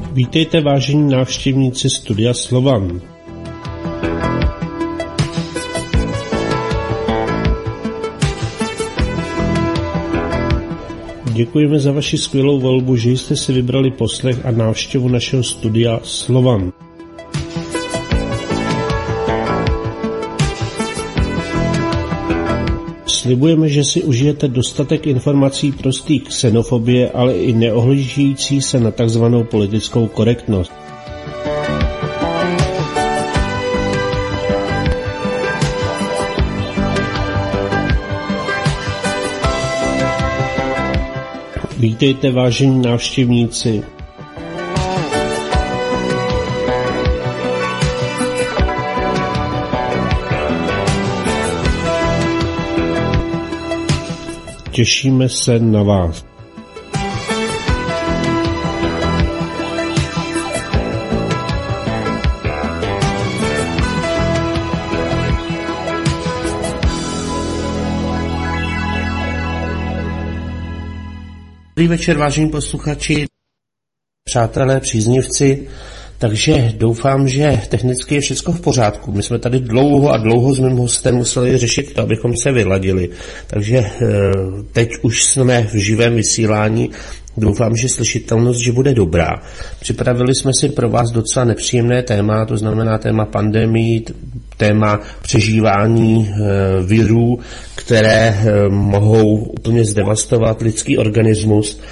Vítejte vážení návštěvníci Studia Slovan. Děkujeme za vaši skvělou volbu, že jste si vybrali poslech a návštěvu našeho Studia Slovan. Slibujeme, že si užijete dostatek informací prostý xenofobie, ale i neohlížející se na takzvanou politickou korektnost. Vítejte vážení návštěvníci. Těšíme se na vás. Dobrý večer, vážení posluchači, přátelé, příznivci. Takže doufám, že technicky je všechno v pořádku. My jsme tady dlouho s mým hostem museli řešit to, abychom se vyladili. Takže teď už jsme v živém vysílání. Doufám, že slyšitelnost, že bude dobrá. Připravili jsme si pro vás docela nepříjemné téma, to znamená téma pandemii, téma přežívání virů, které mohou úplně zdevastovat lidský organismus.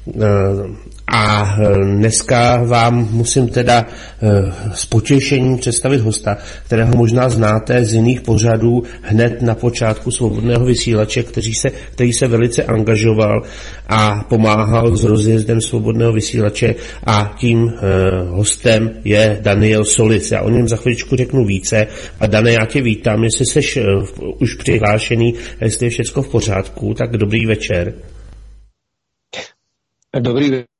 A dneska vám musím teda s potěšením představit hosta, kterého možná znáte z jiných pořadů hned na počátku Svobodného vysílače, který se velice angažoval a pomáhal s rozjezdem Svobodného vysílače, a tím hostem je Daniel Solis. Já o něm za chviličku řeknu více. A Dane, já tě vítám, jestli jsi už přihlášený, jestli je všechno v pořádku, tak dobrý večer. Dobrý večer,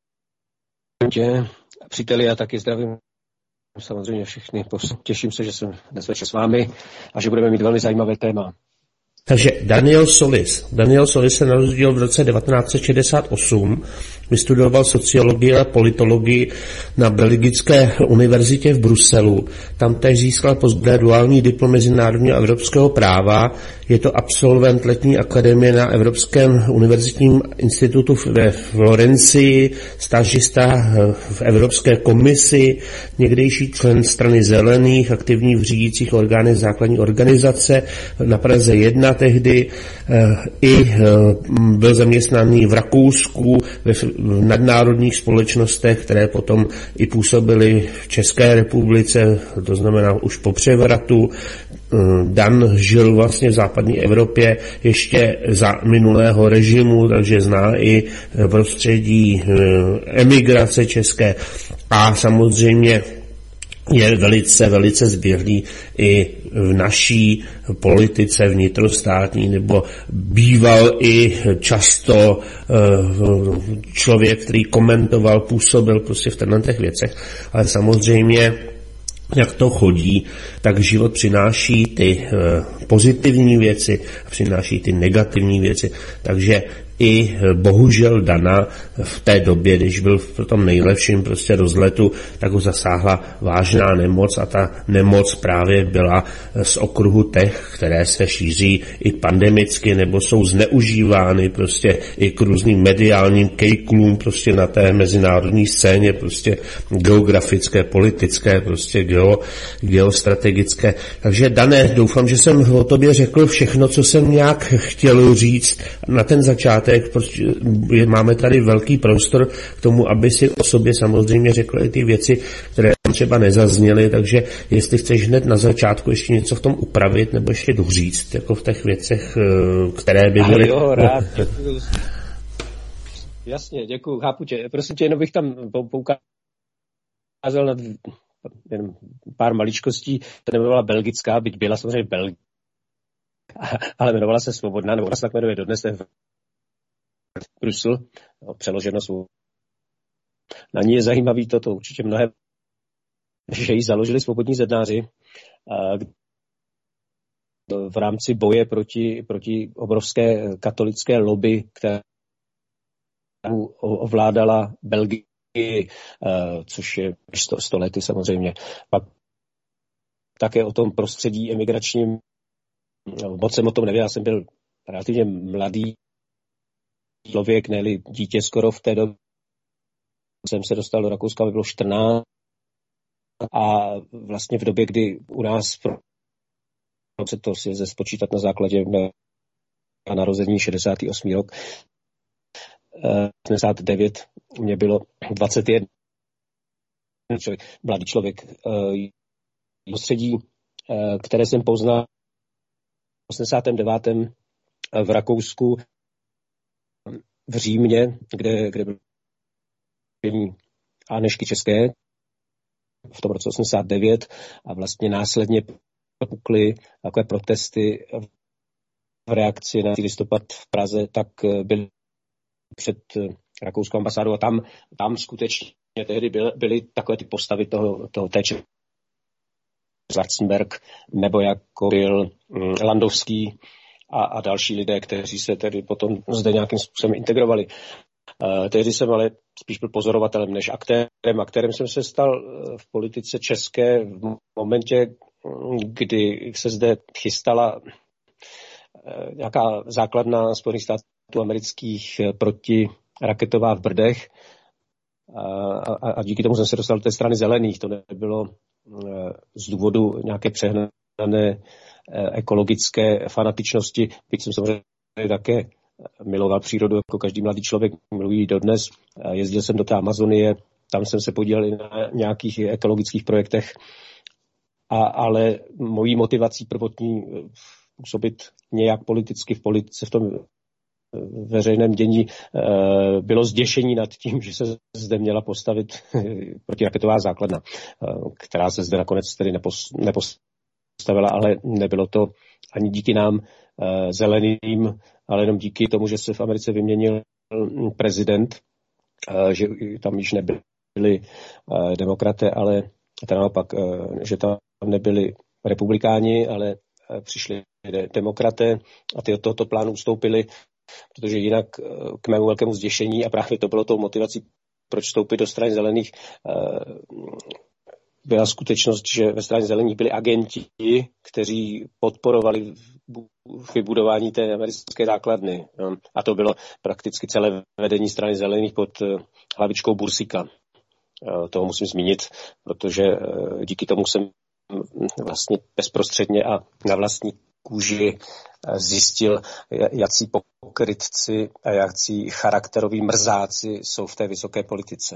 příteli, já taky zdravím samozřejmě všechny. Těším se, že jsem dnes večer s vámi a že budeme mít velmi zajímavé téma. Takže Daniel Solis se narodil v roce 1968, vystudoval sociologii a politologii na Belgické univerzitě v Bruselu. Tam též získal postgraduální diplom mezinárodního a evropského práva. Je to absolvent letní akademie na Evropském univerzitním institutu ve Florencii, stážista v Evropské komisi, někdejší člen strany Zelených, aktivní v řídících orgánech základní organizace na Praze 1 tehdy, i byl zaměstnaný v Rakousku v nadnárodních společnostech, které potom i působily v České republice, to znamená už po převratu. Dan žil vlastně v západní Evropě ještě za minulého režimu, takže zná i prostředí emigrace české a samozřejmě je velice zběhlý i v naší politice vnitrostátní, nebo býval i často člověk, který komentoval, působil prostě v těch věcech, ale samozřejmě jak to chodí, tak život přináší ty pozitivní věci a přináší ty negativní věci, takže i bohužel Dana v té době, když byl v tom nejlepším prostě rozletu, tak ho zasáhla vážná nemoc a ta nemoc právě byla z okruhu těch, které se šíří i pandemicky nebo jsou zneužívány prostě i k různým mediálním kejklům prostě na té mezinárodní scéně prostě geografické, politické, prostě geostrategické. Takže Dané, doufám, že jsem o tobě řekl všechno, co jsem nějak chtěl říct na ten začátek. Protože máme tady velký prostor k tomu, aby si o sobě samozřejmě řekl i ty věci, které třeba nezazněly, takže jestli chceš hned na začátku ještě něco v tom upravit, nebo ještě doříct, jako v těch věcech, které by byly... Jo, rád. Jasně, děkuju, chápu tě. Prosím tě, jenom bych tam poukázal na jen pár maličkostí. To nebyla belgická, byť byla samozřejmě belgická, ale jmenovala se Svobodná, nebo se tak jmenuje dodnes, Brusel, přeloženo svou. Na ní je zajímavý toto, určitě mnohé, že ji založili svobodní zednáři v rámci boje proti obrovské katolické lobby, která ovládala Belgii což je 100 lety samozřejmě. Pak také o tom prostředí emigračním, moc jsem o tom nevěděl, já jsem byl relativně mladý člověk, ne-li dítě skoro v té době. Jsem se dostal do Rakouska, mi bylo 14 a vlastně v době, kdy u nás se to si lze spočítat na základě narození 68. rok, 79, mě bylo 21, mladý člověk. Prostředí, které jsem poznal v 89. v Rakousku, v Římě, kde byly Anežky české v tom roce 89 a vlastně následně propukly takové protesty v reakci na listopad v Praze, tak byly před rakouskou ambasádou a tam skutečně tehdy byly takové ty postavy toho téče Schwarzenberg, nebo jako byl Landowský a další lidé, kteří se tedy potom zde nějakým způsobem integrovali. Tehdy jsem ale spíš byl pozorovatelem než aktérem. Aktérem jsem se stal v politice české v momentě, kdy se zde chystala nějaká základna Spojených států amerických protiraketová v Brdech a díky tomu jsem se dostal do té strany zelených. To nebylo z důvodu nějaké přehnané ekologické fanatičnosti, byť jsem samozřejmě také miloval přírodu, jako každý mladý člověk milují dodnes. Jezdil jsem do té Amazonie, tam jsem se podílel i na nějakých ekologických projektech, ale mojí motivací prvotní působit nějak politicky v politice, v tom veřejném dění bylo zděšení nad tím, že se zde měla postavit protiraketová základna, která se zde nakonec tedy nepostavila, ale nebylo to ani díky nám zeleným, ale jenom díky tomu, že se v Americe vyměnil prezident, že tam již nebyli demokraté, ale teda naopak, že tam nebyli republikáni, ale přišli demokraté a ty od tohoto plánu ustoupili, protože jinak k mému velkému zděšení, a právě to bylo tou motivací, proč vstoupit do strany zelených, byla skutečnost, že ve straně zelených byli agenti, kteří podporovali vybudování té americké základny. A to bylo prakticky celé vedení strany zelených pod hlavičkou Bursika. To musím zmínit, protože díky tomu jsem vlastně bezprostředně a na vlastní kůži zjistil, jací pokrytci a jací charakteroví mrzáci jsou v té vysoké politice.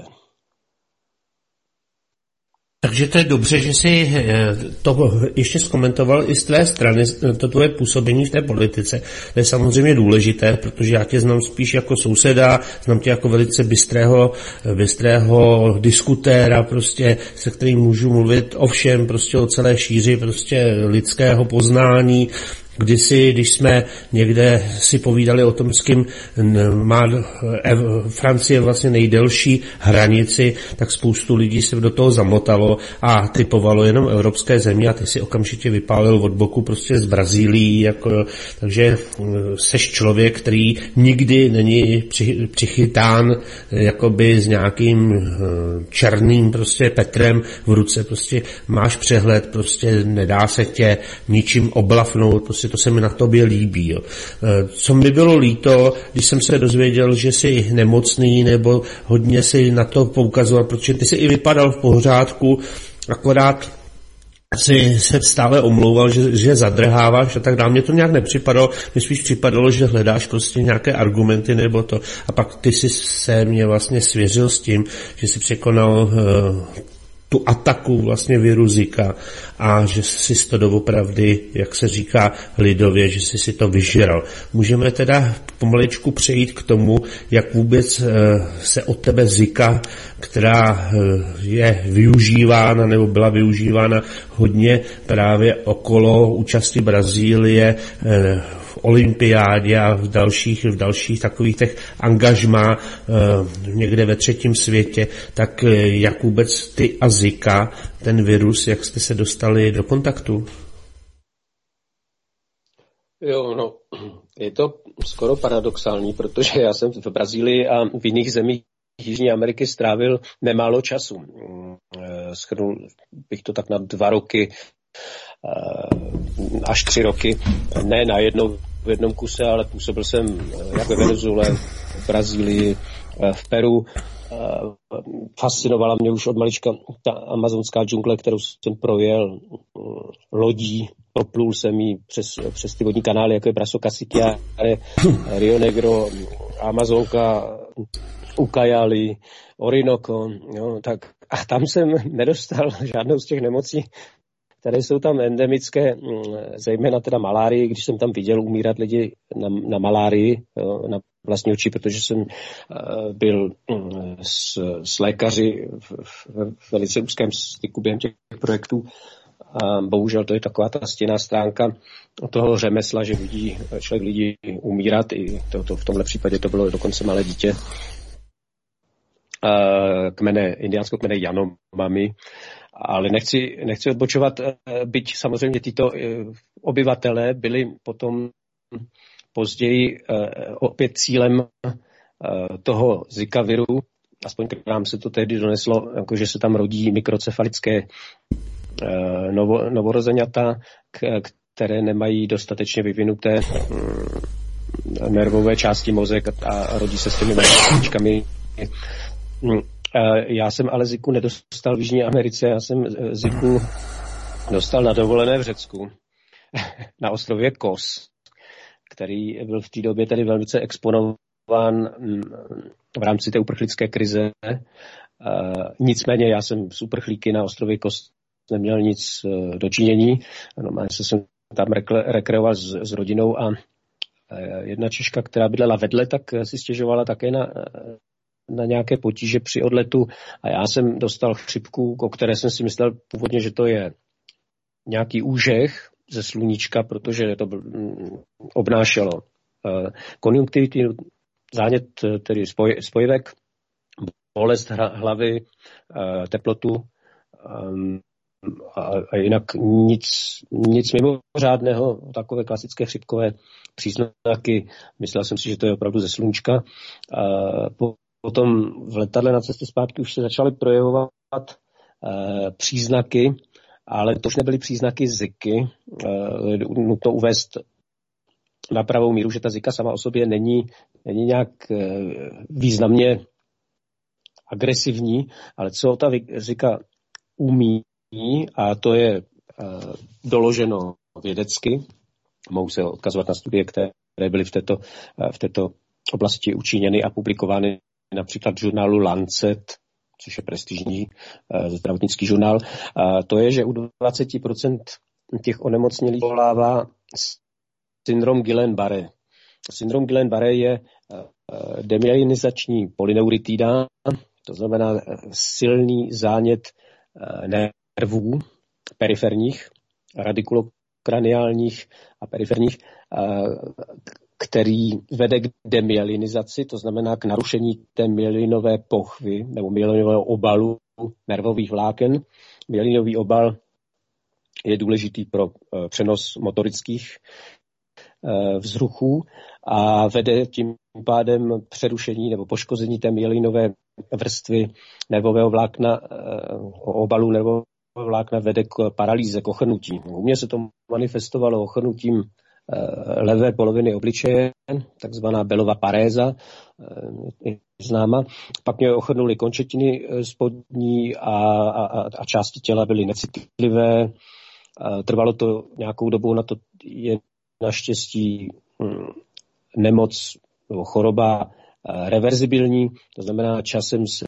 Takže to je dobře, že jsi to ještě zkomentoval i z tvé strany, to tvoje působení v té politice. To je samozřejmě důležité, protože já tě znám spíš jako souseda, znám tě jako velice bystrého diskutéra, prostě, se kterým můžu mluvit o všem, prostě o celé šíři prostě lidského poznání. Kdysi, když jsme někde si povídali o tom, s kým má Francie vlastně nejdelší hranici, tak spoustu lidí se do toho zamotalo a typovalo jenom evropské země a ty si okamžitě vypálil od boku prostě z Brazílií, jako, takže seš člověk, který nikdy není přichytán jakoby s nějakým černým prostě Petrem v ruce, prostě máš přehled, prostě nedá se tě ničím oblafnout, prostě to se mi na tobě líbí. Jo. Co mi bylo líto, když jsem se dozvěděl, že jsi nemocný, nebo hodně si na to poukazoval, protože ty jsi i vypadal v pořádku, akorát si se stále omlouval, že zadrháváš a tak dále. Mně to nějak nepřipadalo, mi spíš připadalo, že hledáš prostě nějaké argumenty nebo to. A pak ty si se mě vlastně svěřil s tím, že jsi překonal tu ataku vlastně viru Zika a že jsi to doopravdy, jak se říká lidově, že jsi si to vyžral. Můžeme teda pomalečku přejít k tomu, jak vůbec se od tebe Zika, která je využívána nebo byla využívána hodně právě okolo účasti Brazílie v olympiádě a v dalších takových těch angažmá někde ve třetím světě, tak jak vůbec ty a Zika, ten virus, jak jste se dostali do kontaktu? Jo, je to skoro paradoxální, protože já jsem v Brazílii a v jiných zemích Jižní Ameriky strávil nemálo času. Shrnul bych to tak na 2 roky až 3 roky. Ne najednou v jednom kuse, ale působil jsem jak ve Venezuele, v Brazílii, v Peru. Fascinovala mě už od malička ta amazonská džungle, kterou jsem projel lodí. Proplul jsem ji přes ty vodní kanály, jako je Brazo Cassiquiare, Rio Negro, Amazonka, Ucayali, Orinoco. Jo, tak, a tam jsem nedostal žádnou z těch nemocí, které jsou tam endemické, zejména teda malárii, když jsem tam viděl umírat lidi na malárii, na vlastní oči, protože jsem byl s lékaři v velice úzkém styku během těch projektů. A bohužel to je taková ta stěnná stránka toho řemesla, že vidí člověk lidi umírat, i v tomhle případě to bylo dokonce malé dítě, indiánského kmene Yanomami. Ale nechci odbočovat, byť samozřejmě tyto obyvatelé byli potom později opět cílem toho Zika viru, aspoň k nám se to tehdy doneslo, jako že se tam rodí mikrocefalické novorozeňata, které nemají dostatečně vyvinuté nervové části mozek a rodí se s těmi maličkami. Já jsem ale Ziku nedostal v Jižní Americe, já jsem Ziku dostal na dovolené v Řecku, na ostrově Kos, který byl v té době tedy velmi exponován v rámci té uprchlické krize. Nicméně já jsem s uprchlíky na ostrově Kos neměl nic dočinění. Normálně jsem tam rekreoval s rodinou a jedna Češka, která bydlela vedle, tak si stěžovala také na nějaké potíže při odletu a já jsem dostal chřipku, o které jsem si myslel původně, že to je nějaký úžeh ze sluníčka, protože to obnášelo konjunktivitu, zánět, tedy spojivek, bolest hlavy, teplotu a jinak nic mimořádného, takové klasické chřipkové příznaky. Myslel jsem si, že to je opravdu ze sluníčka. Potom v letadle na cestě zpátky už se začaly projevovat příznaky, ale to už nebyly příznaky Ziky. Nutno uvést na pravou míru, že ta Zika sama o sobě není nějak významně agresivní, ale co ta Zika umí, a to je doloženo vědecky, mohu se odkazovat na studie, které byly v této oblasti učiněny a publikovány například v žurnálu Lancet, což je prestižní zdravotnický žurnál, to je, že u 20% těch onemocnělých volává syndrom Guillain-Barré. Syndrom Guillain-Barré je demyelinizační polyneuritida, to znamená silný zánět nervů periferních, radikulokraniálních a periferních, který vede k demyelinizaci, to znamená k narušení té myelinové pochvy nebo myelinového obalu nervových vláken. Myelinový obal je důležitý pro přenos motorických vzruchů a vede tím pádem přerušení nebo poškození té myelinové vrstvy nervového vlákna, obalu nervového vlákna vede k paralýze, k ochrnutí. U mě se to manifestovalo ochrnutím levé poloviny obličeje, takzvaná Bellova paréza, známa. Pak mě ochrnuly končetiny spodní a části těla byly necitlivé. Trvalo to nějakou dobu, na to je naštěstí nemoc nebo choroba reverzibilní, to znamená časem se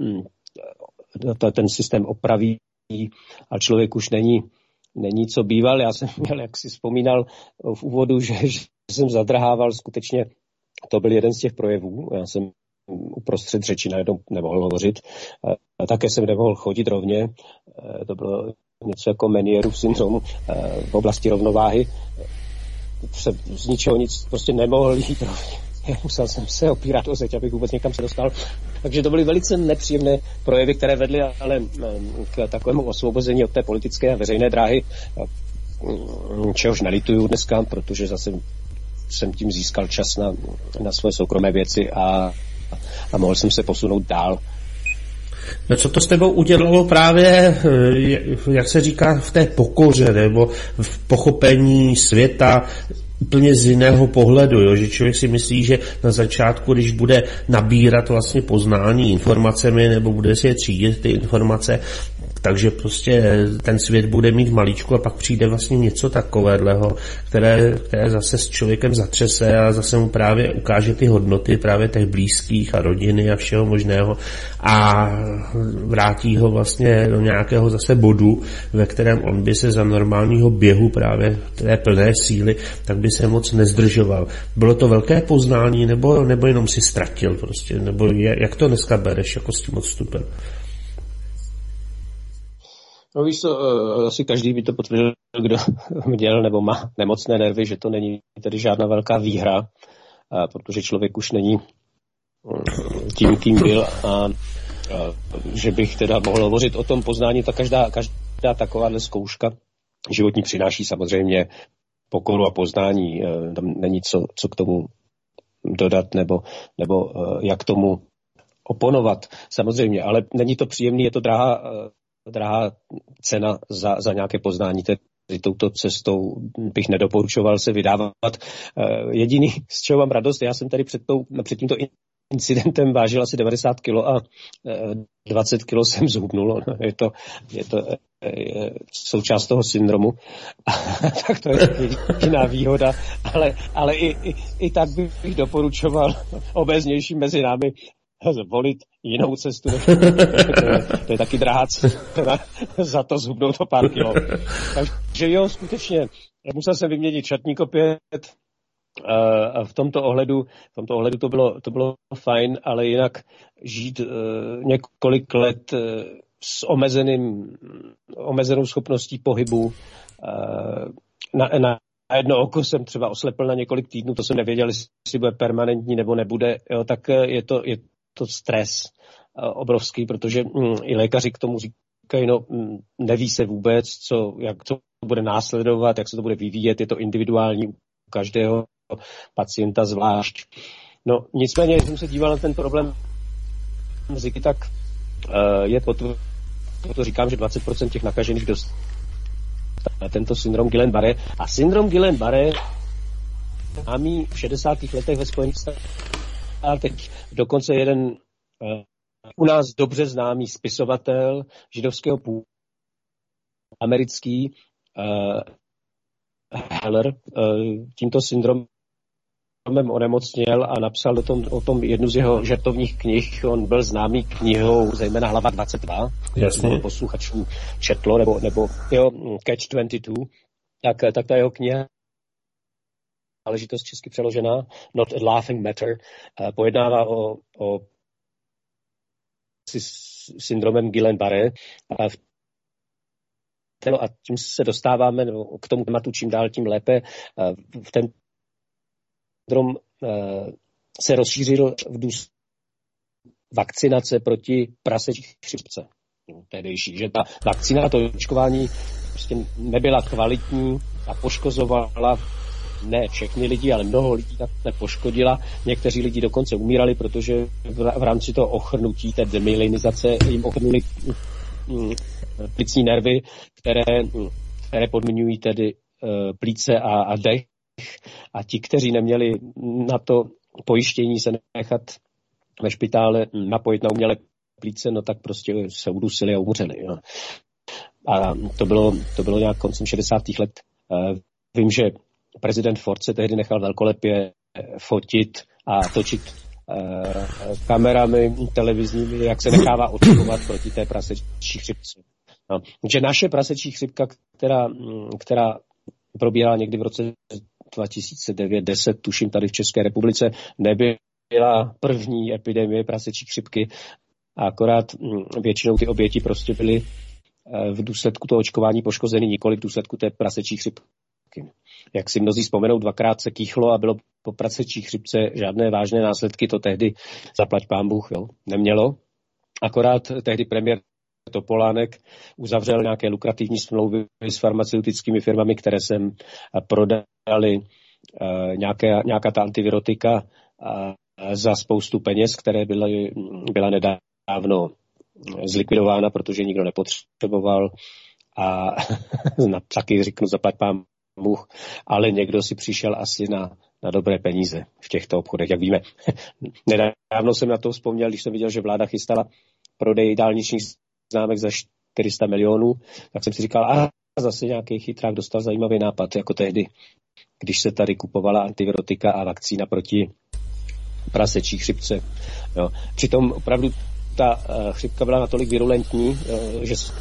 ten systém opraví a člověk už není co býval. Já jsem měl, jak si vzpomínal v úvodu, že jsem zadrhával, skutečně to byl jeden z těch projevů. Já jsem uprostřed řeči najednou nemohl hovořit. Také jsem nemohl chodit rovně. To bylo něco jako Menierův syndrom v oblasti rovnováhy. Z ničeho nic prostě nemohl jít rovně. Musel jsem se opírat o zeď, abych vůbec někam se dostal. Takže to byly velice nepříjemné projevy, které vedly ale k takovému osvobození od té politické a veřejné dráhy, čehož nelituju dneska, protože zase jsem tím získal čas na svoje soukromé věci a a mohl jsem se posunout dál. No co to s tebou udělalo právě, jak se říká, v té pokoře nebo v pochopení světa úplně z jiného pohledu, jo? Že člověk si myslí, že na začátku, když bude nabírat vlastně poznání informacemi nebo bude si je třídit ty informace, takže prostě ten svět bude mít malíčku a pak přijde vlastně něco takového, které zase s člověkem zatřese a zase mu právě ukáže ty hodnoty právě těch blízkých a rodiny a všeho možného a vrátí ho vlastně do nějakého zase bodu, ve kterém on by se za normálního běhu právě té plné síly, tak by se moc nezdržoval. Bylo to velké poznání nebo jenom si ztratil prostě, nebo jak to dneska bereš jako s tím odstupem? No víš co, asi každý by to potvrdil, kdo měl nebo má nemocné nervy, že to není tedy žádná velká výhra, protože člověk už není tím, kým byl a že bych teda mohl hovořit o tom poznání, tak každá takováhle zkouška životní přináší samozřejmě pokoru a poznání. Tam není co k tomu dodat nebo jak tomu oponovat samozřejmě, ale není to příjemný, je to drahá cena za nějaké poznání. Tedy touto cestou bych nedoporučoval se vydávat. Jediný, z čeho mám radost, já jsem tady před tímto incidentem vážil asi 90 kg a 20 kg jsem zhubnul. Je to součást toho syndromu. Tak to je jediná výhoda, ale i tak bych doporučoval obéznějším mezi námi volit jinou cestu. To je taky drahá cena za to zhubnout o pár kilo. Takže jo, skutečně, musel jsem vyměnit šatník opět. V tomto ohledu to bylo fajn, ale jinak žít několik let s omezenou schopností pohybu. Na jedno oko jsem třeba oslepl na několik týdnů, to jsem nevěděl, jestli bude permanentní nebo nebude, jo, tak je to stres obrovský, protože i lékaři k tomu říkají, no neví se vůbec, jak to bude následovat, jak se to bude vyvíjet, je to individuální u každého pacienta zvlášť. No nicméně, když jsem se díval na ten problém muziky, tak je to říkám, že 20% těch nakažených dostane tento syndrom Guillain-Barré. A syndrom Guillain-Barré známý v 60. letech ve Spojených státech. Dokonce jeden u nás dobře známý spisovatel židovského původu, americký Heller, tímto syndromem onemocněl a napsal o tom jednu z jeho žertovních knih. On byl známý knihou, zejména Hlava 22, jasně, posluchačů četlo, nebo jo, Catch 22, tak ta jeho kniha, záležitost česky přeložená, Not a Laughing Matter, pojednává o syndromem Guillain-Barré. A tím se dostáváme k tomu tématu čím dál tím lépe. V ten syndrom se rozšířil v důsledku vakcinace proti prasečí chřipce. Tehdejší, že ta vakcína, to očkování prostě nebyla kvalitní a poškozovala ne všechny lidi, ale mnoho lidí tak poškodila. Někteří lidi dokonce umírali, protože v rámci toho ochrnutí, té demyelinizace, jim ochrnuli plicní nervy, které podmiňují tedy plíce a dech. A ti, kteří neměli na to pojištění se nechat ve špitále napojit na umělé plíce, no tak prostě se udusili a umřeli. No. A to bylo nějak koncem 60. let. Vím, že prezident Ford se tehdy nechal velkolepě fotit a točit kamerami televizními, jak se nechává očkovat proti té prasečí chřipce. No. Že naše prasečí chřipka, která probíhala někdy v roce 2009-10, tuším tady v České republice, nebyla první epidemie prasečí chřipky, a akorát většinou ty oběti prostě byly v důsledku toho očkování poškozeny, nikoli v důsledku té prasečí chřipky. Jak si mnozí vzpomenou, dvakrát se kýchlo a bylo po prasečí chřipce žádné vážné následky, to tehdy zaplať pán Bůh, jo, nemělo. Akorát tehdy premiér Topolánek uzavřel nějaké lukrativní smlouvy s farmaceutickými firmami, které sem prodali nějaká ta antivirotika za spoustu peněz, které byla nedávno zlikvidována, protože nikdo nepotřeboval a taky řeknu zaplať pán Bůh, ale někdo si přišel asi na dobré peníze v těchto obchodech, jak víme. Nedávno jsem na to vzpomněl, když jsem viděl, že vláda chystala prodej dálničních známek za 400 milionů, tak jsem si říkal, zase nějaký chytrák dostal zajímavý nápad, jako tehdy, když se tady kupovala antivirotika a vakcína proti prasečí chřipce. Jo. Přitom opravdu ta chřipka byla natolik virulentní, že se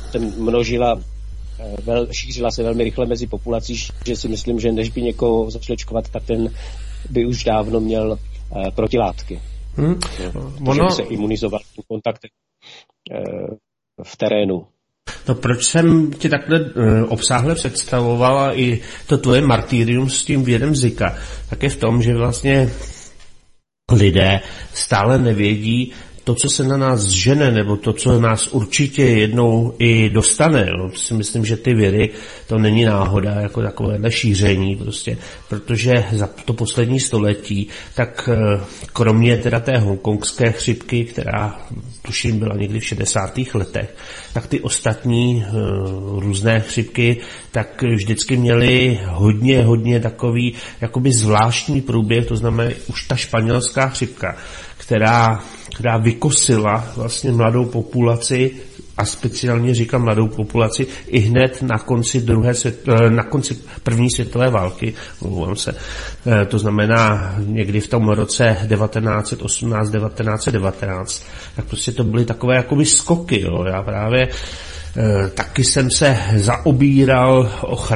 šířila se velmi rychle mezi populací, že si myslím, že než by někoho začal očkovat, tak ten by už dávno měl protilátky. Ono by se imunizoval v kontaktech v terénu. No proč jsem ti takhle obsáhle představovala i to tvoje martýrium s tím virem Zika, tak je v tom, že vlastně lidé stále nevědí to, co se na nás žene, nebo to, co nás určitě jednou i dostane. No, si myslím, že ty viry, to není náhoda, jako takovéhle šíření, prostě, protože za to poslední století, tak kromě teda té hongkongské chřipky, která tuším byla někdy v 60. letech, tak ty ostatní různé chřipky, tak vždycky měly hodně takový jakoby zvláštní průběh, to znamená už ta španělská chřipka, která vykosila vlastně mladou populaci, a speciálně říkám mladou populaci, i hned na konci první světové války, mluvám se, to znamená někdy v tom roce 1918-1919, tak prostě to byly takové jakoby skoky, jo. Já právě taky jsem se zaobíral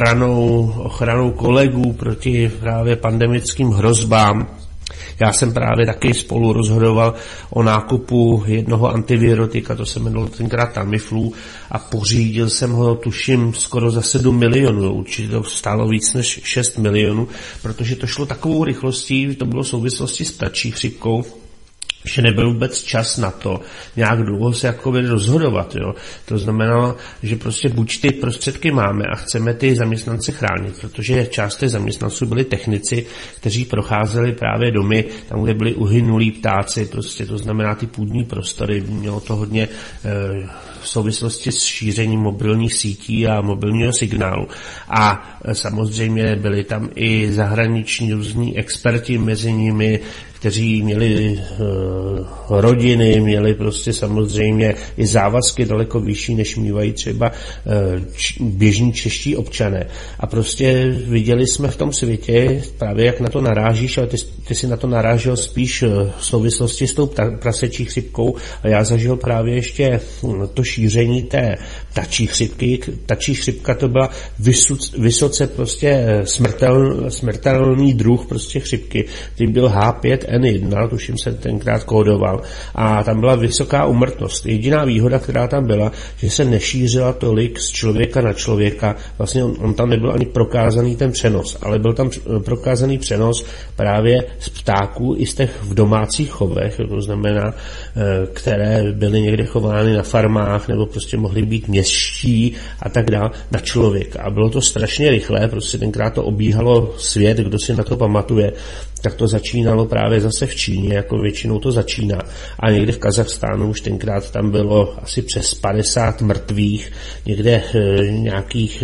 ochranou kolegů proti právě pandemickým hrozbám. Já jsem právě taky spolu rozhodoval o nákupu jednoho antivirotika, to se jmenovalo tenkrát Tamiflu, a pořídil jsem ho, tuším, skoro za 7 milionů, určitě to stálo víc než 6 milionů, protože to šlo takovou rychlostí, to bylo v souvislosti s ptačí chřipkou, že nebyl vůbec čas na to nějak dlouho se jakoby rozhodovat. Jo. To znamenalo, že prostě buď ty prostředky máme a chceme ty zaměstnance chránit, protože část těch zaměstnanců byli technici, kteří procházeli právě domy, tam, kde byli uhynulí ptáci, prostě to znamená ty půdní prostory, mělo to hodně v souvislosti s šířením mobilních sítí a mobilního signálu. A samozřejmě byli tam i zahraniční různí experti mezi nimi, kteří měli rodiny, měli prostě samozřejmě i závazky daleko vyšší, než mývají třeba běžní čeští občané. A prostě viděli jsme v tom světě právě, jak na to narážíš, ale ty si na to narážel spíš v souvislosti s tou prasečí chřipkou a já zažil právě ještě to šíření té ptačí chřipky. Ptačí chřipka to byla vysoce prostě smrtelný druh prostě chřipky, který byl H5N1, tuším se tenkrát kódoval, a tam byla vysoká úmrtnost. Jediná výhoda, která tam byla, že se nešířila tolik z člověka na člověka, vlastně on tam nebyl ani prokázaný ten přenos, ale byl tam prokázaný přenos právě z ptáků i z těch v domácích chovech, to znamená, které byly někde chovány na farmách, nebo prostě mohly být městští a tak dále, na člověka. A bylo to strašně rychlé, prostě tenkrát to obíhalo svět, kdo si na to pamatuje, tak to začínalo právě zase v Číně, jako většinou to začíná. A někde v Kazachstánu už tenkrát tam bylo asi přes 50 mrtvých, někde nějakých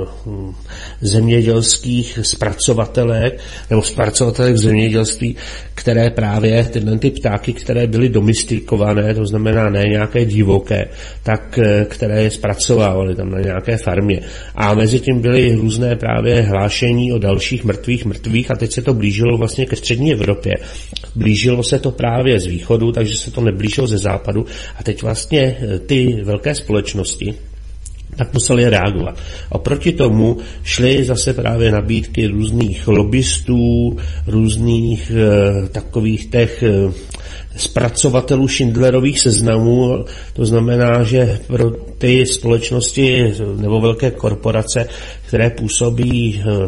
zemědělských zpracovatelek, nebo zpracovatelek zemědělství, které právě tyhle ty ptáky, které byly domestikované, to znamená ne nějaké divoké, tak které je zpracovávaly tam na nějaké farmě. A mezi tím byly různé právě hlášení o dalších mrtvých a teď se to blížilo vlastně ke střední Evropě. Blížilo se to právě z východu, takže se to neblížilo ze západu a teď vlastně ty velké společnosti tak museli reagovat. Oproti tomu šly zase právě nabídky různých lobbystů, různých takových těch zpracovatelů Schindlerových seznamů, to znamená, že pro ty společnosti nebo velké korporace, které působí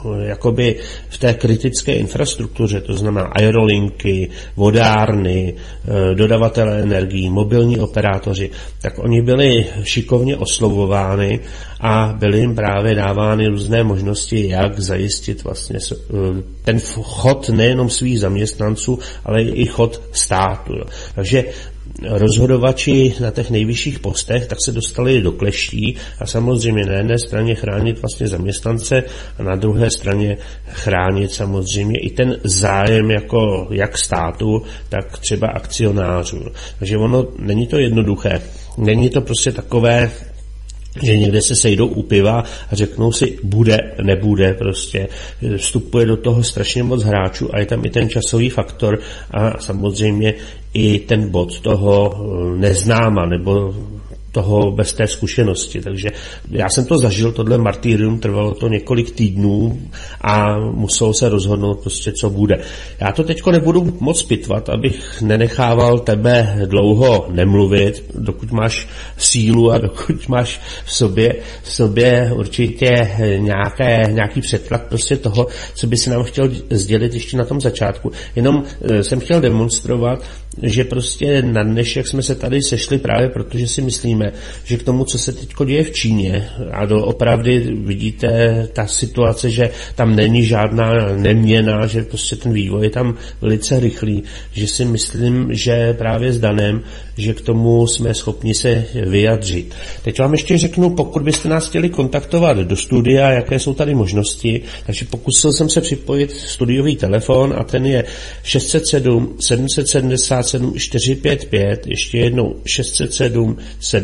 jakoby v té kritické infrastruktuře, to znamená aerolinky, vodárny, dodavatelé energií, mobilní operátoři, tak oni byli šikovně oslovovány a byly jim právě dávány různé možnosti, jak zajistit vlastně ten chod nejenom svých zaměstnanců, ale i chod státu. Takže rozhodovači na těch nejvyšších postech tak se dostali do kleští a samozřejmě na jedné straně chránit vlastně zaměstnance a na druhé straně chránit samozřejmě i ten zájem jako jak státu, tak třeba akcionářů. Takže ono není to jednoduché. Není to prostě takové, že někde se sejdou u piva a řeknou si bude, nebude, prostě vstupuje do toho strašně moc hráčů a je tam i ten časový faktor a samozřejmě i ten bod toho neznáma nebo toho bez té zkušenosti. Takže já jsem to zažil, tohle martyrium, trvalo to několik týdnů a muselo se rozhodnout prostě, co bude. Já to teďko nebudu moc pitvat, abych nenechával tebe dlouho nemluvit, dokud máš sílu a dokud máš v sobě určitě nějaký přetlak prostě toho, co by si nám chtěl sdělit ještě na tom začátku. Jenom jsem chtěl demonstrovat, že prostě na dnešek jsme se tady sešli právě protože si myslíme, že k tomu, co se teď děje v Číně a doopravdy vidíte ta situace, že tam není žádná neměna, že prostě ten vývoj je tam velice rychlý, že si myslím, že právě s Danem, že k tomu jsme schopni se vyjadřit. Teď vám ještě řeknu, pokud byste nás chtěli kontaktovat do studia, jaké jsou tady možnosti, takže pokusil jsem se připojit studiový telefon a ten je 607 777 455, ještě jednou 607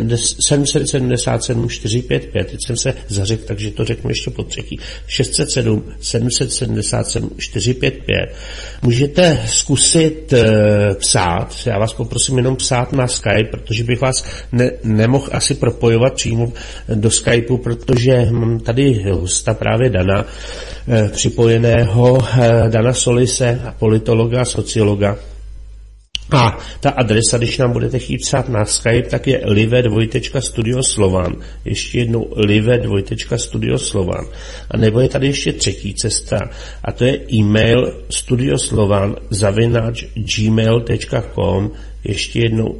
777 455, teď jsem se zařekl, takže to řeknu ještě po třetí, 607 777 455. Můžete zkusit psát, já vás poprosím jenom psát na Skype, protože bych vás nemohl asi propojovat přímo do Skypeu, protože mám tady hosta právě Dana, připojeného Dana Solise, politologa a sociologa. A ta adresa, když nám budete chtít psát na Skype, tak je live2.studioslovan. Ještě jednou live2.studioslovan. A nebo je tady ještě třetí cesta, a to je e-mail studioslovan@gmail.com. Ještě jednou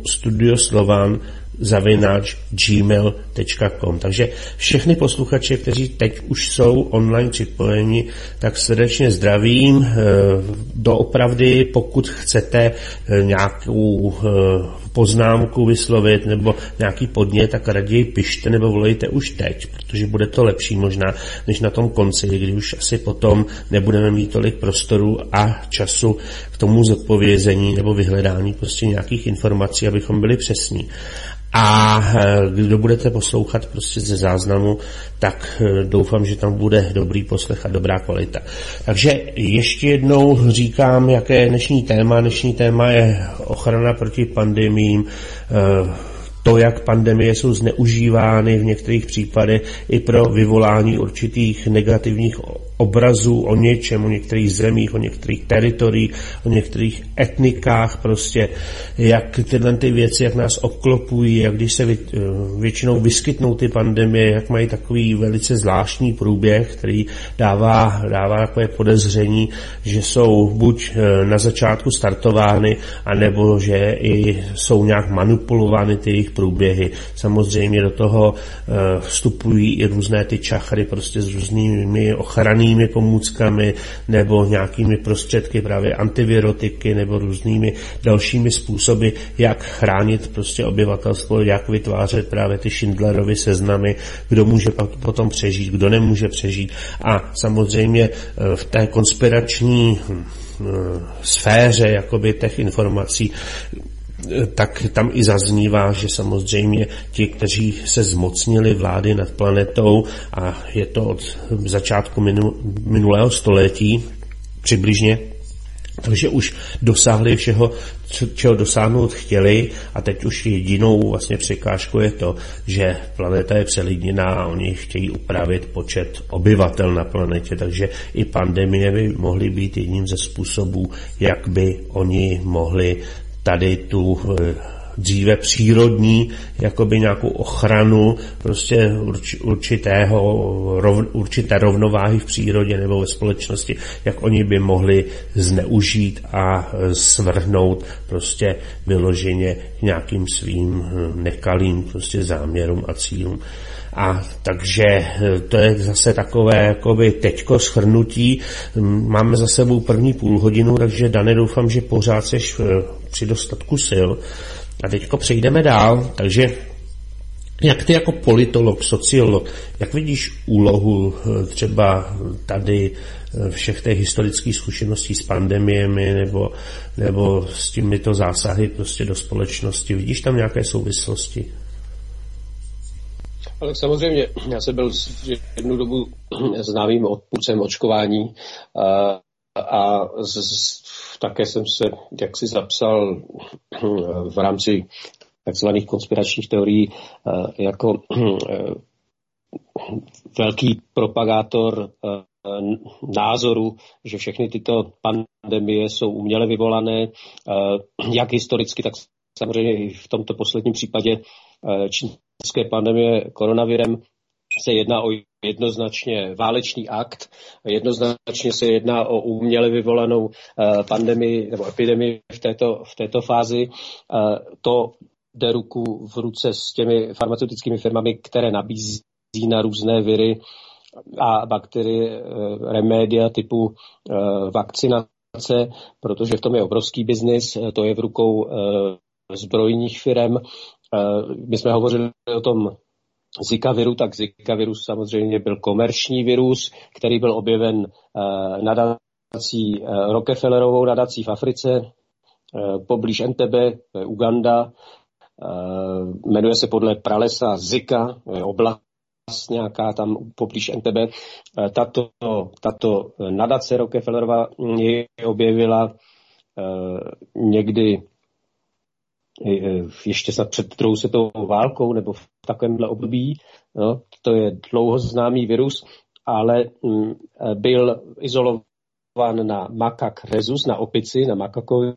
studioslovan@gmail.com. Takže všechny posluchače, kteří teď už jsou online připojeni, tak srdečně zdravím. Doopravdy, pokud chcete nějakou poznámku vyslovit nebo nějaký podnět, tak raději pište nebo volejte už teď, protože bude to lepší možná, než na tom konci, kdy už asi potom nebudeme mít tolik prostoru a času k tomu zodpovězení nebo vyhledání prostě nějakých informací, abychom byli přesní. A kdo budete poslouchat prostě ze záznamu, tak doufám, že tam bude dobrý poslech a dobrá kvalita. Takže ještě jednou říkám, jaké je dnešní téma. Dnešní téma je ochrana proti pandemiím, to, jak pandemie jsou zneužívány v některých případech i pro vyvolání určitých negativních obrazů o něčem, o některých zemích, o některých teritoriích, o některých etnikách, prostě jak tyhle ty věci, jak nás obklopují, jak když se většinou vyskytnou ty pandemie, jak mají takový velice zvláštní průběh, který dává takové podezření, že jsou buď na začátku startovány, anebo že i jsou nějak manipulovány ty jejich průběhy. Samozřejmě do toho vstupují i různé ty čachry prostě s různými ochrannými pomůckami nebo nějakými prostředky, právě antivirotiky nebo různými dalšími způsoby, jak chránit prostě obyvatelstvo, jak vytvářet právě ty Schindlerovy seznamy, kdo může potom přežít, kdo nemůže přežít. A samozřejmě v té konspirační sféře jakoby těch informací tak tam i zaznívá, že samozřejmě ti, kteří se zmocnili vlády nad planetou, a je to od začátku minulého století přibližně, takže už dosáhli všeho, čeho dosáhnout chtěli, a teď už jedinou vlastně překážkou je to, že planeta je přelidněná a oni chtějí upravit počet obyvatel na planetě, takže i pandemie by mohly být jedním ze způsobů, jak by oni mohli tady tu dříve přírodní, jakoby nějakou ochranu prostě určité rovnováhy v přírodě nebo ve společnosti, jak oni by mohli zneužít a svrhnout prostě vyloženě nějakým svým nekalým prostě záměrům a cílům. A takže to je zase takové jakoby teďko shrnutí. Máme za sebou první půl hodinu, takže Dane, doufám, že pořád seš při dostatku sil. A teďko přejdeme dál, takže jak ty jako politolog, sociolog, jak vidíš úlohu třeba tady všech těch historických zkušeností s pandemiemi nebo s těmito zásahy prostě do společnosti? Vidíš tam nějaké souvislosti? Ale samozřejmě, já jsem byl jednu dobu známým odpůrcem očkování a také jsem se jaksi zapsal v rámci takzvaných konspiračních teorií jako velký propagátor názoru, že všechny tyto pandemie jsou uměle vyvolané, jak historicky, tak samozřejmě i v tomto posledním případě čínské pandemie koronavirem se jedná o jednoznačně válečný akt, jednoznačně se jedná o uměle vyvolanou pandemii nebo epidemii v této fázi. To jde ruku v ruce s těmi farmaceutickými firmami, které nabízí na různé viry a bakterie remédia typu vakcinace, protože v tom je obrovský biznis, to je v rukou zbrojních firem. My jsme hovořili o tom Zika viru, tak Zika virus samozřejmě byl komerční virus, který byl objeven nadací Rockefellerovou nadací v Africe, poblíž Entebbe, to je Uganda, jmenuje se podle pralesa Zika, oblast nějaká tam poblíž Entebbe. Tato nadace Rockefellerova ji objevila někdy ještě snad před druhou světovou válkou nebo v takovémhle období. No, to je dlouho známý virus, ale byl izolován na makak rhesus, na opici, na makakovi.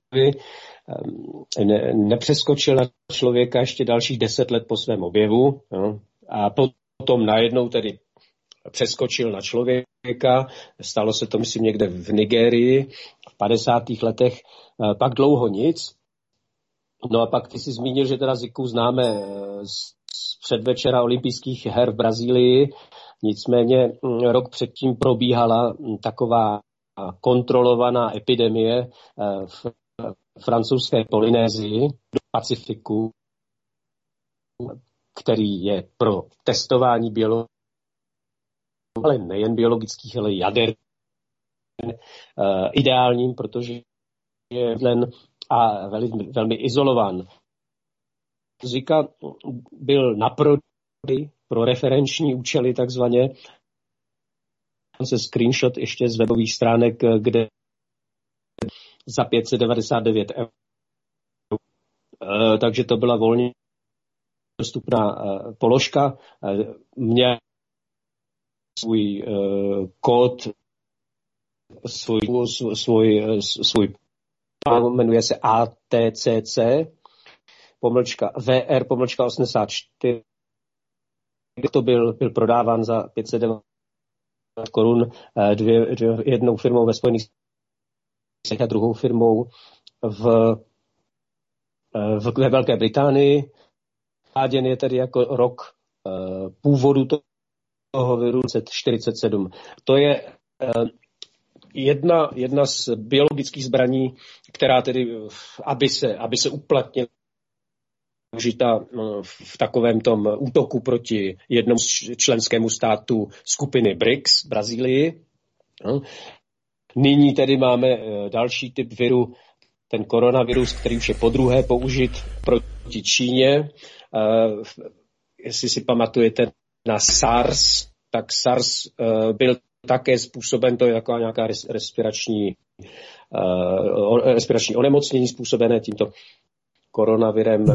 Nepřeskočil na člověka ještě dalších 10 let po svém objevu. No, a potom najednou tedy přeskočil na člověka. Stalo se to, myslím, někde v Nigérii v 50. letech. Pak dlouho nic. No a pak ty jsi zmínil, že teda Ziku známe z předvečera olympijských her v Brazílii. Nicméně rok předtím probíhala taková kontrolovaná epidemie v francouzské Polynésii, v Pacifiku, který je pro testování ale nejen biologických, ale jader ideálním, protože je a velmi izolován. Zika byl na prodej pro referenční účely takzvaně. Se screenshot ještě z webových stránek, kde za 599 €. Takže to byla volně dostupná položka. Měl svůj kód, svůj jmenuje se ATCC, VR, 84. To byl prodáván za 590 korun jednou firmou ve Spojených státech a druhou firmou ve Velké Británii. Váděn je tedy jako rok původu toho viru 47. To je jedna z biologických zbraní, která tedy, aby se uplatnila užita v takovém tom útoku proti jednomu členskému státu skupiny BRICS, Brazílii. Nyní tedy máme další typ viru, ten koronavirus, který už je podruhé použit proti Číně. Jestli si pamatujete na SARS, tak SARS byl také způsoben, to je jako nějaká respirační onemocnění způsobené tímto koronavirem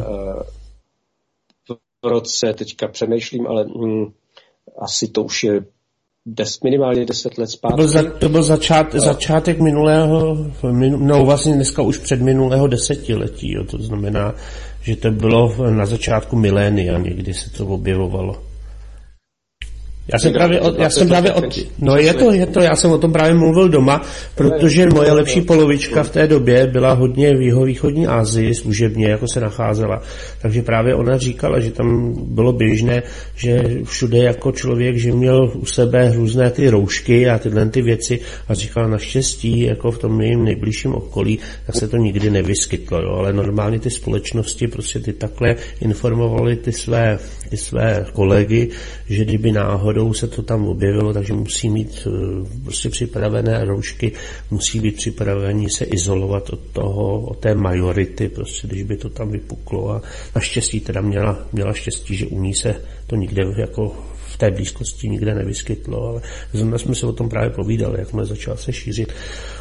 v roce, teďka přemýšlím, ale asi to už je minimálně 10 let zpátky. To byl začátek vlastně dneska už předminulého desetiletí, jo, to znamená, že to bylo na začátku milénia, někdy se to objevovalo. Já jsem o tom právě mluvil doma, protože moje lepší polovička v té době byla hodně v jihovýchodní Asii služebně, jako se nacházela. Takže právě ona říkala, že tam bylo běžné, že všude jako člověk, že měl u sebe různé ty roušky a tyhle ty věci a říkala naštěstí, jako v tom jejím nejbližším okolí, tak se to nikdy nevyskytlo, jo. Ale normálně ty společnosti prostě ty takhle informovaly ty své kolegy, že kdyby náhodou se to tam objevilo, takže musí mít prostě připravené roušky, musí být připraveni se izolovat od té majority, prostě když by to tam vypuklo a naštěstí teda měla štěstí, že u ní se to nikde jako v té blízkosti nikde nevyskytlo, ale zrovna jsme se o tom právě povídali, jakmile začal se šířit.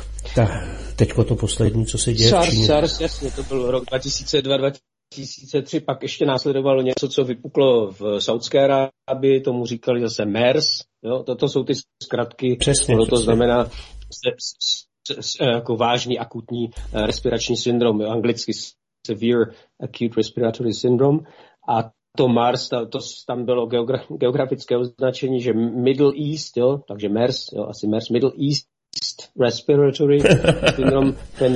Teďko to poslední, co se děje v Číně. SARS, jasně, to byl rok 2002, 2003, pak ještě následovalo něco, co vypuklo v Saudské Arábii, tomu říkali zase MERS, jo? Toto jsou ty zkratky, přesně. To znamená jako vážný akutní respirační syndrom, anglicky Severe Acute Respiratory Syndrome, a to MERS, tam bylo geografické označení, že Middle East, jo? Takže MERS, jo? Asi MERS, Middle East Respiratory Syndrome,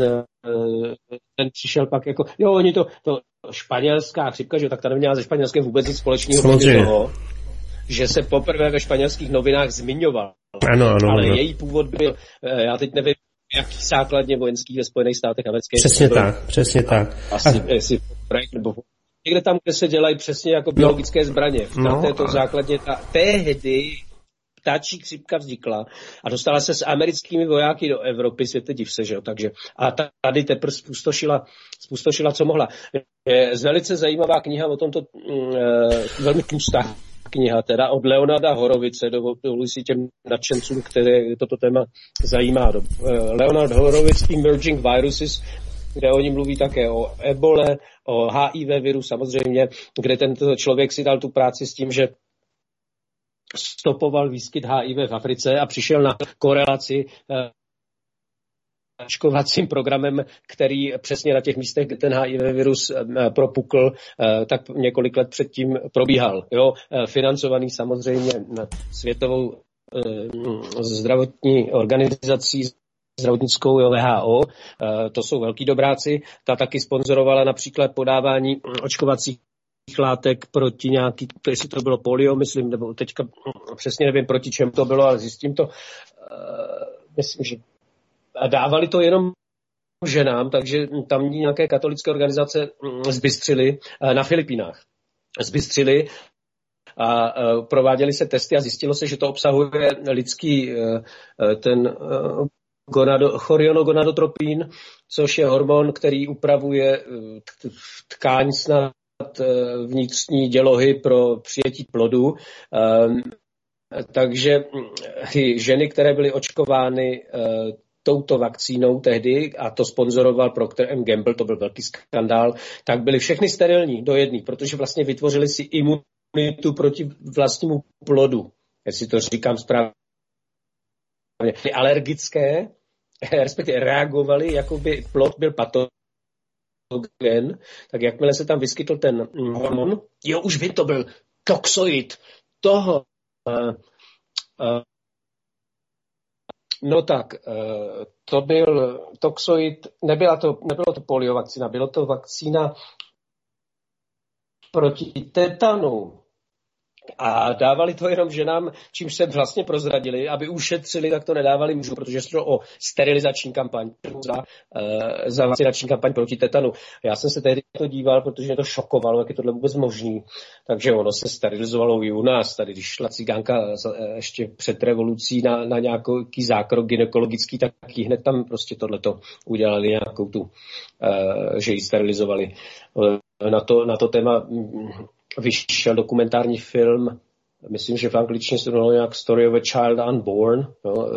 ten přišel pak jako, jo, oni to španělská chřipka, že tak ta neměla ze španělském vůbec nic společného, toho, že se poprvé ve španělských novinách zmiňoval. Ano. Ale její původ byl, já teď nevím, jaký základně vojenský ve Spojených státech amerických. Přesně tak. Asi nebo někde tam, kde se dělají přesně jako biologické zbraně. Na této základně tehdy ptáčí chřipka vznikla a dostala se s americkými vojáky do Evropy, světe div se, že jo, takže a tady teprve spustošila, co mohla. Je velice zajímavá kniha o tomto, velmi tlustá kniha, teda od Leonarda Horovice, dovoluji si těm nadšencům, které toto téma zajímá. Leonard Horowitz, Emerging Viruses, kde oni mluví také o ebole, o HIV viru samozřejmě, kde tento člověk si dal tu práci s tím, že stopoval výskyt HIV v Africe a přišel na korelaci očkovacím programem, který přesně na těch místech, kde ten HIV virus propukl, tak několik let předtím probíhal. Jo? Financovaný samozřejmě světovou zdravotní organizací, zdravotnickou WHO, to jsou velký dobráci, ta taky sponzorovala například podávání očkovacích látek proti nějaký, jestli to bylo polio, myslím, nebo teďka přesně nevím, proti čemu to bylo, ale zjistím to, myslím, že dávali to jenom ženám, takže tamní nějaké katolické organizace zbystřily na Filipínách. Zbystřily a prováděly se testy a zjistilo se, že to obsahuje lidský ten chorionogonadotropín, což je hormon, který upravuje tkáň snad vnitřní dělohy pro přijetí plodu. Takže ty ženy, které byly očkovány touto vakcínou tehdy, a to sponzoroval Procter & Gamble, to byl velký skandál, tak byly všechny sterilní do jedné, protože vlastně vytvořili si imunitu proti vlastnímu plodu. Jestli to říkám správně. Alergické, respektive reagovali, jako by plod byl patogen, tak jakmile se tam vyskytl ten hormon, jo, už by to byl toxoid toho. No tak, to byl toxoid, nebylo to poliovakcína, bylo to vakcína proti tetanu. A dávali to jenom ženám, čímž se vlastně prozradili, aby ušetřili, tak to nedávali mužům, protože šlo o sterilizační kampaň, za vakcinační kampaň proti tetanu. Já jsem se tehdy to díval, protože mě to šokovalo, jak je tohle vůbec možný. Takže ono se sterilizovalo i u nás. Tady, když šla cigánka ještě před revolucí na nějaký zákrok gynekologický, tak ji hned tam prostě tohleto udělali nějakou tu, že ji sterilizovali. Na to téma vyšel dokumentární film, myslím, že v angličtině se jmenovalo nějak Story of a Child Unborn, no,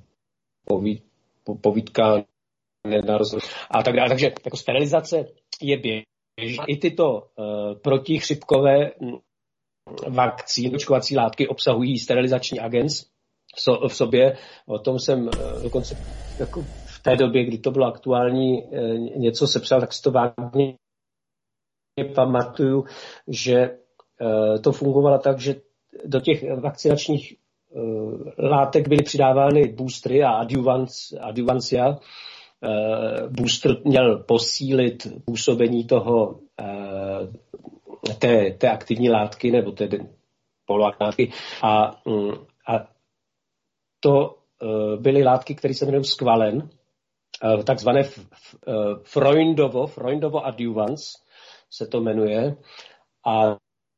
povídka nenarozené a tak dále. Takže jako sterilizace je běžná. I tyto protichřipkové vakcíny, očkovací látky obsahují sterilizační agens, v sobě. O tom jsem dokonce jako v té době, kdy to bylo aktuální, něco sepsal, tak si to vážně pamatuju, že to fungovalo tak, že do těch vakcinačních látek byly přidávány boostry a adjuvancia. Booster měl posílit působení toho té aktivní látky nebo té poloaktívky a to byly látky, které se jmenují skvalen, takzvané Freundovo adjuvans se to jmenuje, a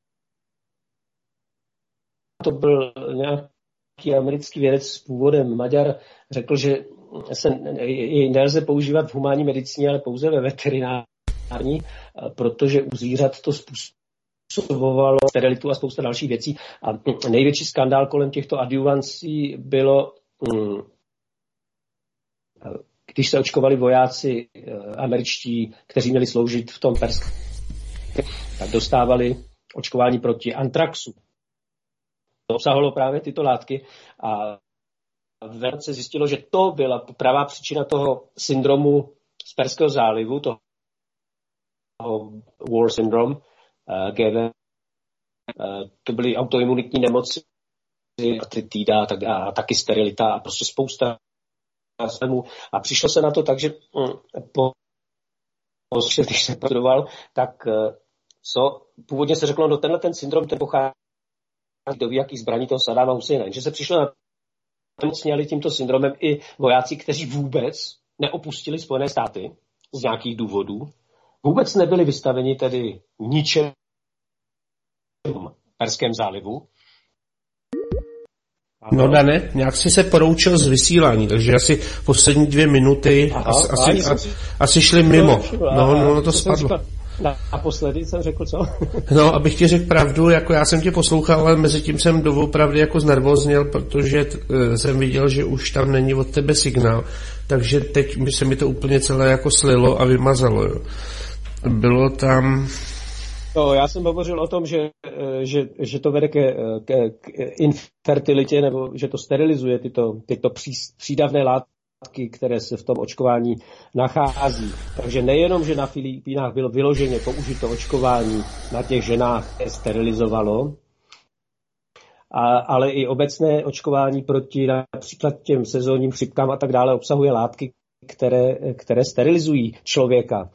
to byl nějaký americký vědec s původem Maďar, řekl, že se jej nelze používat v humánní medicíně, ale pouze ve veterinární, protože u zvířat to způsobovalo sterilitu a spousta dalších věcí. A největší skandál kolem těchto adjuvancí bylo, když se očkovali vojáci američtí, kteří měli sloužit v tom perském, tak dostávali očkování proti antraxu. To obsahovalo právě tyto látky a se zjistilo, že to byla pravá příčina toho syndromu z Perského zálivu, toho war syndrome, GV. To byly autoimunitní nemoci, artritída a taky sterilita a prostě spousta slemů. A přišlo se na to tak, že když se pozoroval, tak co původně se řeklo, no ten syndrom, ten pochází do jakých zbraní toho Saddáma Husajna. Jenže se přišlo na sněli tímto syndromem i vojáci, kteří vůbec neopustili Spojené státy z nějakých důvodů. Vůbec nebyli vystaveni tedy ničem v Perském zálivu. No Dane, nějak jsi se poroučil z vysílání, takže asi poslední 2 minuty asi šli mimo. No to spadlo. Naposledy jsem řekl co? No, abych ti řekl pravdu, jako já jsem tě poslouchal, ale mezi tím jsem doopravdy jako znervózněl, protože jsem viděl, že už tam není od tebe signál, takže teď se mi to úplně celé jako slilo a vymazalo. Jo. Bylo tam... No, já jsem hovořil o tom, že to vede k infertilitě, nebo že to sterilizuje tyto přídavné látky, které se v tom očkování nachází. Takže nejenom, že na Filipínách bylo vyloženě použito očkování na těch ženách, které sterilizovalo, ale i obecné očkování proti například těm sezónním chřipkám a tak dále obsahuje látky, které sterilizují člověka.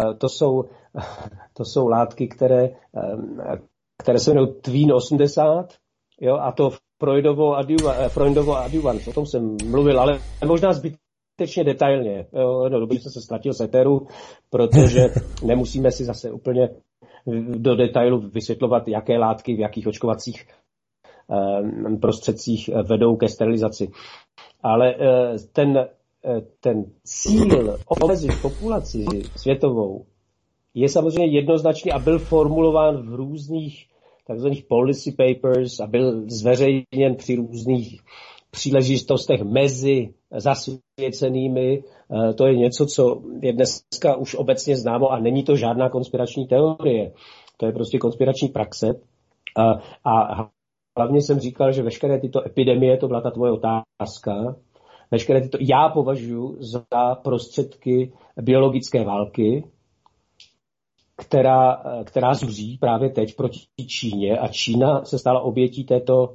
To jsou látky, které se jmenují Twin 80, jo, a to Freundovo adjuvans. O tom jsem mluvil, ale možná zbytečně detailně. Jo, no, dobře, jsem se ztratil z éteru, protože nemusíme si zase úplně do detailu vysvětlovat, jaké látky v jakých očkovacích prostředcích vedou ke sterilizaci. Ale ten cíl omezit populaci světovou je samozřejmě jednoznačný a byl formulován v různých takzvaných policy papers a byl zveřejněn při různých příležitostech mezi zasvěcenými. To je něco, co je dneska už obecně známo a není to žádná konspirační teorie. To je prostě konspirační praxe. A hlavně jsem říkal, že veškeré tyto epidemie, to byla ta tvoje otázka, veškeré tyto já považuji za prostředky biologické války, která zuří právě teď proti Číně a Čína se stala obětí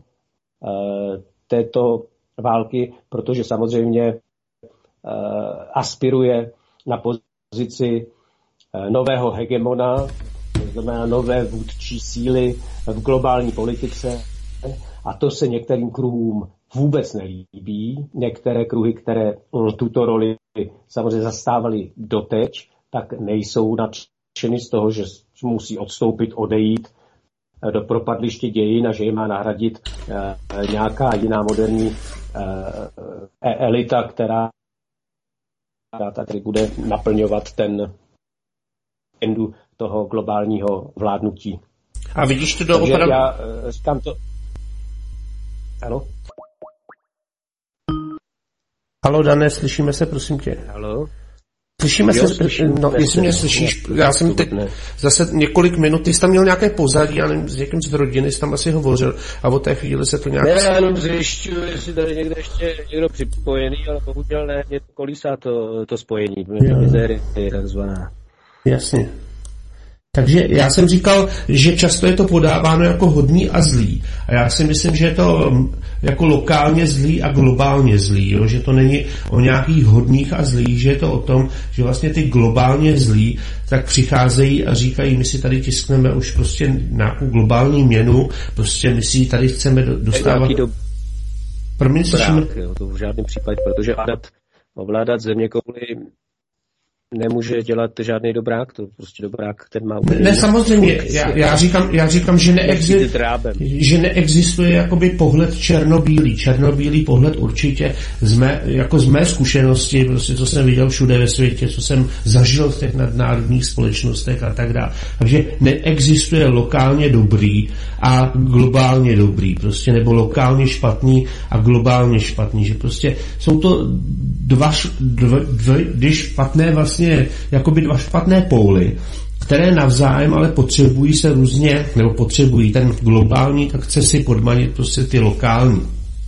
této války, protože samozřejmě aspiruje na pozici nového hegemona, to znamená nové vůdčí síly v globální politice a to se některým kruhům vůbec nelíbí. Některé kruhy, které tuto roli samozřejmě zastávaly doteď, tak nejsou nadšeny z toho, že musí odstoupit, odejít do propadliště dějin a že je má nahradit nějaká jiná moderní elita, která tady bude naplňovat ten agendu toho globálního vládnutí. A vidíš to doopravdy? Já říkám to... Ano? Haló, Dané, slyšíme se, prosím tě. Haló? Slyšíme se, no, jestli mě slyšíš, já jsem teď zase několik minut, ty jsi tam měl nějaké pozadí, já nevím, s někým z rodiny jsi tam asi hovořil a od té chvíli se to nějak... Ne, já jenom zjišťuji, jestli tady někde ještě někdo připojený, ale bohužel ne, mě to kolísá to spojení, mizérie je takzvaná. Jasně. Takže já jsem říkal, že často je to podáváno jako hodný a zlý. A já si myslím, že je to jako lokálně zlý a globálně zlý. Jo? Že to není o nějakých hodných a zlých, že je to o tom, že vlastně ty globálně zlí tak přicházejí a říkají, my si tady tiskneme už prostě nějakou globální měnu, prostě my si tady chceme dostávat... Promiň, slyšíme... To v žádném případě, protože ovládat zeměkouli nemůže dělat žádný dobrák, to prostě dobrák, ten má... Ne, samozřejmě, já říkám, že neexistuje jakoby pohled černobílý pohled určitě z mé zkušenosti, prostě co jsem viděl všude ve světě, co jsem zažil v těch nadnárodních společnostech a tak dále. Takže neexistuje lokálně dobrý a globálně dobrý, prostě nebo lokálně špatný a globálně špatný, že prostě jsou to dvě špatné vlastně jakoby dva špatné póly, které navzájem ale potřebují se různě, nebo potřebují ten globální, tak chce si podmanit prostě ty lokální.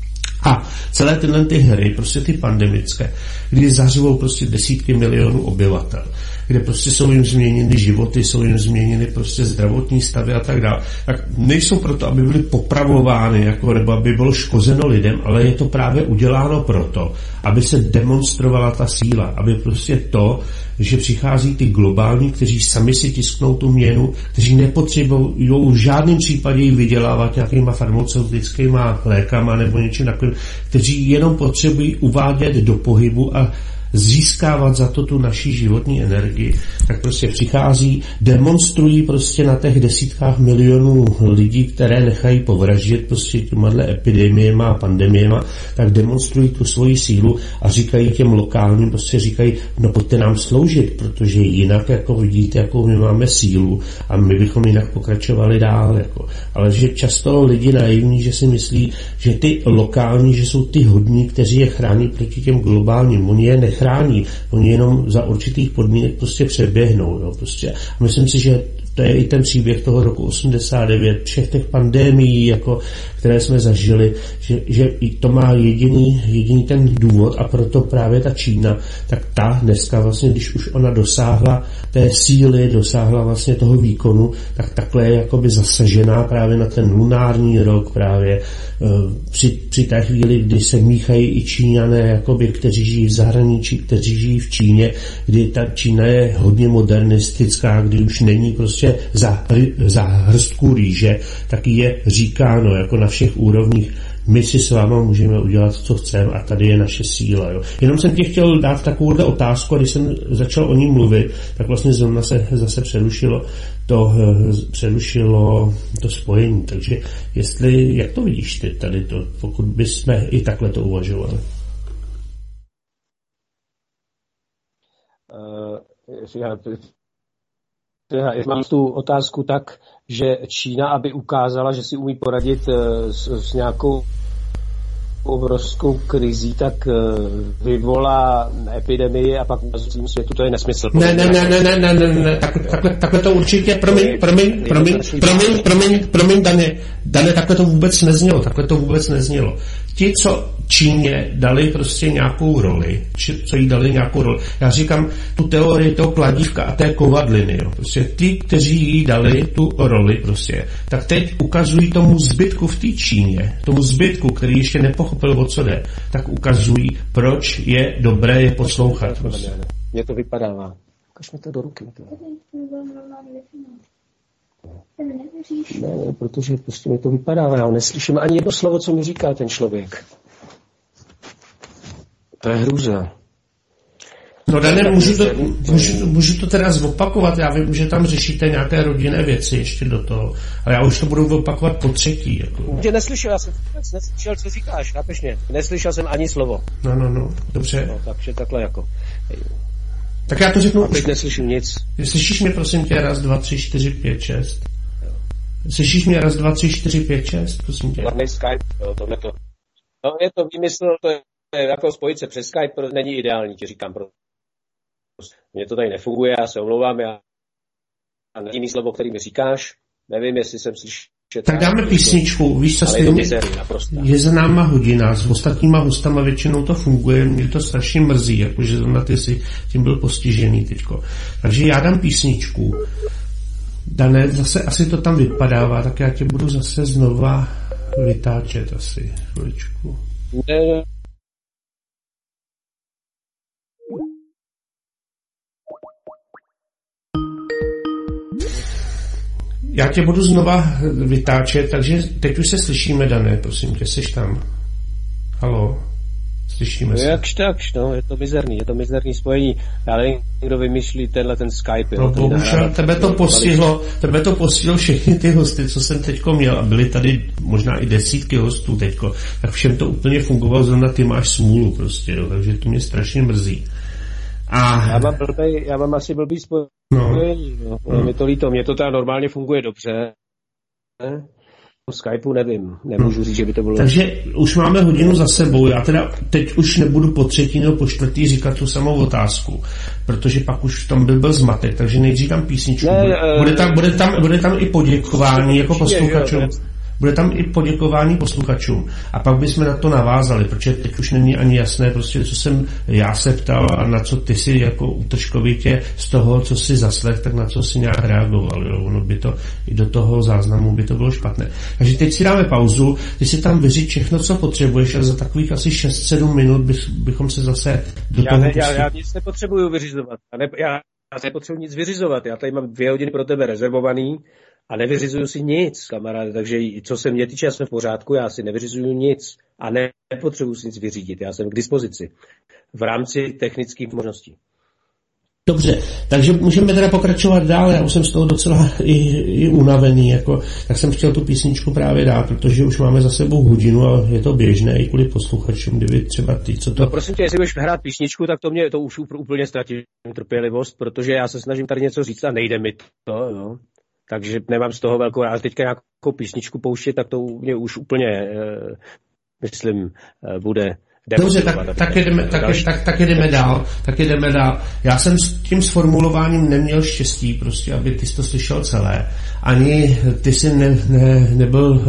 A celé tyhle ty hry, prostě ty pandemické, kdy zařvou prostě desítky milionů obyvatel, kde prostě jsou jim změněny životy, jsou jim změněny prostě zdravotní stavy a tak dále. Tak nejsou proto, aby byly popravovány, jako, nebo aby bylo škozeno lidem, ale je to právě uděláno proto, aby se demonstrovala ta síla, aby prostě to, že přichází ty globální, kteří sami si tisknou tu měnu, kteří nepotřebují v žádném případě ji vydělávat nějakýma farmaceutickýma lékama nebo něčím takovým, kteří jenom potřebují uvádět do pohybu a získávat za to tu naši životní energii, tak prostě přichází, demonstrují prostě na těch desítkách milionů lidí, které nechají povraždit prostě těmhle epidemiema a pandemiema, tak demonstrují tu svoji sílu a říkají těm lokálním, prostě říkají, no pojďte nám sloužit, protože jinak jako vidíte, jakou my máme sílu a my bychom jinak pokračovali dál, jako. Ale že často lidi naivní, že si myslí, že ty lokální, že jsou ty hodní, kteří je chrání proti těm globálním, oni je nechrání, oni jenom za určitých podmínek prostě přeběhnou, jo, prostě. A myslím si, že to je i ten příběh toho roku 89, všech těch pandemií, jako, které jsme zažili, že i to má jediný ten důvod a proto právě ta Čína, tak ta dneska vlastně, když už ona dosáhla té síly, dosáhla vlastně toho výkonu, tak takhle je jakoby zasažená právě na ten lunární rok právě při té chvíli, kdy se míchají i Číňané, jakoby, kteří žijí v zahraničí, kteří žijí v Číně, kdy ta Čína je hodně modernistická, kdy už není prostě za hrstku rýže, tak je říkáno jako na všech úrovních, my si s váma můžeme udělat, co chceme a tady je naše síla. Jo. Jenom jsem ti chtěl dát takovouhle otázku a když jsem začal o ní mluvit, tak vlastně zrovna se zase přerušilo to spojení. Takže jak to vidíš ty tady to, pokud bychom i takhle to uvažovali? Já mám tu otázku tak, že Čína, aby ukázala, že si umí poradit s nějakou obrovskou krizí, tak vyvolá epidemii a pak na celém světu, to je nesmysl. Ne, takhle to určitě, promiň, Dane, takhle to vůbec neznělo. Ti, co Číně dali prostě nějakou roli, já říkám tu teorii toho kladívka a té kovadliny, jo. Prostě ty, kteří jí dali tu roli prostě, tak teď ukazují tomu zbytku v té Číně, tomu zbytku, který ještě nepochopil, o co jde, tak ukazují, proč je dobré je poslouchat. Prostě. Mně to vypadává. Ukaž mi to do ruky. Ne, protože prostě mi to vypadává. Já neslyším ani jedno slovo, co mi říká ten člověk. To je hrůza. No Dane, můžu to teda zopakovat, já vím, že tam řešíte nějaké rodinné věci ještě do toho, ale já už to budu opakovat po třetí. Jako. Že neslyšel, já jsem vůbec neslyšel, co říkáš, chápeš mě? Neslyšel jsem ani slovo. No, dobře. No, takže takhle jako. Tak já to řeknu. A teď neslyším nic. Slyšíš mě, prosím tě, 1, 2, 3, 4, 5, 6. Slyšíš mě 1, 2, 3, 4, 5, 6, prosím tě. Hlavně Skype, tohleto. No, je to výmysl, to je jako spojit se přes Skype, není ideální, ti říkám. Mně to tady nefunguje, já se omlouvám, já jiný slovo, který mi říkáš, nevím, jestli jsem slyšel. Tak dáme písničku, víš co, je za náma hodina, s ostatníma hostama většinou to funguje, mě to strašně mrzí, jakože zrovna ty jsi tím byl postižený teďko. Takže já dám písničku. Dané, zase asi to tam vypadává, tak já tě budu zase znova vytáčet asi chviličku. Ne. Já tě budu znova vytáčet, takže teď už se slyšíme, Dané, prosím tě, jsi tam. Haló, slyšíme se. Jakž takž, no, je to mizerný spojení, ale někdo vymýšlí ten Skype. No bohužel, tebe to postihlo všechny ty hosty, co jsem teďko měl, a byly tady možná i desítky hostů teďko, tak všem to úplně fungovalo, zrovna ty máš smůlu prostě, jo, takže to mě strašně mrzí. Já mám asi blbý spojení, no. Mi to líto, mě to teda normálně funguje dobře. O Skypeu nevím, nemůžu říct, že by to bylo... Takže už máme hodinu za sebou, já teda teď už nebudu po třetí nebo po čtvrtý říkat tu samou otázku, protože pak už tam byl zmatek, takže nejdřív dám písničku. Bude tam i poděkování jako posluchačům. Bude tam i poděkování posluchačům. A pak bychom na to navázali, protože teď už není ani jasné, prostě, co jsem já se ptal a na co ty si jako útržkovitě z toho, co si zaslech, tak na co si nějak reagoval. Jo? Ono by to, i do toho záznamu by to bylo špatné. Takže teď si dáme pauzu, ty si tam vyřiď všechno, co potřebuješ, a za takových asi 6-7 minut bychom se zase do toho pustili. Já nic nepotřebuju vyřizovat. Já nepotřebuji nic vyřizovat. Já tady mám 2 hodiny pro tebe rezervovaný. A nevyřizuju si nic, kamaráde, takže co se mě týče, já jsem v pořádku, já si nevyřizuju nic a nepotřebuji si nic vyřídit, já jsem k dispozici v rámci technických možností. Dobře, takže můžeme teda pokračovat dál, já už jsem z toho docela i unavený, jako, tak jsem chtěl tu písničku právě dát, protože už máme za sebou hodinu a je to běžné i kvůli posluchačům, kdyby třeba ty, co to... No prosím tě, jestli budeš hrát písničku, tak to už úplně ztratím trpělivost, protože já se snažím tady něco říct a nejde mi to, no. Takže nemám z toho velkou, ale teďka nějakou písničku pouštět, tak to mě už úplně, myslím, bude Dobře, tak jedeme dál. Já jsem s tím sformulováním neměl štěstí, prostě, aby ty jsi to slyšel celé. Ani ty jsi nebyl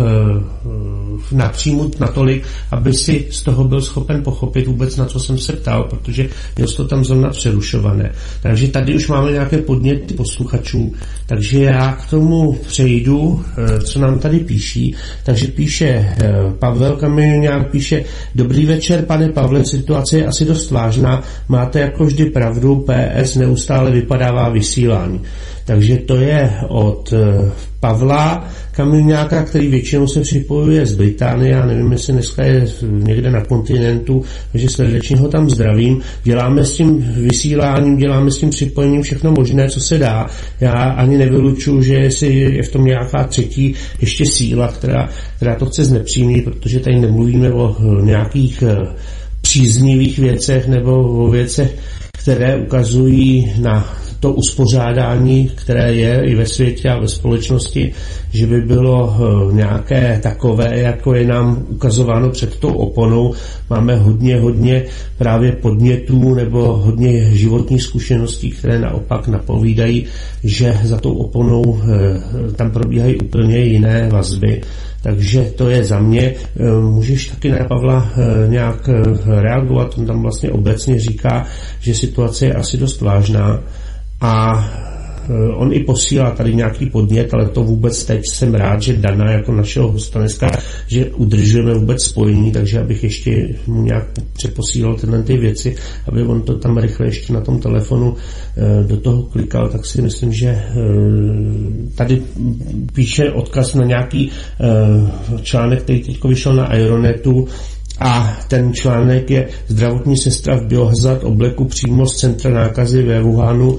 napřímut natolik, aby si z toho byl schopen pochopit vůbec, na co jsem se ptal, protože měl jsi to tam zrovna přerušované. Takže tady už máme nějaké podněty posluchačů. Takže já k tomu přejdu, co nám tady píší. Takže píše Pavel Kamilňák, píše: Dobrý večer, pane Pavle, situace je asi dost vážná, máte jako vždy pravdu, PS neustále vypadává vysílání. Takže to je od Pavla Kamilňáka, který většinou se připojuje z Británie, já nevím, jestli dneska je někde na kontinentu, takže srdečně ho tam zdravím. Děláme s tím vysíláním, děláme s tím připojením všechno možné, co se dá. Já ani nevylučuju, že je v tom nějaká třetí ještě síla, která to chce znepřímit, protože tady nemluvíme o nějakých příznivých věcech nebo o věcech, které ukazují na to uspořádání, které je i ve světě a ve společnosti, že by bylo nějaké takové, jako je nám ukazováno před tou oponou. Máme hodně právě podnětů nebo hodně životních zkušeností, které naopak napovídají, že za tou oponou tam probíhají úplně jiné vazby. Takže to je za mě. Můžeš taky na Pavla nějak reagovat, on tam vlastně obecně říká, že situace je asi dost vážná a on i posílá tady nějaký podnět, ale to vůbec teď jsem rád, že Dana jako našeho hosta dneska, že udržujeme vůbec spojení, takže abych ještě mu nějak přeposílal ty věci, aby on to tam rychle ještě na tom telefonu do toho klikal, tak si myslím, že tady píše odkaz na nějaký článek, který teď vyšel na Aeronetu, a ten článek je: Zdravotní sestra v biohazard obleku přímo z centra nákazy ve Wuhanu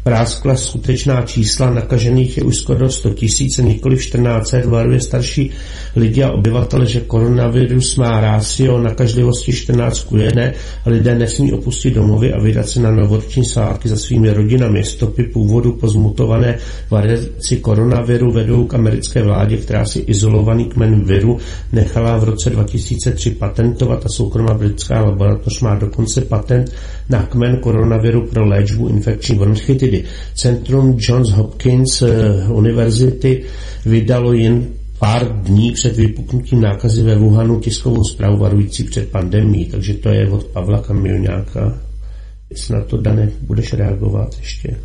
práskla skutečná čísla, nakažených je už skoro 100 000, nikoli 1400, varuje starší lidi a obyvatele, že koronavirus má rátio nakažlivosti 14:1 a lidé nesmí opustit domovy a vydat se na novoroční svátky za svými rodinami. Stopy původu po zmutované variaci koronaviru vedou k americké vládě, která si izolovaný kmen viru nechala v roce 2003 patentovat a soukromá britská laboratoř má dokonce patent na kmen koronaviru pro léčbu infekční bronchitidy. Centrum Johns Hopkins univerzity vydalo jen pár dní před vypuknutím nákazy ve Wuhanu tiskovou zprávu varující před pandemií. Takže to je od Pavla Kamilňáka. Jestli na to, Dane, budeš reagovat ještě.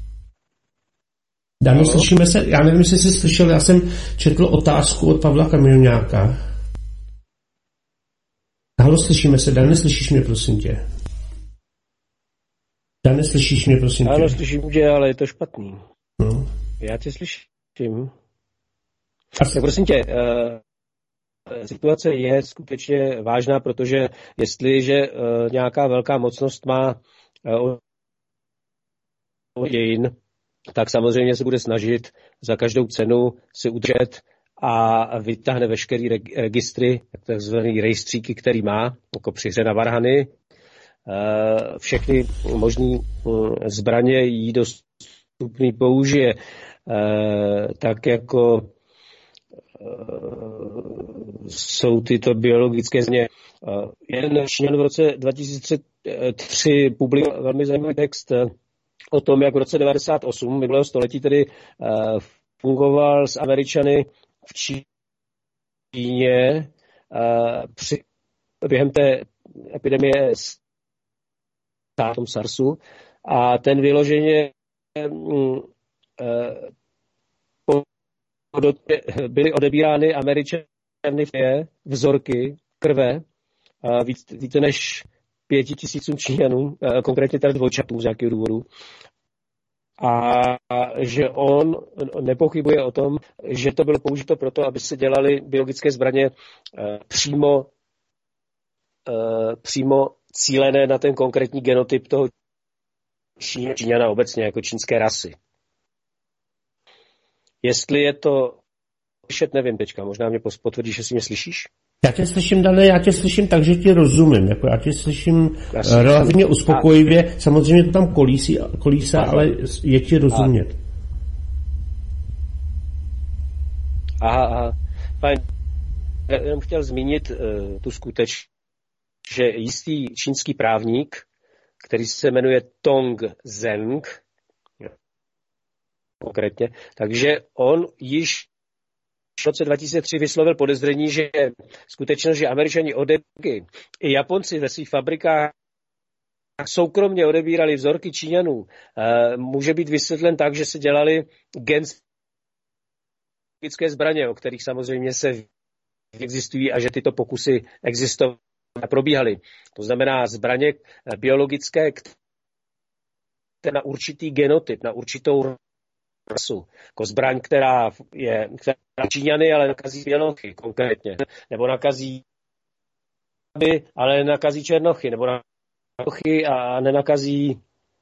Dane, slyšíme se? Já nevím, jestli jsi slyšel, já jsem četl otázku od Pavla Kamilňáka. Halo, slyšíme se? Dane, slyšíš mě, prosím tě? Dane, slyšíš mě, prosím tě? Ano, slyším tě, ale je to špatný. No. Já tě slyším. Tak prosím tě, situace je skutečně vážná, protože jestliže nějaká velká mocnost má dějin, tak samozřejmě se bude snažit za každou cenu si udržet a vytáhne veškerý registry, takzvaný rejstříky, který má, jako při hře na varhany, všechny možný zbraně jí dostupný použije, tak jako jsou tyto biologické změny. Jeden Číňan v roce 2003 publikoval velmi zajímavý text o tom, jak v roce 1998 minulého století tedy fungoval s Američany v Číně během té epidemie SARSu a ten vyloženě byly odebírány Američany vzorky krve více než 5 000 Číňanů, konkrétně tady dvojčatů z nějakého důvodu. A že on nepochybuje o tom, že to bylo použito proto, aby se dělaly biologické zbraně přímo cílené na ten konkrétní genotyp toho Číňana obecně, jako čínské rasy. Jestli je to slyšet, nevím teďka, možná mě potvrdíš, jestli mě slyšíš? Já tě slyším, Dane, já tě slyším tak, že ti rozumím, jako já tě slyším relativně uspokojivě, samozřejmě to tam kolísá, ale je ti rozumět. Aha. Fajn. Já jenom chtěl zmínit tu skutečnost, že jistý čínský právník, který se jmenuje Tong Zeng, konkrétně, takže on již v roce 2003 vyslovil podezření, že skutečnost, že Američani i Japonci ve svých fabrikách soukromně odebírali vzorky Číňanů, může být vysvětlen tak, že se dělali genetické zbraně, o kterých samozřejmě se existují a že tyto pokusy existovaly a probíhaly. To znamená zbraně biologické, které na určitý genotyp, na určitou rasu. Jako zbraň, která Číňany, ale nakazí bělochy konkrétně. Nebo nakazí ale nakazí černochy. Nebo nakazí a nenakazí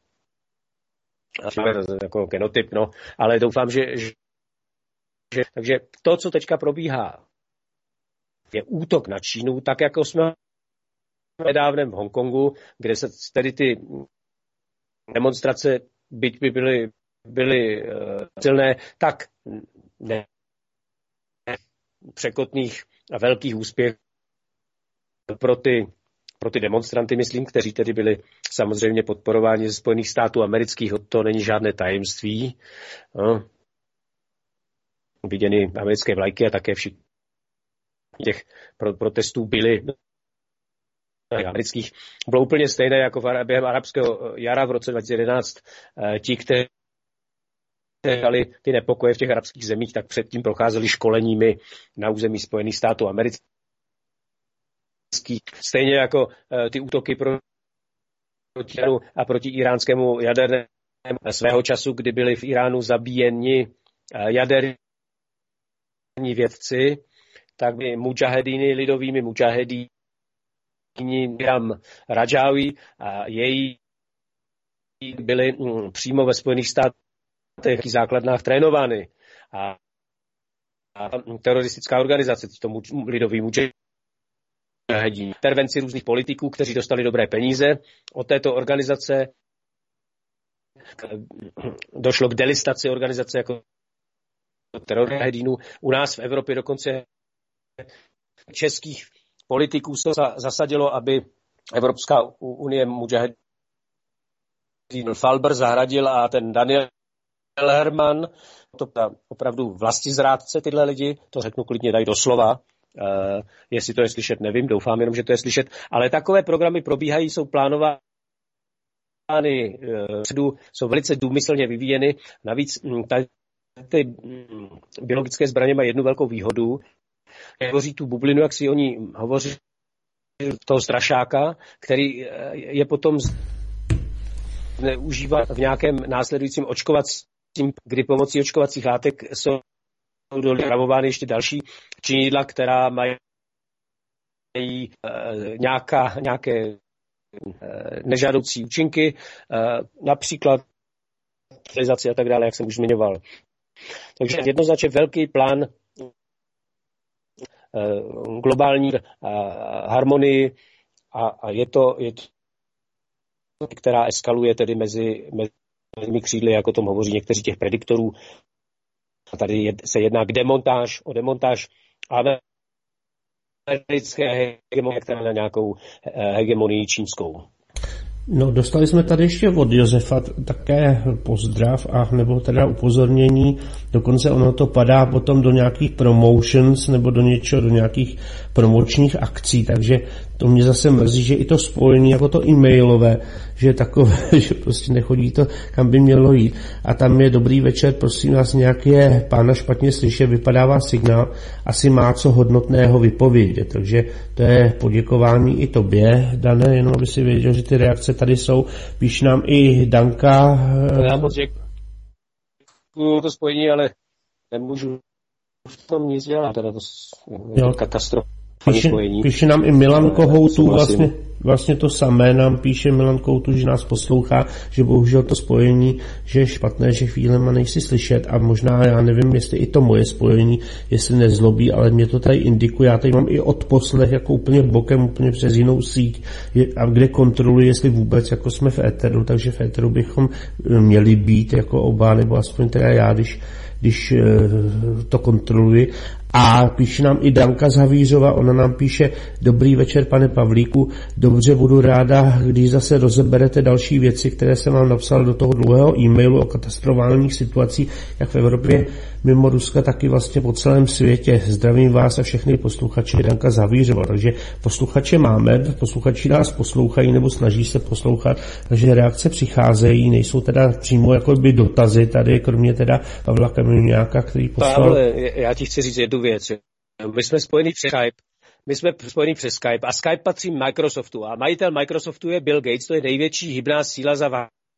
jako genotyp, no. Ale doufám, že takže to, co teďka probíhá, je útok na Čínu, tak jako jsme nedávnem v Hongkongu, kde se tedy ty demonstrace byť by byly silné, tak ne překotných a velkých úspěchů pro ty demonstranty, myslím, kteří tedy byli samozřejmě podporováni ze Spojených států amerických, to není žádné tajemství. No. Viděny americké vlajky a také všichni těch protestů byly amerických. Bylo úplně stejné jako během arabského jara v roce 2011. Ti, kteří dali ty nepokoje v těch arabských zemích, tak předtím procházeli školeními na území Spojených států amerických. Stejně jako ty útoky proti Iránu a proti iránskému jadernému svého času, kdy byli v Iránu zabíjeni jaderní vědci, tak by mudžahedíny, lidovými mudžahedíny Iram Rajawi a její byly přímo ve Spojených státech v základnách trénovány. A teroristická organizace, tomu lidový mudžahedín, intervenci různých politiků, kteří dostali dobré peníze. Od této organizace došlo k delistaci organizace jako teroristů. U nás v Evropě dokonce českých politiků se zasadilo, aby Evropská unie mudžahedín Falber zahradil a ten Daniel Herman, to opravdu vlastizrádce tyhle lidi, to řeknu klidně dají doslova, jestli to je slyšet, nevím, doufám jenom, že to je slyšet, ale takové programy probíhají, jsou plánovány, jsou velice důmyslně vyvíjeny, navíc ty biologické zbraně mají jednu velkou výhodu, tvoří tu bublinu, jak si oni hovoří, toho strašáka, který je potom zneužívá v nějakém následujícím očkovacím, kdy pomocí očkovacích látek jsou dopravovány ještě další činidla, která mají nějaké nežádoucí účinky, například sterilizaci a tak dále, jak jsem už zmiňoval. Takže jednoznačně velký plán globální harmonii a je to která eskaluje tedy mezi křídly, jako o tom hovoří někteří těch prediktorů. A tady se jedná o demontáž americké hegemonie, která na nějakou hegemonii čínskou. No, dostali jsme tady ještě od Josefa také pozdrav a nebo teda upozornění, dokonce ono to padá potom do nějakých promotions nebo do něčeho, do nějakých promočních akcí, takže to mě zase mrzí, že i to spojení jako to e-mailové, že je takové, že prostě nechodí to, kam by mělo jít. A tam je dobrý večer, prosím vás, nějaký je pána špatně slyšet, vypadává signál, asi má co hodnotného vypovědět, takže to je poděkování i tobě, Dané, jenom aby si věděl, že ty reakce tady jsou. Píš nám i Danka. Já moc děkuju to spojení, ale nemůžu v tom nic dělat, teda to je katastrofa. Píše nám i Milan Kohoutů, vlastně to samé nám píše Milan Kohoutů, že nás poslouchá, že bohužel to spojení, že je špatné, že chvílema nejsi slyšet a možná, já nevím, jestli i to moje spojení, jestli nezlobí, ale mě to tady indikuje, já tady mám i odposlech jako úplně bokem, úplně přes jinou síť, a kde kontroluji, jestli vůbec jako jsme v éteru, takže v éteru bychom měli být jako oba, nebo aspoň teda já, když to kontroluji. A píše nám i Danka z Havířova, ona nám píše: dobrý večer, pane Pavlíku, dobře, budu ráda, když zase rozeberete další věci, které jsem vám napsal do toho dlouhého e-mailu o katastrofálních situacích, jak v Evropě, mimo Ruska, tak i vlastně po celém světě. Zdravím vás a všechny posluchače, Danka z Havířova. Takže posluchače máme, posluchači nás poslouchají nebo snaží se poslouchat, takže reakce přicházejí, nejsou teda přímo jako by dotazy tady, kromě teda Pavla Kamenňáka, který poslal. Pavle, já ti chci říct jednu věc. My jsme spojení přes Skype a Skype patří Microsoftu a majitel Microsoftu je Bill Gates, to je největší hybná síla za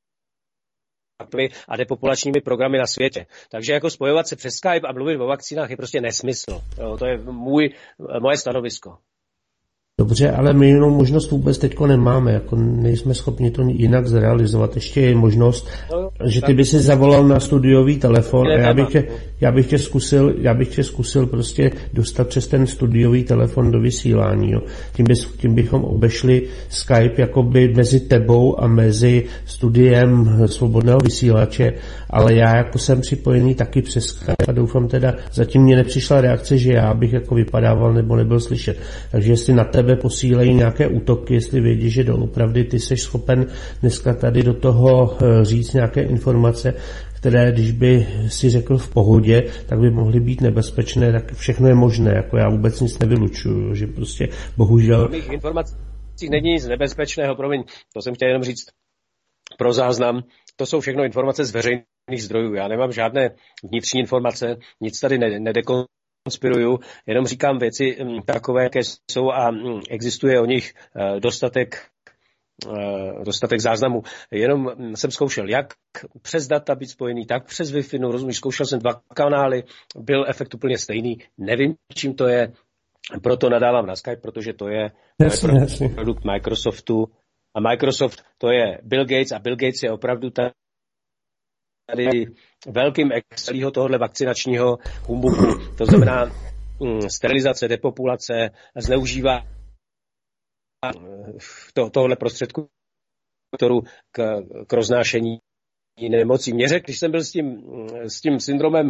vakcíny a depopulačními programy na světě. Takže jako spojovat se přes Skype a mluvit o vakcínách je prostě nesmysl. Jo, to je moje stanovisko. Dobře, ale my jinou možnost vůbec teďko nemáme, jako nejsme schopni to jinak zrealizovat. Ještě je možnost, že ty by si zavolal na studiový telefon a já bych tě zkusil prostě dostat přes ten studiový telefon do vysílání. Jo. Tím bychom obešli Skype jakoby mezi tebou a mezi studiem svobodného vysílače, ale já jako jsem připojený taky přes Skype a doufám teda, zatím mě nepřišla reakce, že já bych jako vypadával nebo nebyl slyšet. Takže jestli na tebe posílejí nějaké útoky, jestli vědí, že doopravdy ty jsi schopen dneska tady do toho říct nějaké informace, které, když by si řekl v pohodě, tak by mohly být nebezpečné, tak všechno je možné, jako já vůbec nic nevylučuju, že prostě bohužel... V mých informacích není nic nebezpečného, promiň, to jsem chtěl jenom říct pro záznam, to jsou všechno informace z veřejných zdrojů, já nemám žádné vnitřní informace, nic tady konspiruju, jenom říkám věci takové, jaké jsou a existuje o nich dostatek záznamů. Jenom jsem zkoušel, jak přes data být spojený, tak přes Wi-Fi, no rozumíš, zkoušel jsem 2 kanály, byl efekt úplně stejný, nevím, čím to je, proto nadávám na Skype, protože to je jasně. produkt Microsoftu A Microsoft, to je Bill Gates a Bill Gates je opravdu tady velkým excelího tohohle vakcinačního humbuku. To znamená sterilizace, depopulace, zneužívá tohle prostředku k roznášení nemocí. Mě řekl, když jsem byl s tím syndromem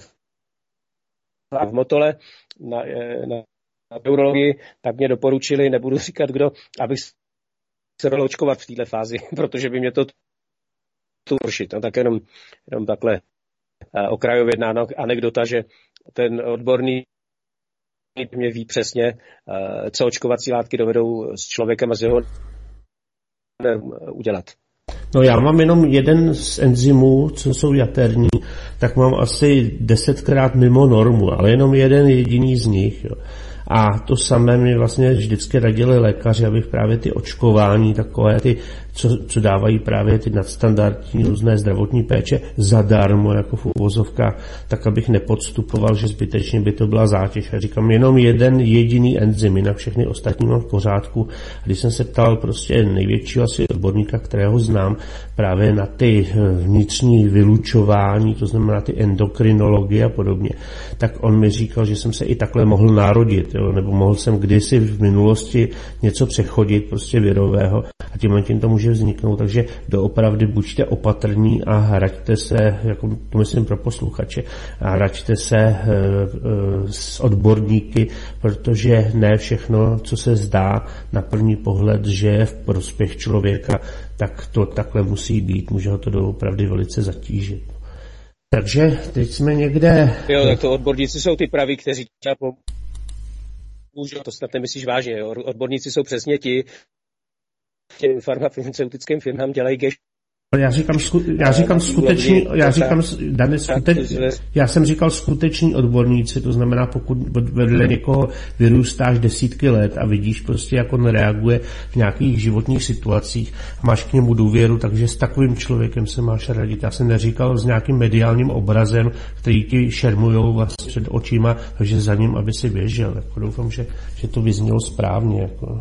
v Motole na neurologii, tak mě doporučili, nebudu říkat kdo, abych se dal očkovat v této fázi, protože by mě to horšit. No, tak jenom takhle okrajově jedna anekdota, že ten odborný mě ví přesně, co očkovací látky dovedou s člověkem a s jeho udělat. No já mám jenom jeden z enzymů, co jsou jaterní, tak mám asi 10krát mimo normu, ale jenom jeden jediný z nich. Jo. A to samé mi vlastně vždycky radili lékaři, abych právě ty očkování, takové ty, co dávají právě ty nadstandardní různé zdravotní péče zadarmo, jako v uvozovkách, tak abych nepodstupoval, že zbytečně by to byla zátěž. A říkám, jenom jeden jediný enzym, jinak všechny ostatní mám v pořádku. A když jsem se ptal prostě největšího asi odborníka, kterého znám, právě na ty vnitřní vylučování, to znamená ty endokrinologie a podobně, tak on mi říkal, že jsem se i takhle mohl narodit, jo, nebo mohl jsem kdysi v minulosti něco přechodit prostě virového a tím to může vzniknout, takže doopravdy buďte opatrní a hraďte se, jako to myslím pro posluchače, a hraďte se s odborníky, protože ne všechno, co se zdá na první pohled, že je v prospěch člověka, tak to takhle musí být, může ho to doopravdy velice zatížit. Takže teď jsme někde... Jo, tak to odborníci jsou ty praví, kteří třeba pomůžou, to snad nemyslíš vážně, jo? Odborníci jsou přesně ti, těm farmaceutickým firmám dělají geš. Já jsem říkal skuteční odborníci, to znamená, pokud vedle někoho vyrůstáš desítky let a vidíš prostě, jak on reaguje v nějakých životních situacích, máš k němu důvěru, takže s takovým člověkem se máš radit. Já jsem neříkal s nějakým mediálním obrazem, který ti šermujou vlastně před očima, takže za ním, aby si běžel. Jako doufám, že to vyznělo správně. Jako.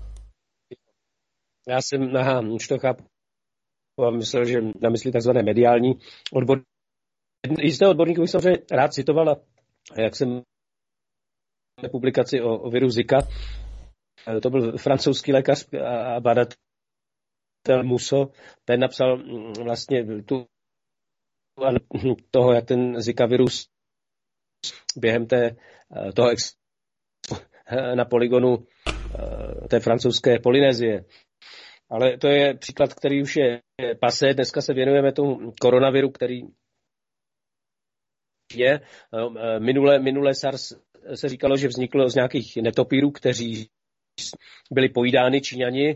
Já jsem, už to chápu, a myslel, že na mysli takzvané mediální odborníky. Jisté odborníky bych samozřejmě rád citoval, a jak jsem publikaci o viru Zika, to byl francouzský lékař a badatel Musso, ten napsal vlastně toho, jak ten Zika virus během toho na polygonu té francouzské Polynésie. Ale to je příklad, který už je pasé. Dneska se věnujeme tomu koronaviru, který je. Minule SARS se říkalo, že vzniklo z nějakých netopírů, kteří byli pojídány Číňani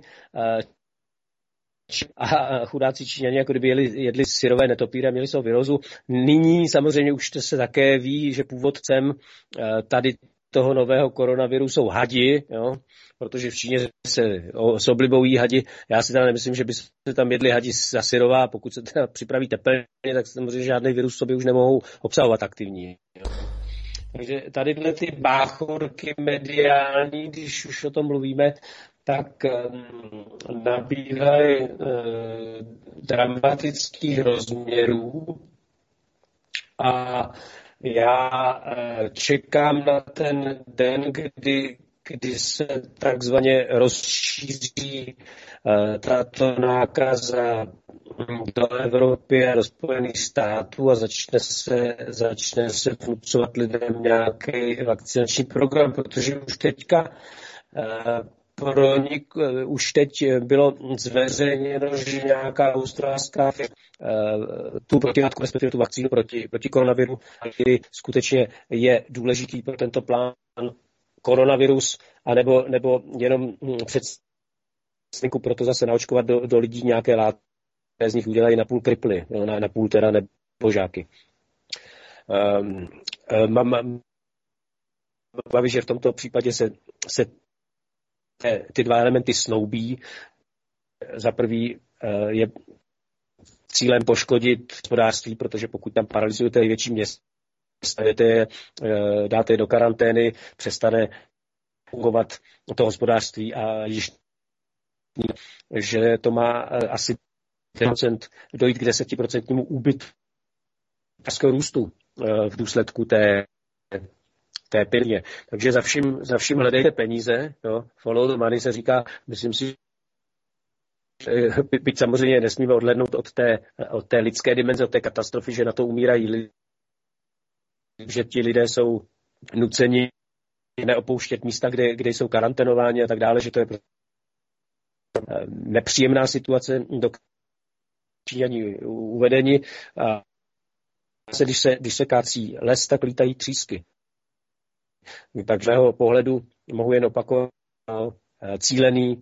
a chudáci Číňani jako kdyby jedli syrové netopíry a měli z toho virózu. Nyní samozřejmě už se také ví, že původcem tady toho nového koronaviru jsou hadi, jo? Protože v Číně se s oblibou jí hadi. Já si teda nemyslím, že by se tam jedli hadi za syrová, a pokud se teda připraví teplně, tak samozřejmě žádný virus sobě už nemohou obsahovat aktivní. Jo? Takže tadyhle ty báchorky mediální, když už o tom mluvíme, tak nabírají dramatických rozměrů a já čekám na ten den, kdy se takzvaně rozšíří tato nákaza do Evropy a do Spojených států a začne se vnucovat lidem nějaký vakcinační program, protože už teďka už teď bylo zveřejněno, že nějaká australská tu protilátku, respektive tu vakcínu proti koronaviru, který skutečně je důležitý pro tento plán koronavirus, nebo jenom představku proto zase naočkovat do lidí nějaké látky, které z nich udělají napůl kriply, na půl teda nebo žáky. Mám obavy, že v tomto případě se ty dva elementy snoubí. Za prvý je cílem poškodit hospodářství, protože pokud tam paralyzujete větší města, dáte je do karantény, přestane fungovat to hospodářství a již že to má asi 10% dojít k 10% úbytku růstu v důsledku té pilně. Takže za vším hledejte peníze. Jo. Follow the money se říká, myslím si, byť samozřejmě nesmíme odhlédnout od té lidské dimenze, od té katastrofy, že na to umírají lidi, že ti lidé jsou nuceni neopouštět místa, kde jsou karanténováni a tak dále, že to je nepříjemná situace, do ani uvedení. A když se kácí les, tak lítají třísky. Takže z mého pohledu mohu jen opakovat cílený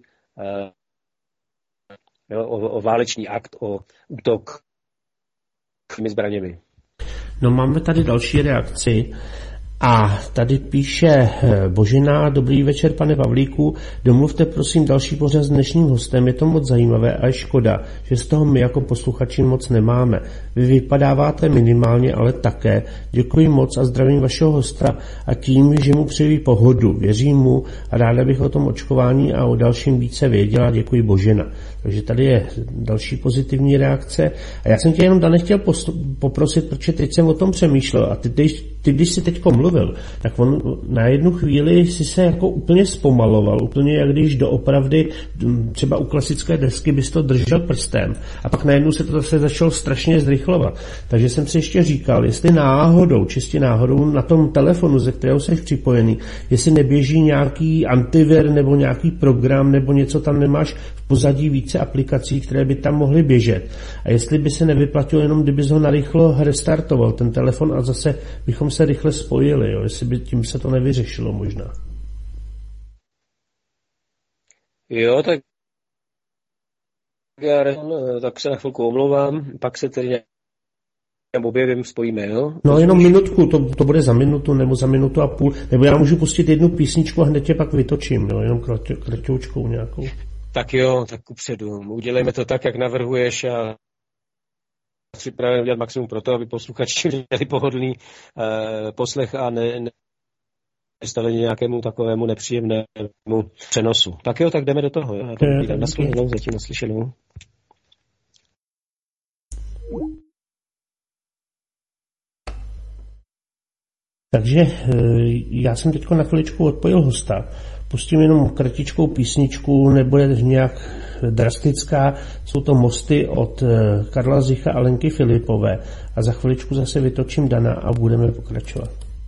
o válečný akt, o útok těmi zbraněmi. No, máme tady další reakci. A tady píše Božena: dobrý večer, pane Pavlíku, domluvte prosím další pořad s dnešním hostem, je to moc zajímavé a je škoda, že z toho my jako posluchači moc nemáme. Vy vypadáváte minimálně, ale také. Děkuji moc a zdravím vašeho hosta a tím, že mu přeji pohodu. Věřím mu a ráda bych o tom očkování a o dalším více věděla. Děkuji, Božena. Takže tady je další pozitivní reakce. A já jsem tě jenom, Dane, chtěl poprosit, protože teď jsem o tom přemýšlel a ty když si teďko mluvil, tak on na jednu chvíli si se jako úplně zpomaloval, úplně jak když doopravdy třeba u klasické desky bys to držel prstem a pak najednou se to zase začalo strašně zrychlovat. Takže jsem si ještě říkal, jestli náhodou, čistě náhodou na tom telefonu, ze kterého jsi připojený, jestli neběží nějaký antivir nebo nějaký program nebo něco tam nemáš v pozadí více aplikací, které by tam mohly běžet. A jestli by se nevyplatilo jenom, kdybys ho narychlo restartoval ten telefon a zase bychom se rychle spojili, jo? Jestli by tím se to nevyřešilo možná. Jo, tak se na chvilku omlouvám, pak se tedy objevím, spojíme, jo? No jenom minutku, to bude za minutu nebo za minutu a půl, nebo já můžu pustit jednu písničku a hned tě pak vytočím, jo? Jenom kratoučkou nějakou. Tak jo, tak kupředu. Udělejme to tak, jak navrhuješ a připravíme udělat maximum pro to, aby posluchači měli pohodlný poslech a nestavili nějakému takovému nepříjemnému přenosu. Tak jo, tak jdeme do toho. Já to vydám naslyšenou, zatím naslyšenou. Takže já jsem teď na chviličku odpojil hosta. Pustím jenom kratičkou písničku, nebude nějak drastická. Jsou to Mosty od Karla Zicha a Lenky Filipové. A za chviličku zase vytočím Dana a budeme pokračovat.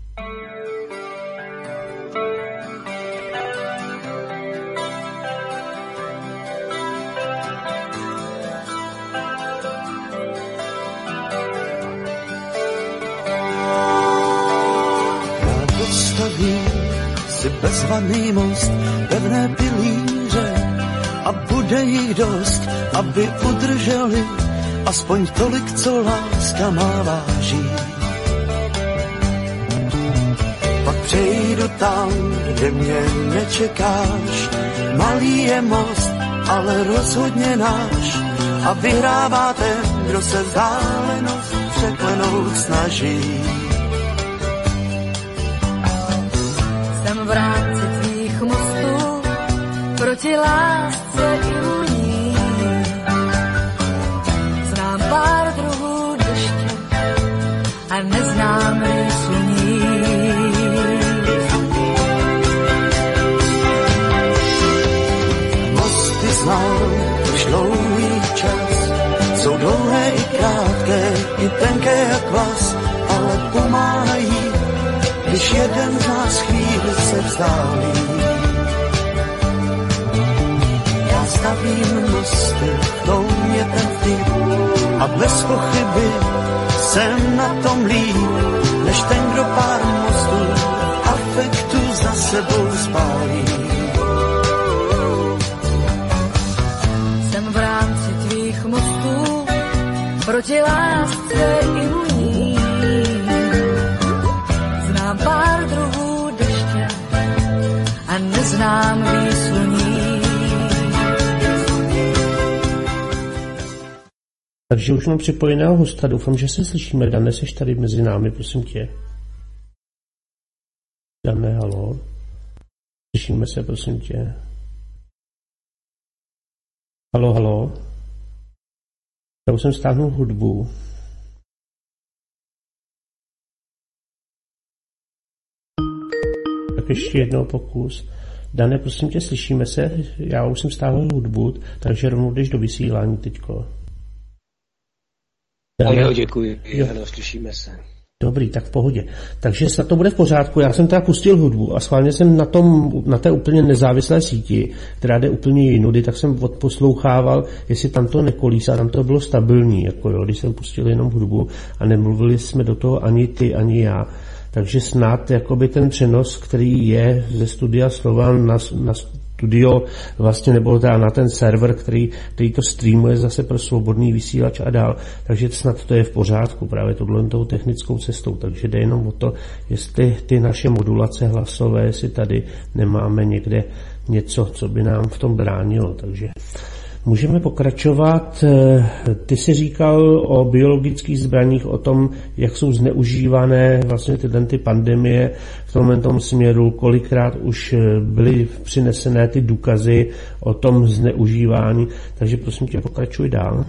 Bezvaný most, pevné pilíře a bude jich dost, aby udrželi aspoň tolik, co láska má váží. Pak přejdu tam, kde mě nečekáš, malý je most, ale rozhodně náš a vyhrává ten, kdo se vzdálenost překlenout snaží. V rámci tvých mostů proti lásce i lní. Znám pár druhů deště a neznám sluní. Mosty znám už dlouhý čas, jsou dlouhé i krátké, i tenké jak vás, ale pomáhají, když jeden z nás chvíli se vzdálí. Já stavím mosty, chtou mě ten vtip a bez pochyby jsem na tom líp, než ten, kdo pár mostů afektu za sebou spálí. Jsem v rámci tvých mostů proti lásce i lní. Znám pár druhů deště a neznám výsluní. Takže už mám připojeného hosta, doufám, že se slyšíme. Dane, seš tady mezi námi, prosím tě. Dane, haló. Slyšíme se, prosím tě. Halo. Já už jsem stáhnul hudbu. Tak ještě jednou pokus. Dane, prosím tě, slyšíme se? Já už jsem stáhnul hudbu, takže rovnou jdeš do vysílání teďko. Jo, děkuji. Ano, slyšíme se. Dobrý, tak v pohodě. Takže snad to bude v pořádku. Já jsem teda pustil hudbu a schválně jsem na té úplně nezávislé síti, která jde úplně jinudy, tak jsem odposlouchával, jestli tam to nekolísá, tam to bylo stabilní, jako jo, když jsem pustil jenom hudbu a nemluvili jsme do toho ani ty, ani já. Takže snad jakoby ten přenos, který je ze studia Slovan na studio vlastně, nebo teda na ten server, který to streamuje zase pro svobodný vysílač a dál. Takže snad to je v pořádku právě tou technickou cestou. Takže jde jenom o to, jestli ty naše modulace hlasové, jestli tady nemáme někde něco, co by nám v tom bránilo. Takže můžeme pokračovat. Ty jsi říkal o biologických zbraních, o tom, jak jsou zneužívané vlastně ty pandemie v tom směru, kolikrát už byly přinesené ty důkazy o tom zneužívání. Takže prosím tě, pokračuj dál.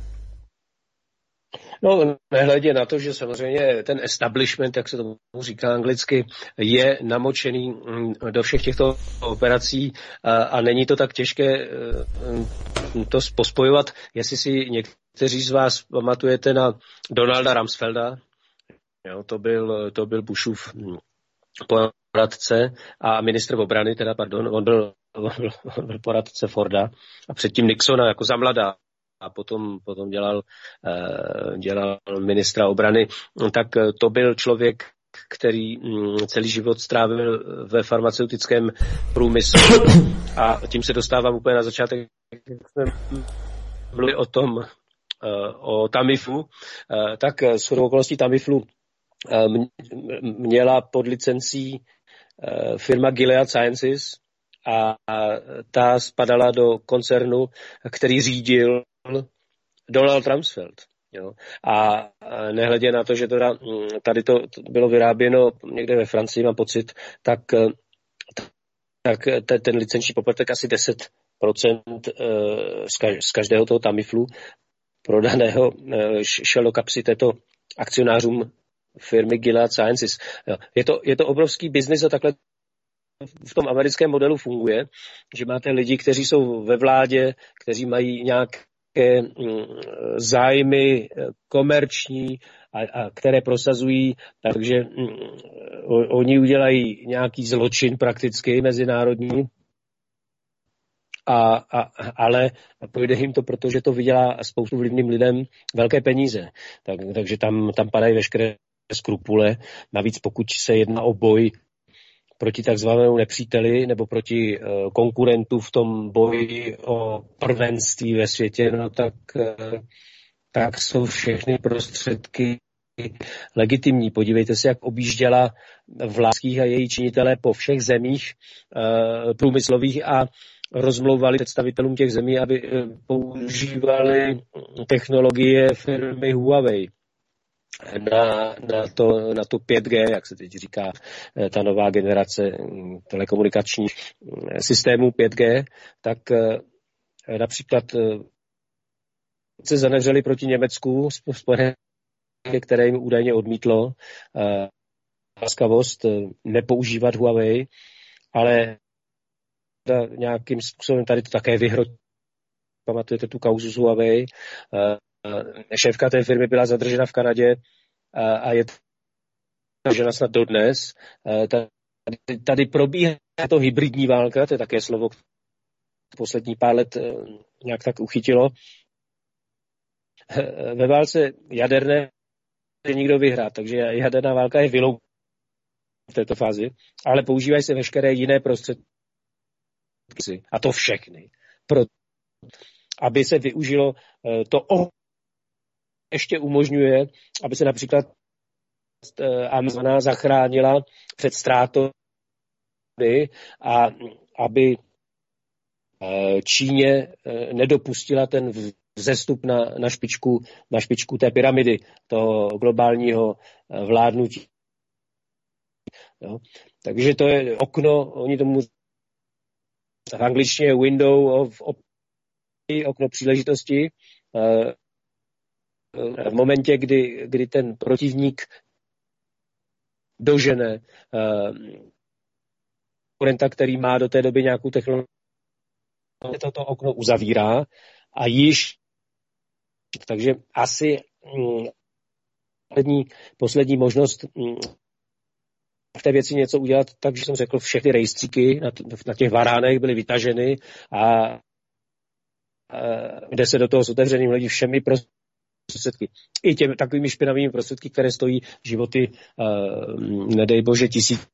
No, nehledě na to, že samozřejmě ten establishment, jak se tomu říká anglicky, je namočený do všech těchto operací a není to tak těžké to pospojovat. Jestli si někteří z vás pamatujete na Donalda Rumsfelda, jo, to byl Bushův poradce a ministr obrany, on byl poradce Forda a předtím Nixona jako za mladá. A potom dělal ministra obrany, tak to byl člověk, který celý život strávil ve farmaceutickém průmyslu. A tím se dostávám úplně na začátek, jak jsme mluvili o Tamiflu, tak shodou okolností Tamiflu měla pod licencí firma Gilead Sciences a ta spadala do koncernu, který řídil Donald Rumsfeld. Jo. A nehledě na to, že tady to bylo vyráběno někde ve Francii, mám pocit, tak ten licenční poplatek asi 10% z každého toho Tamiflu prodaného šel do kapsy této akcionářům firmy Gilead Sciences. Jo. Je to obrovský biznis a takhle v tom americkém modelu funguje, že máte lidi, kteří jsou ve vládě, kteří mají nějaké zájmy komerční a které prosazují, takže oni udělají nějaký zločin prakticky mezinárodní, ale pojde jim to, protože to vydělá spoustu vlivným lidem velké peníze. Takže tam padají veškeré skrupule. Navíc pokud se jedná o boj proti takzvanému nepříteli nebo proti konkurentu v tom boji o prvenství ve světě, no tak jsou všechny prostředky legitimní. Podívejte se, jak objížděla vládských a její činitelé po všech zemích průmyslových a rozmlouvali představitelům těch zemí, aby používali technologie firmy Huawei na to 5G, jak se teď říká, ta nová generace telekomunikačních systémů 5G, tak například se zanevřeli proti Německu, které jim údajně odmítlo laskavost nepoužívat Huawei, ale nějakým způsobem tady to také vyhrotilo. Pamatujete tu kauzu z Huawei? Šéfka té firmy byla zadržena v Kanadě a je zadržena snad dodnes. Tady probíhá to hybridní válka, to je také slovo, které poslední pár let nějak tak uchytilo. Ve válce jaderné nikdo vyhrát, takže jaderná válka je vyloučena v této fázi, ale používají se veškeré jiné prostředky. A to všechny. Aby se využilo to ještě umožňuje, aby se například Amazona zachránila před ztrátou a aby Číně nedopustila ten vzestup na špičku té pyramidy, toho globálního vládnutí. Jo. Takže to je okno, oni tomu v angličtině window of okno příležitosti. V momentě, kdy ten protivník dožene konkurenta, který má do té doby nějakou technologii, toto okno uzavírá a již takže asi poslední možnost v té věci něco udělat, takže jsem řekl, všechny rejstříky na těch varánech byly vytaženy a jde se do toho s otevřeným hledí všemi prostředky. I těmi takovými špinavými prostředky, které stojí životy, nedej bože, tisíc.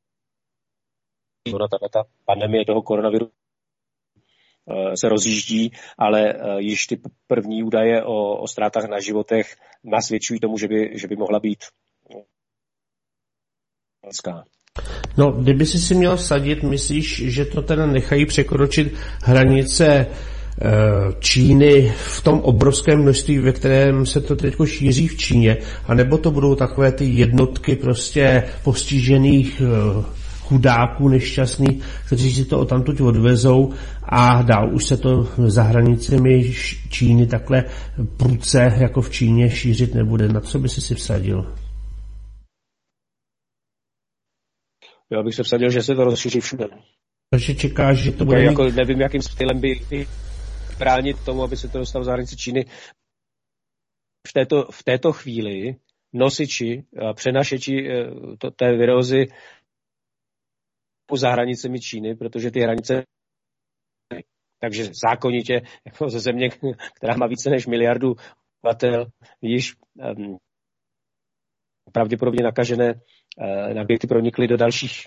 Ta pandemie toho koronaviru se rozjíždí, ale již ty první údaje o ztrátách na životech nasvědčují tomu, že by mohla být lidská. No, kdyby si měl vsadit, myslíš, že to teda nechají překročit hranice Číny v tom obrovském množství, ve kterém se to teď šíří v Číně, anebo to budou takové ty jednotky prostě postižených chudáků nešťastných, kteří si to odtamtud odvezou a dál už se to za hranicemi Číny takhle prudce jako v Číně šířit nebude. Na co by si vsadil? Já bych se vsadil, že se to rozšíří všude. Takže čekáš, že to bude... Jako nevím, jakým stylem by bránit tomu, aby se to dostalo za hranici Číny. V této chvíli nosiči, přenašeči té virózy za hranicemi Číny, protože ty hranice, takže zákonitě jako ze země, která má více než 1 miliardu obyvatel, již pravděpodobně nakažené naběhy pronikly do dalších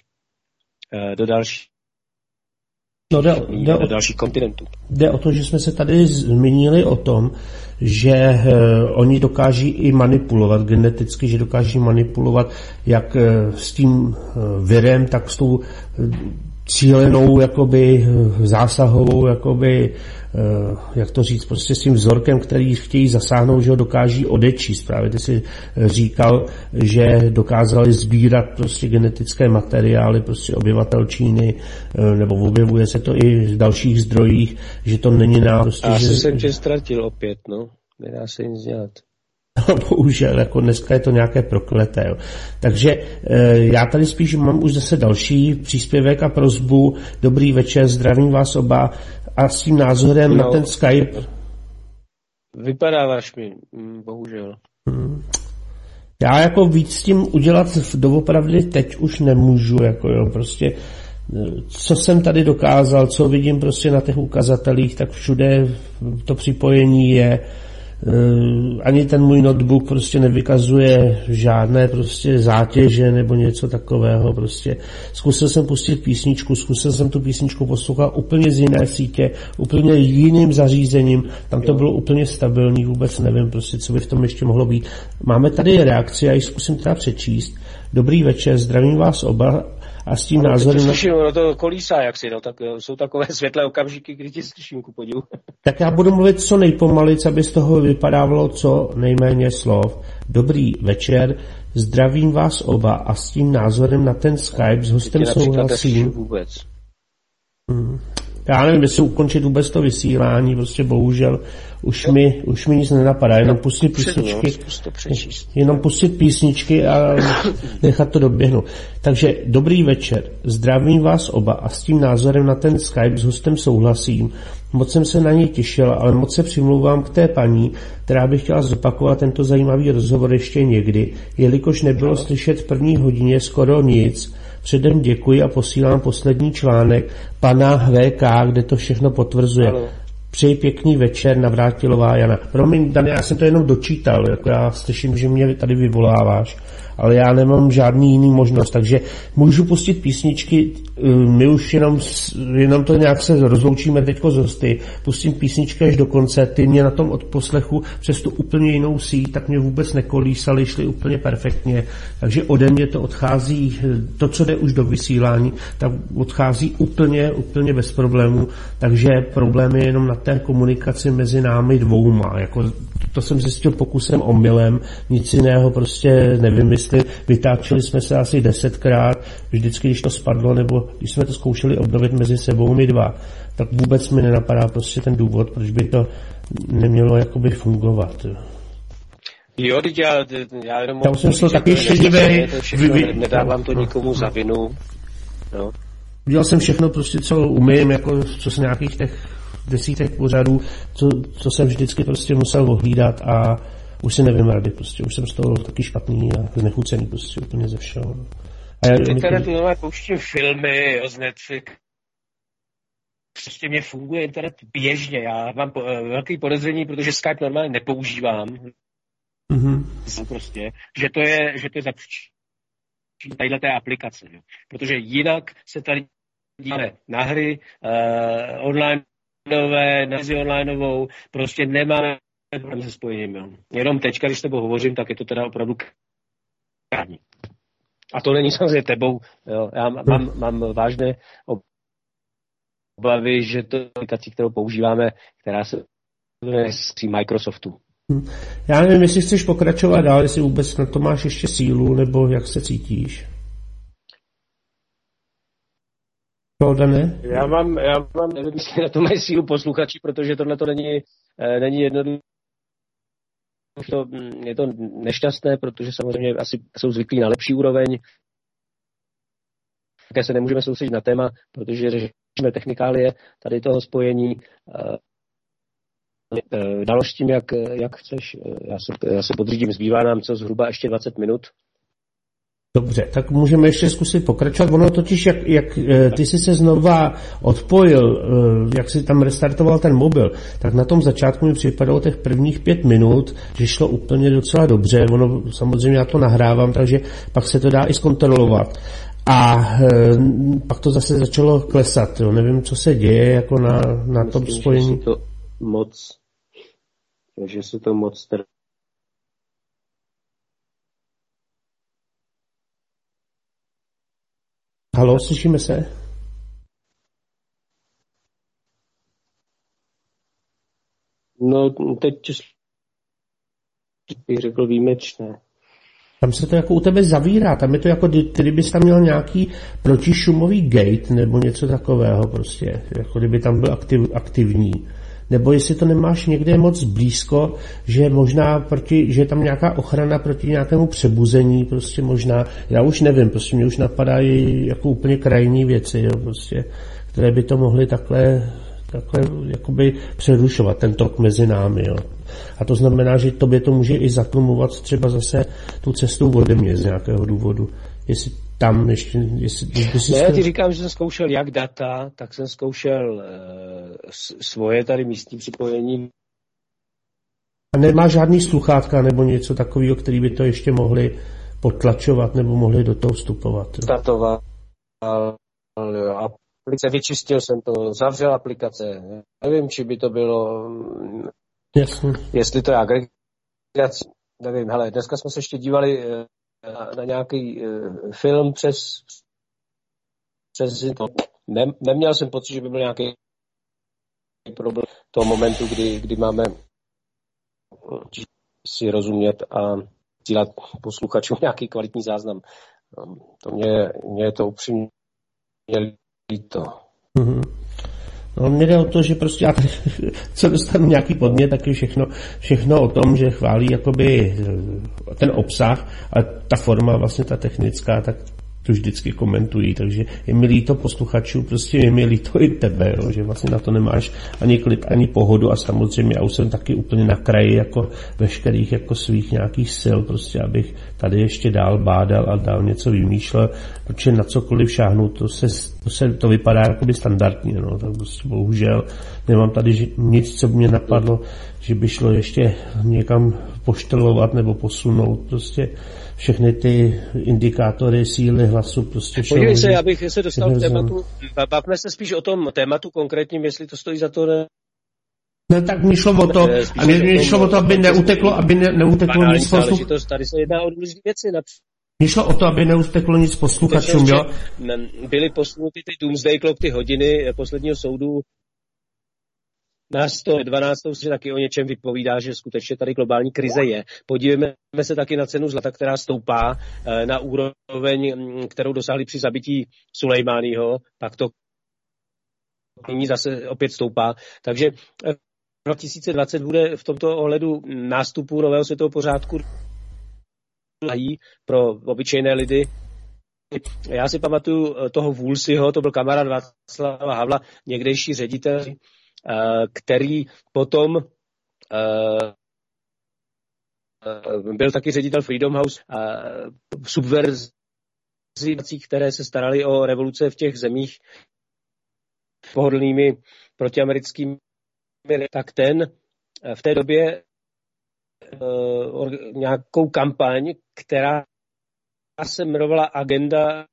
do dalších kontinentů. Jde o to, že jsme se tady zmínili o tom, že oni dokáží i manipulovat geneticky, že dokáží manipulovat jak s tím virem, tak s tou cílenou jakoby zásahovou, jakoby, jak to říct, prostě s tím vzorkem, který chtějí zasáhnout, že ho dokáží odečíst. Právě ty si říkal, že dokázali sbírat prostě genetické materiály prostě obyvatel Číny, nebo objevuje se to i v dalších zdrojích, že to není prostě... Já jsem tě ztratil opět, no. Nedá se nic dělat. Bohužel, jako dneska je to nějaké prokleté. Jo. Takže já tady spíš mám už zase další příspěvek a prosbu. Dobrý večer, zdravím vás oba a s tím názorem na ten Skype. Vypadáváš mi, bohužel. Já jako víc s tím udělat doopravdy teď už nemůžu, jako jo, prostě co jsem tady dokázal, co vidím prostě na těch ukazatelích, tak všude to připojení je. Ani ten můj notebook prostě nevykazuje žádné prostě zátěže nebo něco takového prostě. Zkusil jsem pustit písničku, jsem tu písničku poslouchal úplně z jiné sítě, úplně jiným zařízením, tam to bylo úplně stabilní, vůbec nevím prostě, co by v tom ještě mohlo být. Máme tady reakci, já ji zkusím teda přečíst. Dobrý večer, zdravím vás oba a s tím názorem... Slyším, to kolísá jaksi, no, tak jsou takové světlé okamžiky, kdy ti slyším, ku podivu. Tak já budu mluvit co nejpomalic, aby z toho vypadávalo co nejméně slov. Dobrý večer, zdravím vás oba a s tím názorem na ten Skype s hostem souhlasím. Já nevím, jestli ukončit vůbec to vysílání, prostě bohužel už mi nic nenapadá, jenom pustit písničky a nechat to doběhnout. Takže dobrý večer, zdravím vás oba a s tím názorem na ten Skype s hostem souhlasím. Moc jsem se na něj těšil, ale moc se přimlouvám k té paní, která by chtěla zopakovat tento zajímavý rozhovor ještě někdy, jelikož nebylo slyšet v první hodině skoro nic. Předem děkuji a posílám poslední článek pana VK, kde to všechno potvrzuje. Ano. Přeji pěkný večer, Navrátilová Jana. Promiň, Dane, já jsem to jenom dočítal, jako já slyším, že mě tady vyvoláváš, ale já nemám žádný jiný možnost, takže můžu pustit písničky, my už jenom to nějak se rozloučíme teďko z hosty, pustím písničky až do konce, ty mě na tom odposlechu přes tu úplně jinou síť, tak mě vůbec nekolísaly, šly úplně perfektně, takže ode mě to odchází, to, co jde už do vysílání, tak odchází úplně bez problémů, takže problém je jenom na té komunikaci mezi námi dvouma, jako to jsem zjistil pokusem omylem, nic jiného prostě nevymyslit. Vytáčeli jsme se asi 10krát, vždycky, když to spadlo, nebo když jsme to zkoušeli obnovit mezi sebou my dva, tak vůbec mi nenapadá prostě ten důvod, proč by to nemělo jakoby fungovat. Jo, já jenom já jsem to taky šedivý. Nedávám to nikomu za vinu. No. Udělal jsem všechno prostě, co umím, jako co z nějakých těch desítek pořadů, co jsem vždycky prostě musel ohlídat a už si nevím rady prostě. Už jsem z toho taky špatný a znechucený prostě úplně ze všeho. A já internetu nové pouštím filmy z Netflix. Prostě mě funguje internet běžně. Já mám velký podezření, protože Skype normálně nepoužívám. Prostě, že to je zapříčinění tadyhle té aplikace. Jo. Protože jinak se tady díváme na hry onlineové, na hry onlineovou, prostě nemáme problém se spojením. Jo. Jenom teďka, když s tebou hovořím, tak je to teda opravdu krátní. A to není samozřejmě tebou. Jo. Já mám vážné obavy, že to aplikací, kterou používáme, která se jmenuje Microsoftu. Já nevím, jestli chceš pokračovat dál, jestli vůbec na to máš ještě sílu, nebo jak se cítíš. Dané? Já mám, nevím, jestli na to mají sílu posluchači, protože tohle to není jednoduché. Je to nešťastné, protože samozřejmě asi jsou zvyklí na lepší úroveň. Také se nemůžeme soustředit na téma, protože řešíme technikálie tady toho spojení. Dalo s tím, jak chceš. Já se podřídím, zbývá nám co zhruba ještě 20 minut. Dobře, tak můžeme ještě zkusit pokračovat. Ono totiž, jak ty jsi se znova odpojil, jak jsi tam restartoval ten mobil, tak na tom začátku mi připadalo těch prvních 5 minut, že šlo úplně docela dobře. Ono samozřejmě já to nahrávám, takže pak se to dá i zkontrolovat. A pak to zase začalo klesat. Jo. Nevím, co se děje jako na tom spojení. Že se to moc Haló, slyšíme se? No, teď bych řekl výjimečné. Tam se to jako u tebe zavírá, tam je to jako, kdybys tam měl nějaký protišumový gate nebo něco takového prostě, jako kdyby tam byl aktivní. Nebo jestli to nemáš někde moc blízko, že možná že je tam nějaká ochrana proti nějakému přebuzení, prostě možná, já už nevím, prostě mě už napadají jako úplně krajní věci, jo, prostě, které by to mohly takhle jakoby přerušovat ten tok mezi námi, jo. A to znamená, že tobě to může i zatlumovat třeba zase tu cestu ode mě z nějakého důvodu. Jestli tam ještě... Já ti říkám, že jsem zkoušel jak data, tak jsem zkoušel svoje tady místní připojení. A nemá žádný sluchátka nebo něco takového, který by to ještě mohli potlačovat nebo mohli do toho vstupovat? Statoval, aplikace, vyčistil jsem to, zavřel aplikace. Nevím, či by to bylo... Jasně. Jestli to je agregace, nevím, hele, dneska jsme se ještě dívali na nějaký film přes to. Neměl jsem pocit, že by byl nějaký problém toho momentu, kdy máme si rozumět a dělat posluchačům nějaký kvalitní záznam. To mě je to upřímně líto. Mm-hmm. No, mě jde o to, že prostě já tady, co dostanu nějaký podnět, tak je všechno o tom, že chválí jakoby ten obsah, a ta forma, vlastně ta technická, tak to vždycky komentují, takže je mi líto posluchačů, prostě je mi líto i tebe, jo, že vlastně na to nemáš ani klid, ani pohodu a samozřejmě já už jsem taky úplně na kraji jako veškerých jako svých nějakých sil, prostě abych tady ještě dál bádal a dál něco vymýšlel, protože na cokoliv šáhnu, to vypadá jakoby standardně, no, tak prostě bohužel nemám tady nic, co by mě napadlo, že by šlo ještě někam poštelovat nebo posunout, prostě všechny ty indikátory síly hlasu prostě... Podívej se, abych se dostal k tématu, bavme se spíš o tom tématu konkrétním, jestli to stojí za to, ne? No tak mi šlo o to, a mě šlo o to, aby neuteklo nic posluchačům. Tady se jedná o důležité věci. Mně šlo o to, aby neuteklo nic posluchačům, jo? Byly posunuty ty Doomsday Clock, ty hodiny posledního soudu. na 112 se taky o něčem vypovídá, že skutečně tady globální krize je. Podívejme se taky na cenu zlata, která stoupá na úroveň, kterou dosáhli při zabití Sulejmáního, tak to nyní zase opět stoupá. Takže 2020 bude v tomto ohledu nástupu nového světového pořádku pro obyčejné lidi. Já si pamatuju toho Woolseyho, to byl kamarád Václava Havla, někdejší ředitel, který potom byl taky ředitel Freedom House, subverzí, které se starali o revoluce v těch zemích pohodlnými protiamerickými, tak ten v té době nějakou kampaň, která se jmenovala Agenda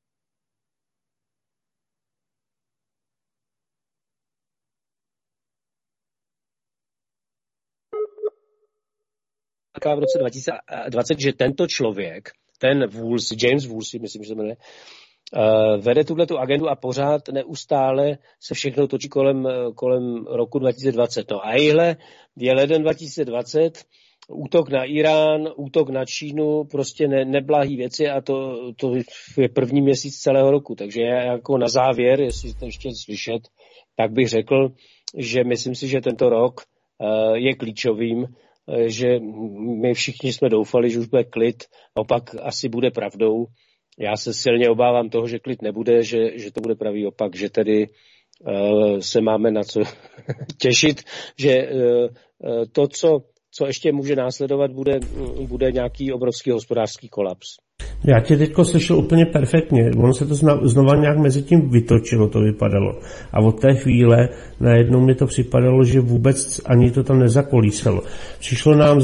v roce 2020, že tento člověk, ten Woolsey, James Woolsey, myslím, že se jmenuje, vede tuhletu agendu a pořád neustále se všechno točí kolem roku 2020. No a je leden 2020, útok na Irán, útok na Čínu, prostě neblahý věci a to je první měsíc celého roku. Takže já jako na závěr, jestli to ještě slyšet, tak bych řekl, že myslím si, že tento rok je klíčovým, že my všichni jsme doufali, že už bude klid, opak asi bude pravdou. Já se silně obávám toho, že klid nebude, že to bude pravý opak, že tedy se máme na co těšit, že to, co ještě může následovat, bude nějaký obrovský hospodářský kolaps. Já tě teďko slyšel úplně perfektně. Ono se to znova nějak mezi tím vytočilo, to vypadalo. A od té chvíle najednou mi to připadalo, že vůbec ani to tam nezakolísalo. Přišla nám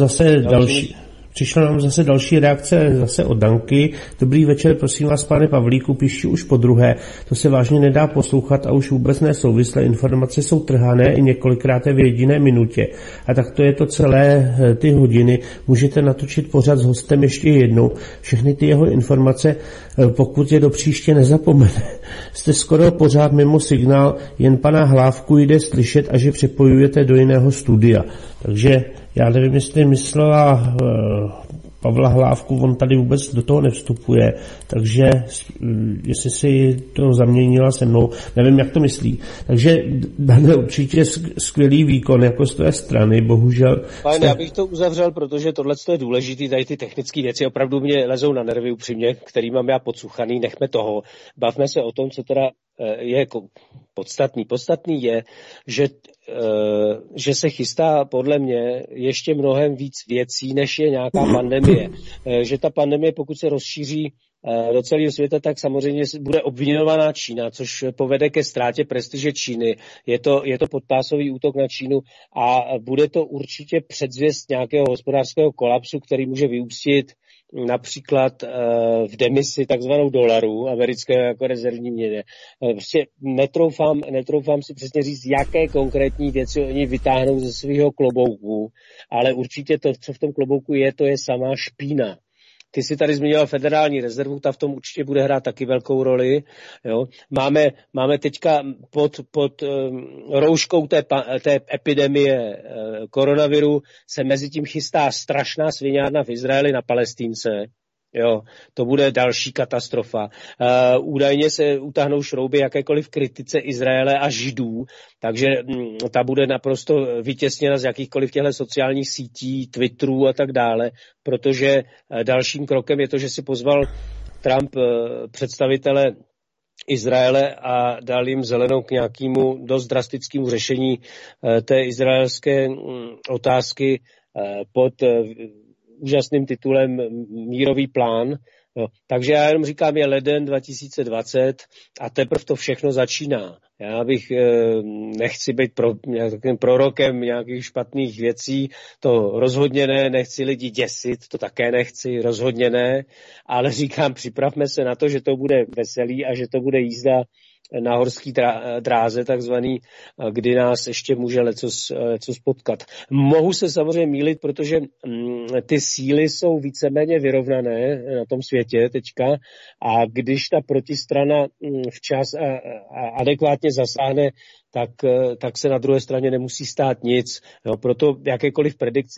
zase další reakce zase od Danky. Dobrý večer, prosím vás, pane Pavlíku, píšu už podruhé. To se vážně nedá poslouchat a už vůbec nesouvislé. Informace jsou trhané i několikrát v jediné minutě. A tak to je to celé ty hodiny. Můžete natočit pořad s hostem ještě jednou. Všechny ty jeho informace, pokud je do příště nezapomene. Jste skoro pořád mimo signál, jen pana Hlávku jde slyšet a že přepojujete do jiného studia. Takže já nevím, jestli myslela Pavla Hlávku, on tady vůbec do toho nevstupuje, takže jestli si to zaměnila se mnou, nevím, jak to myslí. Takže Dane, určitě skvělý výkon jako z té strany, bohužel. Pane, já bych to uzavřel, protože tohle je důležitý, tady ty technické věci opravdu mě lezou na nervy upřímně, který mám já podsuchaný, nechme toho. Bavme se o tom, co teda je jako podstatný. Podstatný je, že se chystá podle mě ještě mnohem víc věcí, než je nějaká pandemie. Že ta pandemie, pokud se rozšíří do celého světa, tak samozřejmě bude obviňovaná Čína, což povede ke ztrátě prestiže Číny. Je to podpásový útok na Čínu a bude to určitě předzvěst nějakého hospodářského kolapsu, který může vyústit například v demisi takzvanou dolaru, americké jako rezervní měně. Prostě netroufám si přesně říct, jaké konkrétní věci oni vytáhnou ze svého klobouku, ale určitě to, co v tom klobouku je, to je samá špína. Ty jsi tady zmínila Federální rezervu, ta v tom určitě bude hrát taky velkou roli. Jo. Máme teďka pod rouškou té epidemie koronaviru se mezi tím chystá strašná sviňárna v Izraeli na Palestínce. Jo, to bude další katastrofa. Údajně se utáhnou šrouby jakékoliv kritice Izraele a Židů, takže ta bude naprosto vytěsněna z jakýchkoliv těchto sociálních sítí, Twitterů a tak dále, protože dalším krokem je to, že si pozval Trump představitele Izraele a dal jim zelenou k nějakému dost drastickému řešení té izraelské otázky pod úžasným titulem Mírový plán. No, takže já jenom říkám, je leden 2020 a teprve to všechno začíná. Já bych nechci být nějakým prorokem nějakých špatných věcí, to rozhodně ne, nechci lidi děsit, to také nechci, rozhodně ne, ale říkám, připravme se na to, že to bude veselý a že to bude jízda na horský dráze takzvaný, kdy nás ještě může lecos potkat. Mohu se samozřejmě mýlit, protože ty síly jsou víceméně vyrovnané na tom světě teďka a když ta protistrana včas a adekvátně zasáhne, tak se na druhé straně nemusí stát nic. Jo, proto jakékoliv predikce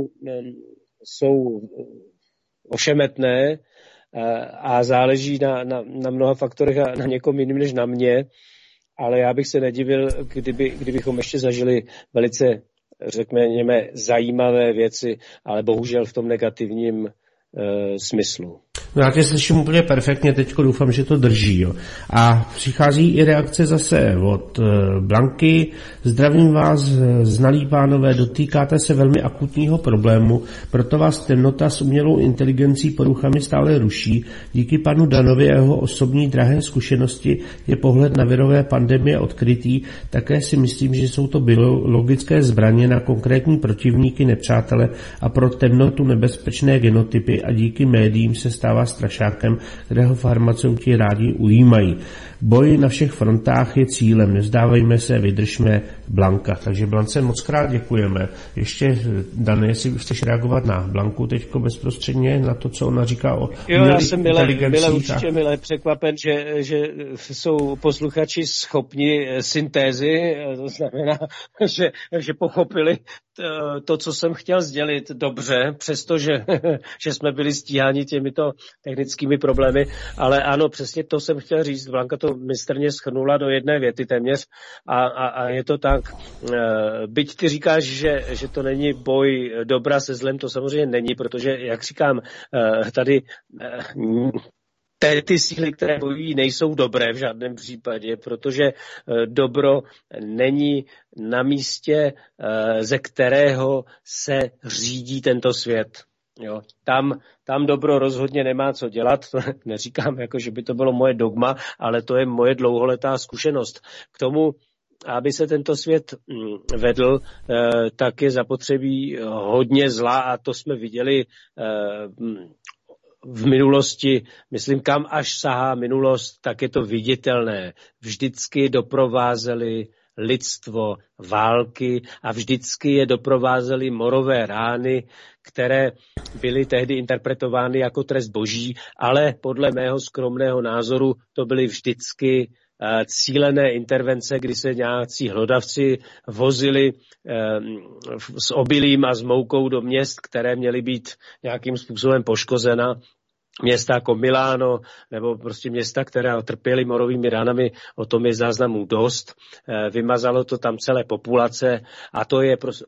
jsou ošemetné a záleží na mnoha faktorech a na někom jiným než na mě, ale já bych se nedivil, kdybychom ještě zažili velice, řekněme, zajímavé věci, ale bohužel v tom negativním smyslu. No já tě slyším úplně perfektně, teďko doufám, že to drží. Jo. A přichází i reakce zase od Blanky. Zdravím vás, znalí pánové, dotýkáte se velmi akutního problému, proto vás temnota s umělou inteligencí poruchami stále ruší. Díky panu Danovi a jeho osobní drahé zkušenosti je pohled na virové pandemie odkrytý. Také si myslím, že jsou to biologické zbraně na konkrétní protivníky, nepřátele a pro temnotu nebezpečné genotypy a díky médiím se stává strašákem, kterého farmaceuti rádi ujímají. Boj na všech frontách je cílem, nevzdávejme se, vydržme. Blanka. Takže Blance moc krát děkujeme. Ještě, Dane, jestli chceš reagovat na Blanku teďko bezprostředně, na to, co ona říká o já jsem milé překvapen, že jsou posluchači schopni syntézy, to znamená, že pochopili to, co jsem chtěl sdělit dobře, přestože že jsme byli stíháni těmito technickými problémy, ale ano, přesně to jsem chtěl říct. Blanka to mistrně shrnula do jedné věty téměř a je to tak. Byť ty říkáš, že to není boj dobra se zlem, to samozřejmě není, protože, jak říkám, tady ty síly, které bojují, nejsou dobré v žádném případě, protože dobro není na místě, ze kterého se řídí tento svět. Jo, tam dobro rozhodně nemá co dělat, to neříkám, jako, že by to bylo moje dogma, ale to je moje dlouholetá zkušenost. K tomu, aby se tento svět vedl, tak je zapotřebí hodně zla a to jsme viděli v minulosti, myslím, kam až sahá minulost, tak je to viditelné. Vždycky doprovázely lidstvo války a vždycky je doprovázely morové rány, které byly tehdy interpretovány jako trest boží, ale podle mého skromného názoru to byly vždycky cílené intervence, kdy se nějací hlodavci vozili s obilím a s moukou do měst, které měly být nějakým způsobem poškozena. Města jako Miláno, nebo prostě města, která trpěly morovými ranami, o tom je záznamů dost. Vymazalo to tam celé populace a to je prostě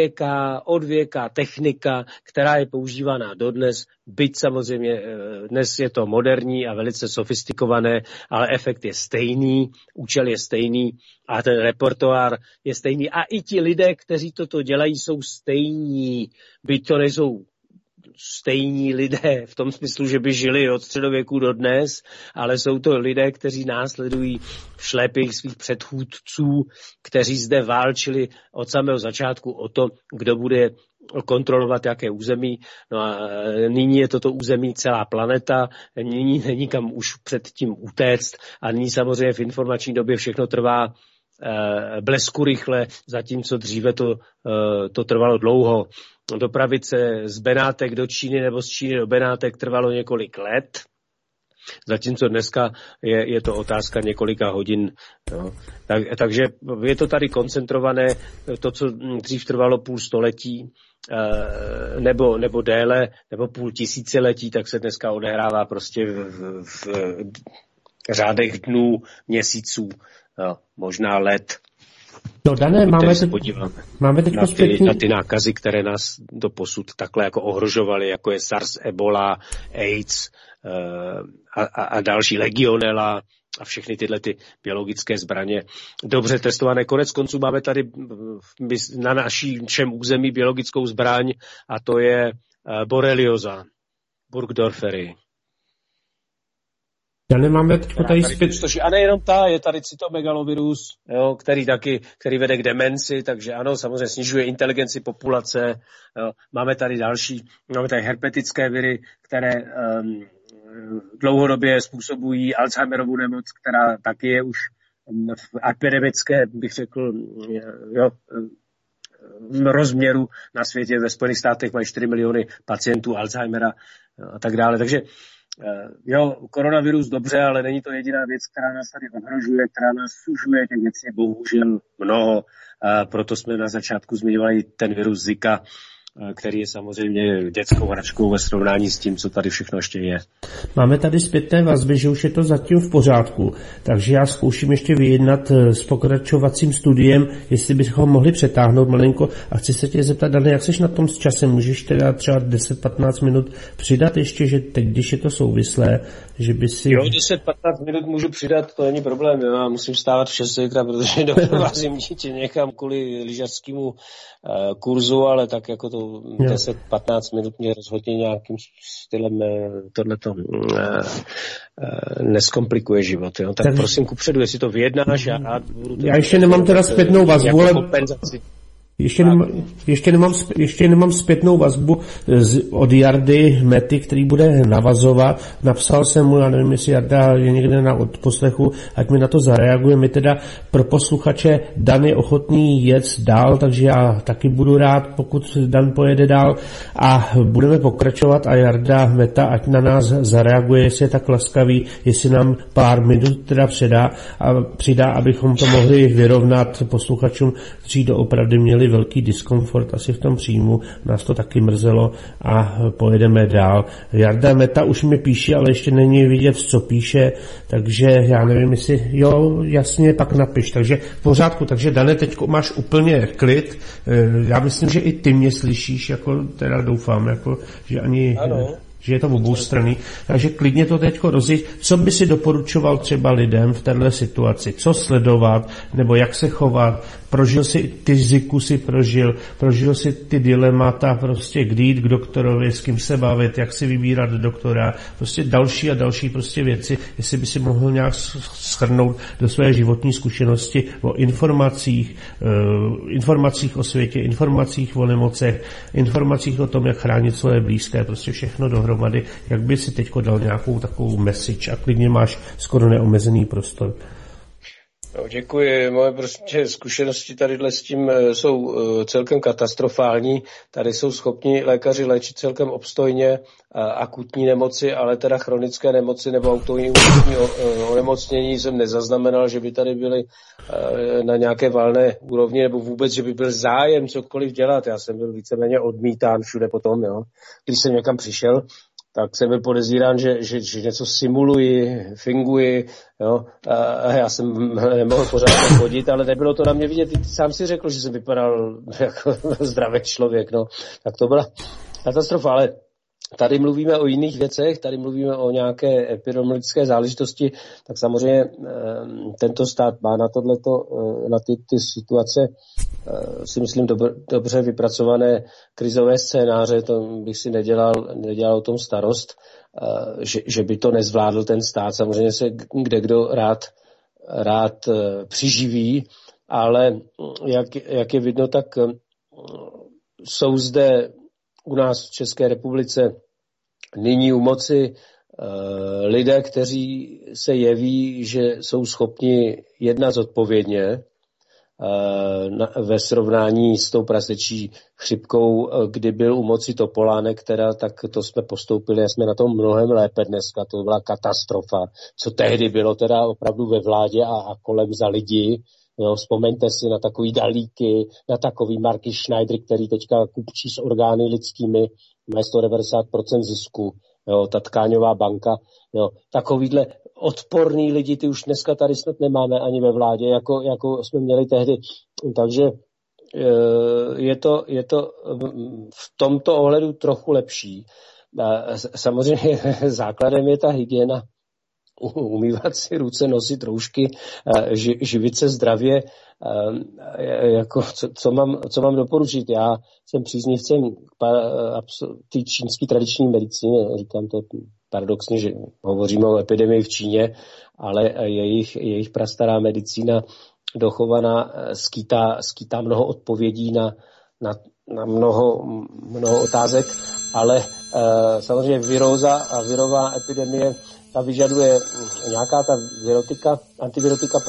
odvěká technika, která je používaná dodnes, byť samozřejmě dnes je to moderní a velice sofistikované, ale efekt je stejný, účel je stejný a ten repertoár je stejný. A i ti lidé, kteří toto dělají, jsou stejní, byť to nejsou stejní lidé v tom smyslu, že by žili od středověku do dnes, ale jsou to lidé, kteří následují v šlépích svých předchůdců, kteří zde válčili od samého začátku o to, kdo bude kontrolovat jaké území. No a nyní je toto území celá planeta, nyní není kam už před tím utéct a nyní samozřejmě v informační době všechno trvá blesku rychle, zatímco dříve to trvalo dlouho. Dopravit se z Benátek do Číny nebo z Číny do Benátek trvalo několik let, zatímco dneska je to otázka několika hodin. No. Takže je to tady koncentrované, to, co dřív trvalo půl století, nebo déle, nebo půl tisíciletí, tak se dneska odehrává prostě v řádech dnů, měsíců, možná let. No, Dané, máme teď na ty nákazy, které nás doposud takhle jako ohrožovaly, jako je SARS, Ebola, AIDS a další, legionela a všechny tyhle ty biologické zbraně dobře testované. Konec konců máme tady na našem území biologickou zbraň a to je borelioza, Burgdorfery. Já nemáme tady zpět. A nejenom je tady cytomegalovirus, jo, který vede k demenci, takže ano, samozřejmě snižuje inteligenci populace. Jo. Máme tady další, máme tady herpetické viry, které dlouhodobě způsobují Alzheimerovu nemoc, která taky je už v epidemické, bych řekl, rozměru na světě. Ve Spojených státech mají 4 miliony pacientů Alzheimera a tak dále. Takže koronavirus dobře, ale není to jediná věc, která nás tady ohrožuje, která nás sužuje. Těch věcí je bohužel mnoho. Proto jsme na začátku zmiňovali ten virus Zika, který je samozřejmě dětskou hračkou ve srovnání s tím, co tady všechno ještě je. Máme tady zpětné vazby, že už je to zatím v pořádku, takže já zkouším ještě vyjednat s pokračovacím studiem, jestli bychom mohli přetáhnout malinko. A chci se tě zeptat, Dane, jak seš na tom s časem? Můžeš teda třeba 10-15 minut přidat ještě, že teď, když je to souvislé, že by si... Jo, 10-15 minut můžu přidat, to není problém. Já musím vstávat v 6 zítra, protože doprovázím dítě někam kvůli lyžařskému kurzu, ale tak jako to 10-15 minut mě rozhodně nějakým stylem tohleto neskomplikuje život. Jo? Tak prosím kupředu, jestli to vyjednáš, já ještě nemám teda zpětnou vazbu, ale... Ještě nemám zpětnou vazbu od Jardy Mety, který bude navazovat. Napsal jsem mu, já nevím, jestli Jarda je někde na odposlechu, ať mi na to zareaguje. My teda pro posluchače Dan je ochotný jet dál, takže já taky budu rád, pokud Dan pojede dál a budeme pokračovat a Jarda Meta, ať na nás zareaguje, jestli je tak laskavý, jestli nám pár minut teda přidá, abychom to mohli vyrovnat posluchačům, kteří doopravdy měli velký diskomfort asi v tom příjmu, nás to taky mrzelo a pojedeme dál. Jarda Meta už mi píše, ale ještě není vidět, co píše, takže já nevím, jestli, jasně, pak napiš, takže v pořádku, takže Dane, teď máš úplně klid, já myslím, že i ty mě slyšíš, jako teda doufám, jako, že ani... Ano. Že je to oboustranný, takže klidně to teďko rozjít. Co by si doporučoval třeba lidem v této situaci? Co sledovat, nebo jak se chovat? Prožil si ty Ziku, prožil si ty dilemata, prostě kdy jít k doktorovi, s kým se bavit, jak si vybírat doktora, prostě další a další prostě věci, jestli by si mohl nějak shrnout do své životní zkušenosti o informacích o světě, informacích o nemocech, informacích o tom, jak chránit svoje blízké, prostě všechno dohromady. Jak by si teďko dal nějakou takovou message a klidně máš skoro neomezený prostor. No, děkuji. Moje prostě zkušenosti tadyhle s tím jsou celkem katastrofální. Tady jsou schopni lékaři léčit celkem obstojně akutní nemoci, ale teda chronické nemoci nebo autoimunitní onemocnění jsem nezaznamenal, že by tady byly na nějaké valné úrovni nebo vůbec, že by byl zájem cokoliv dělat. Já jsem byl víceméně odmítán všude potom, jo. Když jsem někam přišel, tak jsem byl podezírán, že něco simuluji, finguji, jo, a já jsem nemohl pořád chodit, ale nebylo to na mě vidět. Ty sám si řekl, že jsem vypadal jako zdravý člověk, no. Tak to byla katastrofa, ale tady mluvíme o jiných věcech, tady mluvíme o nějaké epidemiologické záležitosti, tak samozřejmě tento stát má na tohleto, na ty situace si myslím dobře vypracované krizové scénáře, to bych si nedělal o tom starost, že by to nezvládl ten stát. Samozřejmě se kdekdo rád přiživí, ale jak je vidno, tak jsou zde u nás v České republice nyní u moci lidé, kteří se jeví, že jsou schopni jednat zodpovědně ve srovnání s tou prasečí chřipkou, kdy byl u moci Topolánek, tak to jsme postoupili a jsme na tom mnohem lépe dneska. To byla katastrofa. Co tehdy bylo teda opravdu ve vládě a kolem za lidi. Jo, vzpomeňte si na takový Dalíky, na takový Marky Schneider, který teďka kupčí s orgány lidskými, má 190% zisku, jo, ta tkáňová banka, jo, takovýhle odporný lidi, ty už dneska tady snad nemáme ani ve vládě, jako jsme měli tehdy. Takže je to v tomto ohledu trochu lepší. Samozřejmě základem je ta hygiena, umývat si ruce, nosit roušky, živit se zdravě, jako co mám doporučit. Já jsem příznivcem té čínské tradiční medicíny, říkám to paradoxně, že hovoříme o epidemii v Číně, ale jejich prastará medicína dochovaná skýtá mnoho odpovědí na mnoho otázek, ale samozřejmě viróza a virová epidemie, ta vyžaduje nějaká ta antivirotika,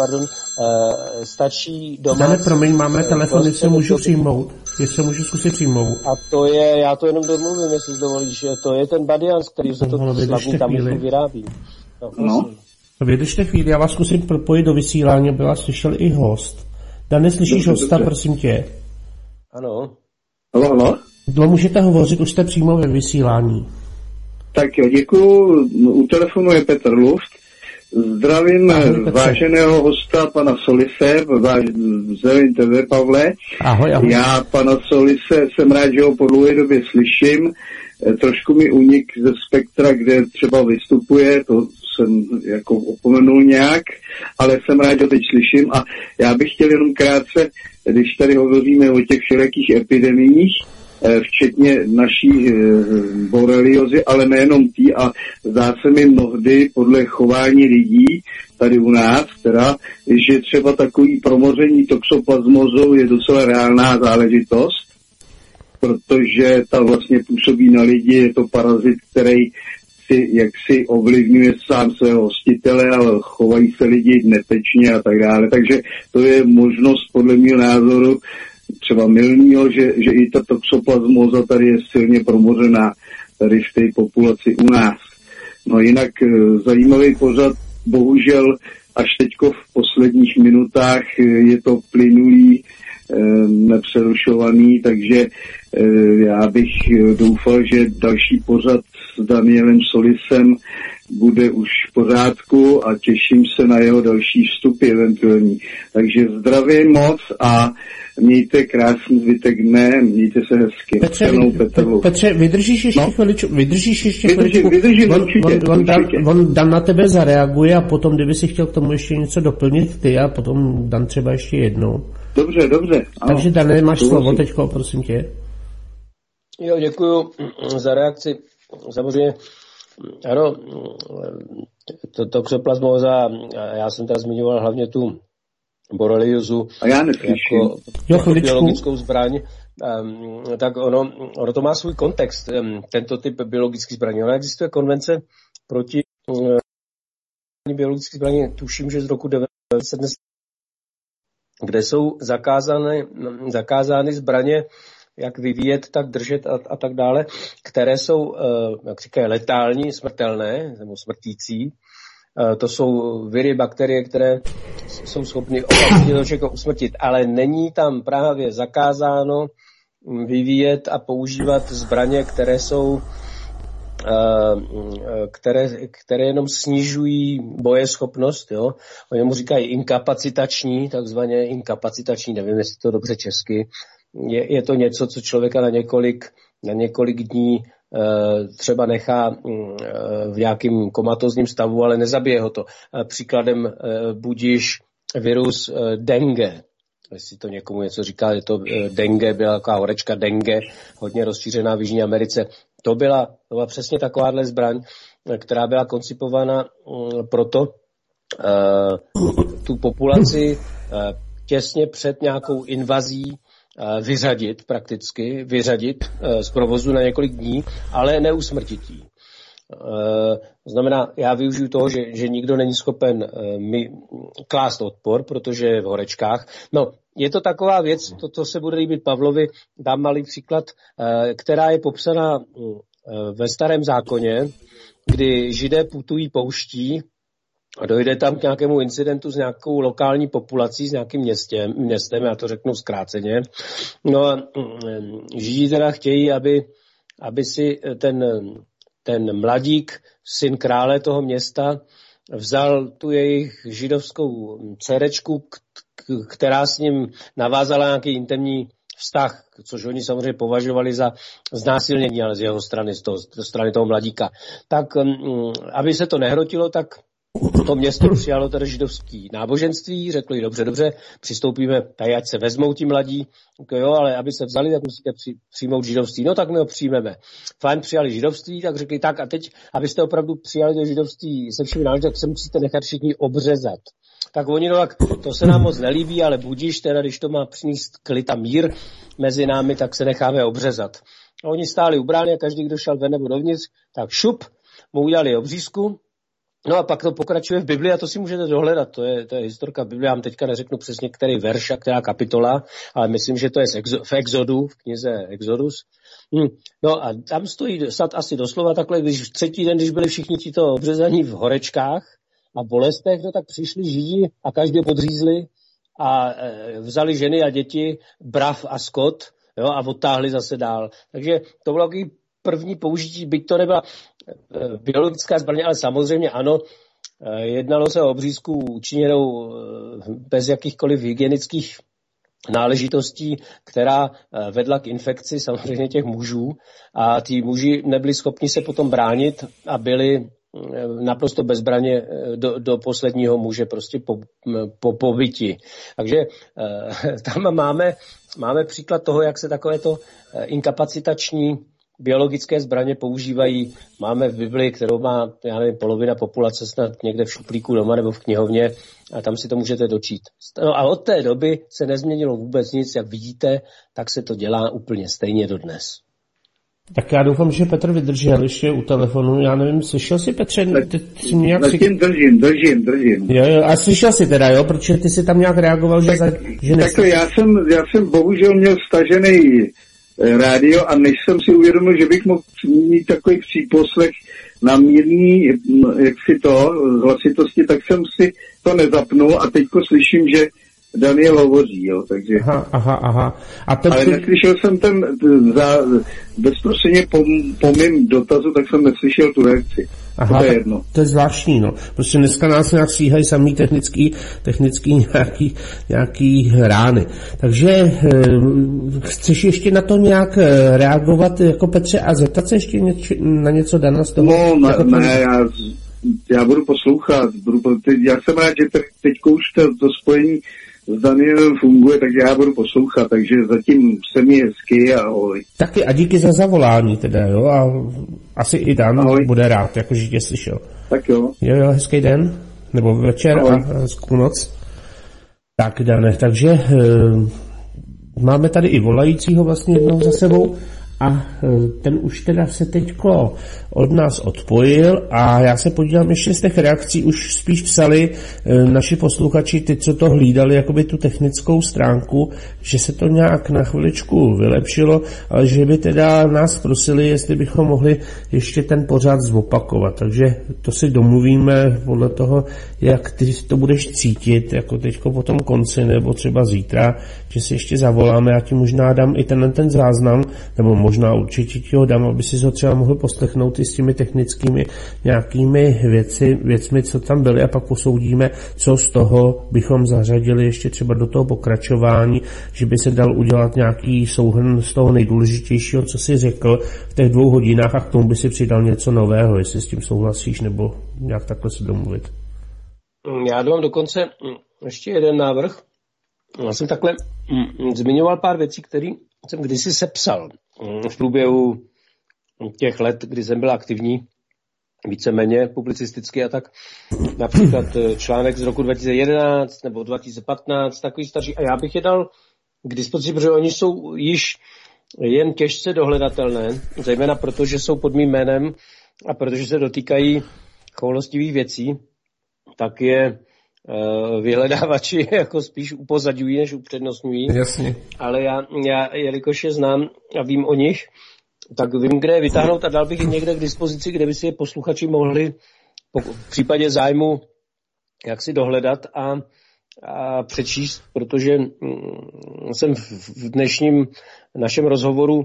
stačí doma. Dane, promiň, máme telefon, jestli se můžu přijmout. Jestli se můžu zkusit přijmout. A to je, já to jenom domluvím, jestli dovolíš, to je ten Badians, který se to slavný tam vyrábí. No. Vydržte chvíli, já vás zkusím propojit do vysílání, aby vás slyšel i host. Dane, slyšíš hosta, prosím tě? Ano. Halo? Můžete hovořit, už jste přímo ve vysílání. Tak jo, děkuju. U telefonu je Petr Luft. Zdravím váženého hosta, pana Solise, zdravím tebe, Pavle. Ahoj. Já pana Solise jsem rád, že ho po dlouhé době slyším. Trošku mi unik ze spektra, kde třeba vystupuje, to jsem jako opomenul nějak, ale jsem rád, že teď slyším. A já bych chtěl jenom krátce, když tady hovoříme o těch všelijakých epidemiích, včetně naší boreliozy, ale nejenom tý, a zdá se mi mnohdy podle chování lidí tady u nás, teda, že třeba takový promoření toxoplasmózou je docela reálná záležitost, protože ta vlastně působí na lidi, je to parazit, který si jaksi ovlivňuje sám svého hostitele, ale chovají se lidi netečně a tak dále. Takže to je možnost podle mého názoru třeba mylnýho, že i ta toxoplasmóza tady je silně promořená tady v té populaci u nás. No jinak zajímavý pořad, bohužel až teďko v posledních minutách je to plynulý, nepřerušovaný, takže já bych doufal, že další pořad s Danielem Solisem bude už v pořádku a těším se na jeho další vstupy eventuální. Takže zdravím moc a mějte krásný zbytek dne, mějte se hezky. Petře, vydržíš ještě chviličku? Vydržím, určitě. On Dan na tebe zareaguje a potom, kdyby si chtěl k tomu ještě něco doplnit ty a potom Dan třeba ještě jednou. Dobře. Ano. Takže Dane, máš slovo teďko, prosím tě. Jo, děkuju za reakci. Samozřejmě, ano, to toxoplasmóza, já jsem teda zmiňoval hlavně tu boreliozu jako biologickou zbraň, tak ono to má svůj kontext, tento typ biologických zbraní. Ona existuje konvence proti biologických zbraní, tuším, že z roku 1970, kde jsou zakázány zbraně, jak vyvíjet, tak držet a tak dále, které jsou, jak říkají, letální, smrtelné, nebo smrtící. To jsou viry, bakterie, které jsou schopny toho člověka usmrtit, ale není tam právě zakázáno vyvíjet a používat zbraně, které jsou které jenom snižují bojeschopnost, jo. Oni mu říkají inkapacitační, takzvaně inkapacitační, nevím, jestli to dobře česky. Je to něco, co člověka na několik dní třeba nechá v nějakým komatozním stavu, ale nezabije ho to. Příkladem budiš virus dengue. Jestli to někomu něco říká, je to dengue, byla taková horečka dengue, hodně rozšířená v Jižní Americe. To byla přesně takováhle zbraň, která byla koncipována proto tu populaci těsně před nějakou invazí vyřadit z provozu na několik dní, ale neusmrtit jí. Znamená, já využiju toho, že nikdo není schopen mi klást odpor, protože je v horečkách. No, je to taková věc, to se bude líbit Pavlovi, dám malý příklad, která je popsaná ve Starém zákoně, kdy Židé putují pouští a dojde tam k nějakému incidentu s nějakou lokální populací, s nějakým městem, já to řeknu zkráceně. No a Židi teda chtějí, aby si ten mladík, syn krále toho města, vzal tu jejich židovskou dcerečku, která s ním navázala nějaký intimní vztah, což oni samozřejmě považovali za znásilnění, ale z jeho strany, z strany toho mladíka. Tak, aby se to nehrotilo, tak to město přijalo tedy židovský náboženství, řekli dobře, přistoupíme, tady ať se vezmou ti mladí, jo, ale aby se vzali, tak musíte přijmout židovství. No tak my ho přijmeme. Fajn, přijali židovství, tak řekli tak a teď, abyste opravdu přijali to židovství se všemi náležitostmi, tak se musíte nechat všichni obřezat. tak oni, no tak to se nám moc nelíbí, ale budíš teda, když to má přinést klid a mír mezi námi, tak se necháme obřezat. A oni stáli u brány a každý, kdo šel ven nebo dovnitř, tak šup, mu udělali obřízku. No a pak to pokračuje v Bibli a to si můžete dohledat, to je historka Bibli, já vám teďka neřeknu přesně, který verš a která kapitola, ale myslím, že to je v Exodu, v knize Exodus. No a tam stojí snad asi doslova takhle, když třetí den, když byli všichni tito obřezaní v horečkách a bolestech, no tak přišli Židi a každý podřízli a vzali ženy a děti, brav a skot, jo, a odtáhli zase dál. Takže to bylo takový první použití, byť to nebyla biologická zbraně, ale samozřejmě ano, jednalo se o obřízku učiněnou bez jakýchkoliv hygienických náležitostí, která vedla k infekci samozřejmě těch mužů a tí muži nebyli schopni se potom bránit a byli naprosto bez zbraně do posledního muže prostě po pobyti. Takže tam máme příklad toho, jak se takovéto inkapacitační biologické zbraně používají. Máme v Bibli, kterou má, já nevím, polovina populace snad někde v šuplíku doma nebo v knihovně a tam si to můžete dočít. No a od té doby se nezměnilo vůbec nic, jak vidíte, tak se to dělá úplně stejně dodnes. Tak já doufám, že Petr vydržel ještě u telefonu. Já nevím, slyšel jsi, Petře? Zatím držím. Jo, a slyšel jsi teda, jo? Protože ty jsi tam nějak reagoval, že takhle, já jsem bohužel měl stažený rádio a než jsem si uvědomil, že bych mohl mít takový příposlech na mírný, jak si to, hlasitosti, tak jsem si to nezapnul a teďko slyším, že Daniel hovoří, jo, takže... Aha. Ale neslyšel jsem bezprostředně po mým dotazu, tak jsem neslyšel tu reakci. Aha, to je jedno. To je zvláštní, no. Prostě dneska nás nějak stříhají samý technický nějaký rány. Takže chceš ještě na to nějak reagovat, jako Petře, a zeptat se ještě na něco, Dana, z toho? No, ne, já budu poslouchat. Já jsem rád, že teďko už to spojení s Danielem funguje, takže já budu poslouchat, takže zatím se mi hezky a ahoj. Taky a díky za zavolání teda, jo, a asi i Dan ahoj. Bude rád, jakože tě slyšel. Tak jo. Jo, hezký den, nebo večer ahoj. A hezkou noc. Tak, Dane, takže máme tady i volajícího vlastně jednou za sebou a ten už teda se teďko od nás odpojil a já se podívám ještě z těch reakcí, už spíš psali naši posluchači, ty, co to hlídali, jakoby tu technickou stránku, že se to nějak na chviličku vylepšilo, ale že by teda nás prosili, jestli bychom mohli ještě ten pořad zopakovat, takže to si domluvíme podle toho, jak ty to budeš cítit, jako teďko po tom konci, nebo třeba zítra, že si ještě zavoláme, já ti možná dám i ten záznam, nebo možná určitě ti ho dám, aby si ho třeba mohl poslechnout i s těmi technickými nějakými věcmi, co tam byly a pak posoudíme, co z toho bychom zařadili ještě třeba do toho pokračování, že by se dal udělat nějaký souhrn z toho nejdůležitějšího, co jsi řekl v těch 2 hodinách a k tomu by si přidal něco nového, jestli s tím souhlasíš, nebo nějak takhle se domluvit. Já dám dokonce ještě jeden návrh. Já jsem takhle zmiňoval pár věcí, které jsem kdysi sepsal v průběhu těch let, kdy jsem byl aktivní, víceméně publicisticky a tak. Například článek z roku 2011 nebo 2015, takový starší. A já bych je dal k dispozici, protože oni jsou již jen těžce dohledatelné, zejména proto, že jsou pod mým jménem a protože se dotýkají choulostivých věcí, tak je vyhledávači jako spíš upozadňují, než upřednostňují. Jasně. Ale já jelikož je znám a vím o nich, tak vím, kde je vytáhnout a dal bych je někde k dispozici, kde by si je posluchači mohli v případě zájmu jak si dohledat a přečíst, protože jsem v dnešním našem rozhovoru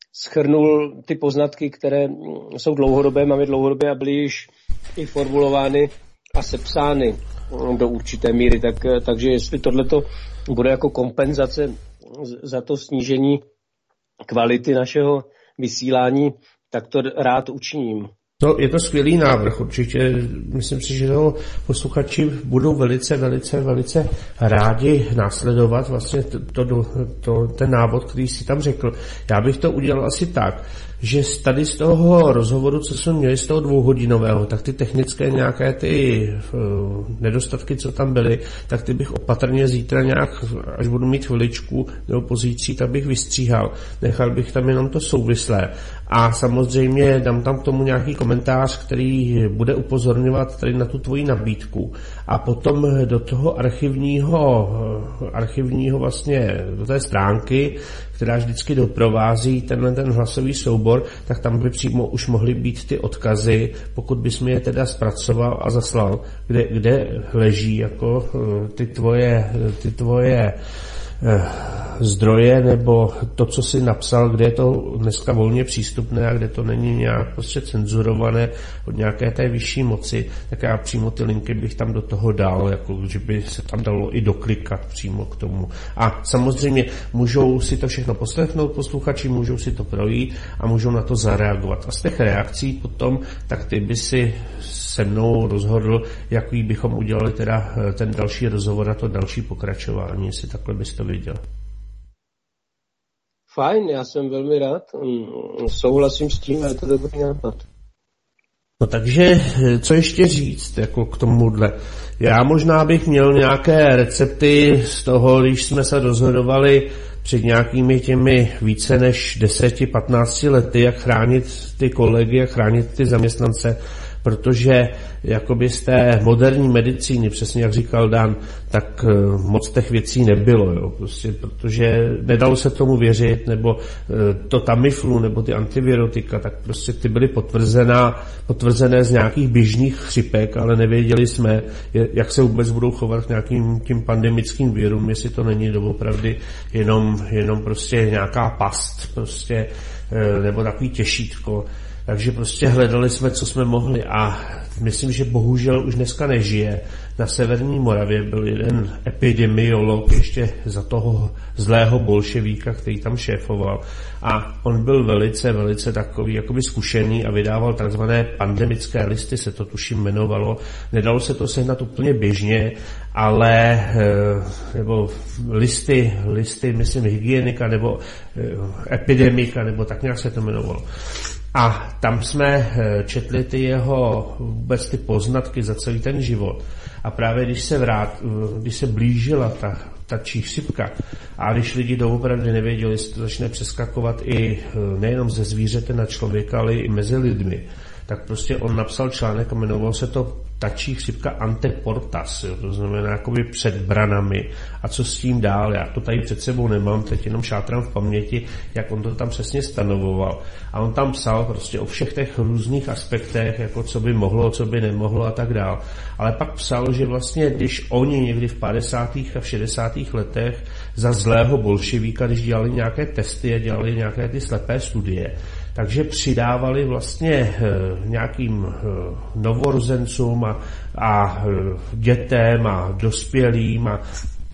shrnul ty poznatky, které jsou dlouhodobé, máme dlouhodobé a byly již i formulovány a sepsány do určité míry, takže jestli tohleto bude jako kompenzace za to snížení kvality našeho vysílání, tak to rád učiním. No, je to skvělý návrh, určitě. Myslím si, že toho posluchači budou velice rádi následovat vlastně ten návod, který si tam řekl. Já bych to udělal asi tak, že tady z toho rozhovoru, co jsme měli, z toho 2hodinového, tak ty technické nějaké ty nedostatky, co tam byly, tak ty bych opatrně zítra nějak, až budu mít chviličku nebo pozítří, tak bych vystříhal. Nechal bych tam jenom to souvislé. A samozřejmě dám tam k tomu nějaký komentář, který bude upozorňovat tady na tu tvoji nabídku. A potom do toho archivního vlastně, do té stránky, která vždycky doprovází ten hlasový soubor, tak tam by přímo už mohly být ty odkazy, pokud bys mi je teda zpracoval a zaslal, kde leží jako ty tvoje zdroje, nebo to, co si napsal, kde je to dneska volně přístupné a kde to není nějak prostě cenzurované od nějaké té vyšší moci, tak já přímo ty linky bych tam do toho dal, jako že by se tam dalo i doklikat přímo k tomu. A samozřejmě můžou si to všechno poslechnout posluchači, můžou si to projít a můžou na to zareagovat. A z těch reakcí potom, tak ty by si se mnou rozhodl, jaký bychom udělali teda ten další rozhovor a to další pokračování, jestli takhle bys to viděl. Fajn, já jsem velmi rád, souhlasím s tím, je to dobrý nápad. No takže, co ještě říct jako k tomuhle? Já možná bych měl nějaké recepty z toho, když jsme se rozhodovali před nějakými těmi více než 10-15 lety, jak chránit ty kolegy, jak chránit ty zaměstnance, protože jakoby z té moderní medicíny, přesně jak říkal Dan, tak moc těch věcí nebylo, jo, prostě, protože nedalo se tomu věřit, nebo to Tamiflu, nebo ty antivirotika, tak prostě ty byly potvrzené z nějakých běžných chřipek, ale nevěděli jsme, jak se vůbec budou chovat k nějakým tím pandemickým virům, jestli to není doopravdy jenom prostě nějaká past, prostě, nebo takový těšítko. Takže prostě hledali jsme, co jsme mohli a myslím, že bohužel už dneska nežije. Na severní Moravě byl jeden epidemiolog ještě za toho zlého bolševíka, který tam šéfoval a on byl velice takový jakoby zkušený a vydával takzvané pandemické listy, se to tuším jmenovalo. Nedalo se to sehnat úplně běžně, ale nebo listy, myslím hygienika nebo epidemika, nebo tak nějak se to jmenovalo. A tam jsme četli vůbec ty poznatky za celý ten život. A právě když se blížila ta chřipka a když lidi doopravdy nevěděli, jestli to začne přeskakovat i nejenom ze zvířete na člověka, ale i mezi lidmi, tak prostě on napsal článek a jmenoval se to tačí chřipka anteportas, jo, to znamená jakoby před branami a co s tím dál. Já to tady před sebou nemám, teď jenom šátrám v paměti, jak on to tam přesně stanovoval. A on tam psal prostě o všech těch různých aspektech, jako co by mohlo, co by nemohlo a tak dál. Ale pak psal, že vlastně, když oni někdy v 50. a v 60. letech za zlého bolševíka, když dělali nějaké testy a dělali nějaké ty slepé studie, takže přidávali vlastně nějakým novorozencům a dětem a dospělým a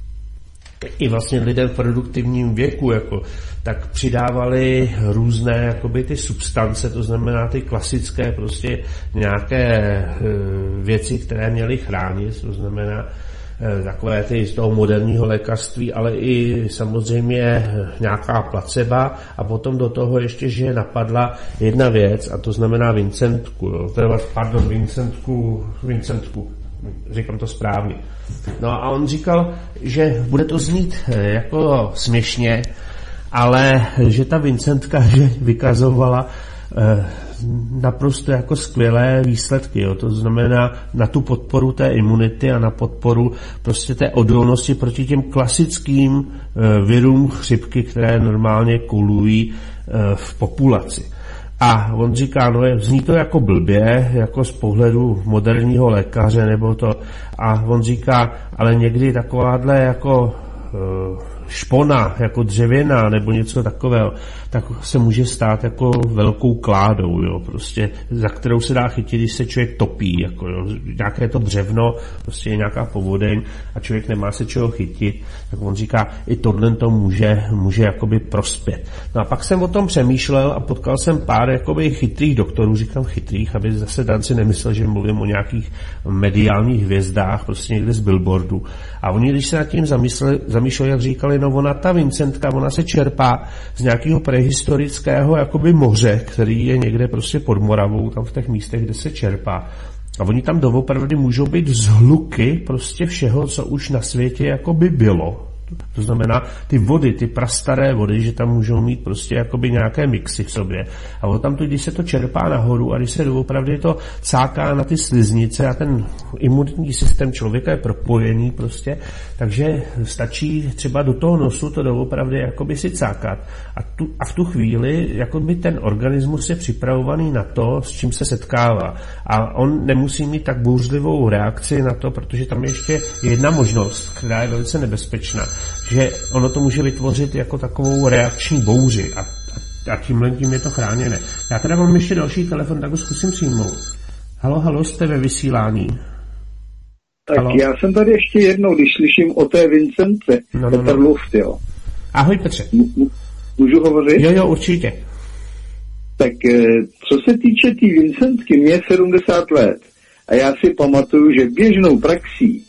i vlastně lidem v produktivním věku, tak přidávali různé jakoby ty substance, to znamená ty klasické prostě nějaké věci, které měly chránit, to znamená takové ty z toho moderního lékařství, ale i samozřejmě nějaká placeba a potom do toho ještě, že napadla jedna věc a to znamená Vincentku, Vincentku, říkám to správně. No a on říkal, že bude to znít jako směšně, ale že ta Vincentka že vykazovala naprosto jako skvělé výsledky, jo. To znamená na tu podporu té imunity a na podporu prostě té odolnosti proti těm klasickým virům chřipky, které normálně kolují v populaci. A on říká, no zní to jako blbě, jako z pohledu moderního lékaře nebo to, a on říká, ale někdy takováhle jako špona, jako dřevěná nebo něco takového, tak se může stát jako velkou kládou, jo, prostě, za kterou se dá chytit, když se člověk topí, jako, jo, nějaké to břevno, prostě je nějaká povodeň a člověk nemá se čeho chytit, tak on říká, i tohle to může jakoby prospět. No a pak jsem o tom přemýšlel a potkal jsem pár jakoby chytrých doktorů, říkám chytrých, aby zase Dan si nemyslel, že mluvím o nějakých mediálních hvězdách, prostě někde z billboardu. A oni, když se nad tím zamýšleli, jak říkali, no ona ta Vincentka, ona se čerpá z nějakého prehistorického jakoby moře, který je někde prostě pod Moravou, tam v těch místech, kde se čerpá. A oni tam doopravdy můžou být zhluky prostě všeho, co už na světě jakoby bylo. To znamená ty vody, ty prastaré vody, že tam můžou mít prostě jakoby nějaké mixy v sobě. A o tam, když se to čerpá nahoru a když se doopravdy to cáká na ty sliznice a ten imunitní systém člověka je propojený prostě, takže stačí třeba do toho nosu to doopravdy jakoby si cákat. A v tu chvíli jakoby ten organismus je připravovaný na to, s čím se setkává. A on nemusí mít tak bouřlivou reakci na to, protože tam je ještě jedna možnost, která je velice nebezpečná, že ono to může vytvořit jako takovou reakční bouři a tím je to chráněné. Já teda mám ještě další telefon, tak ho zkusím přijmout. Halo, jste ve vysílání. Tak halo? Já jsem tady ještě jednou, když slyším o té Vincence, Petr Luft, jo. Ahoj Petře. Můžu hovořit? Jo, určitě. Tak co se týče té Vincentky, mě je 70 let a já si pamatuju, že běžnou praxí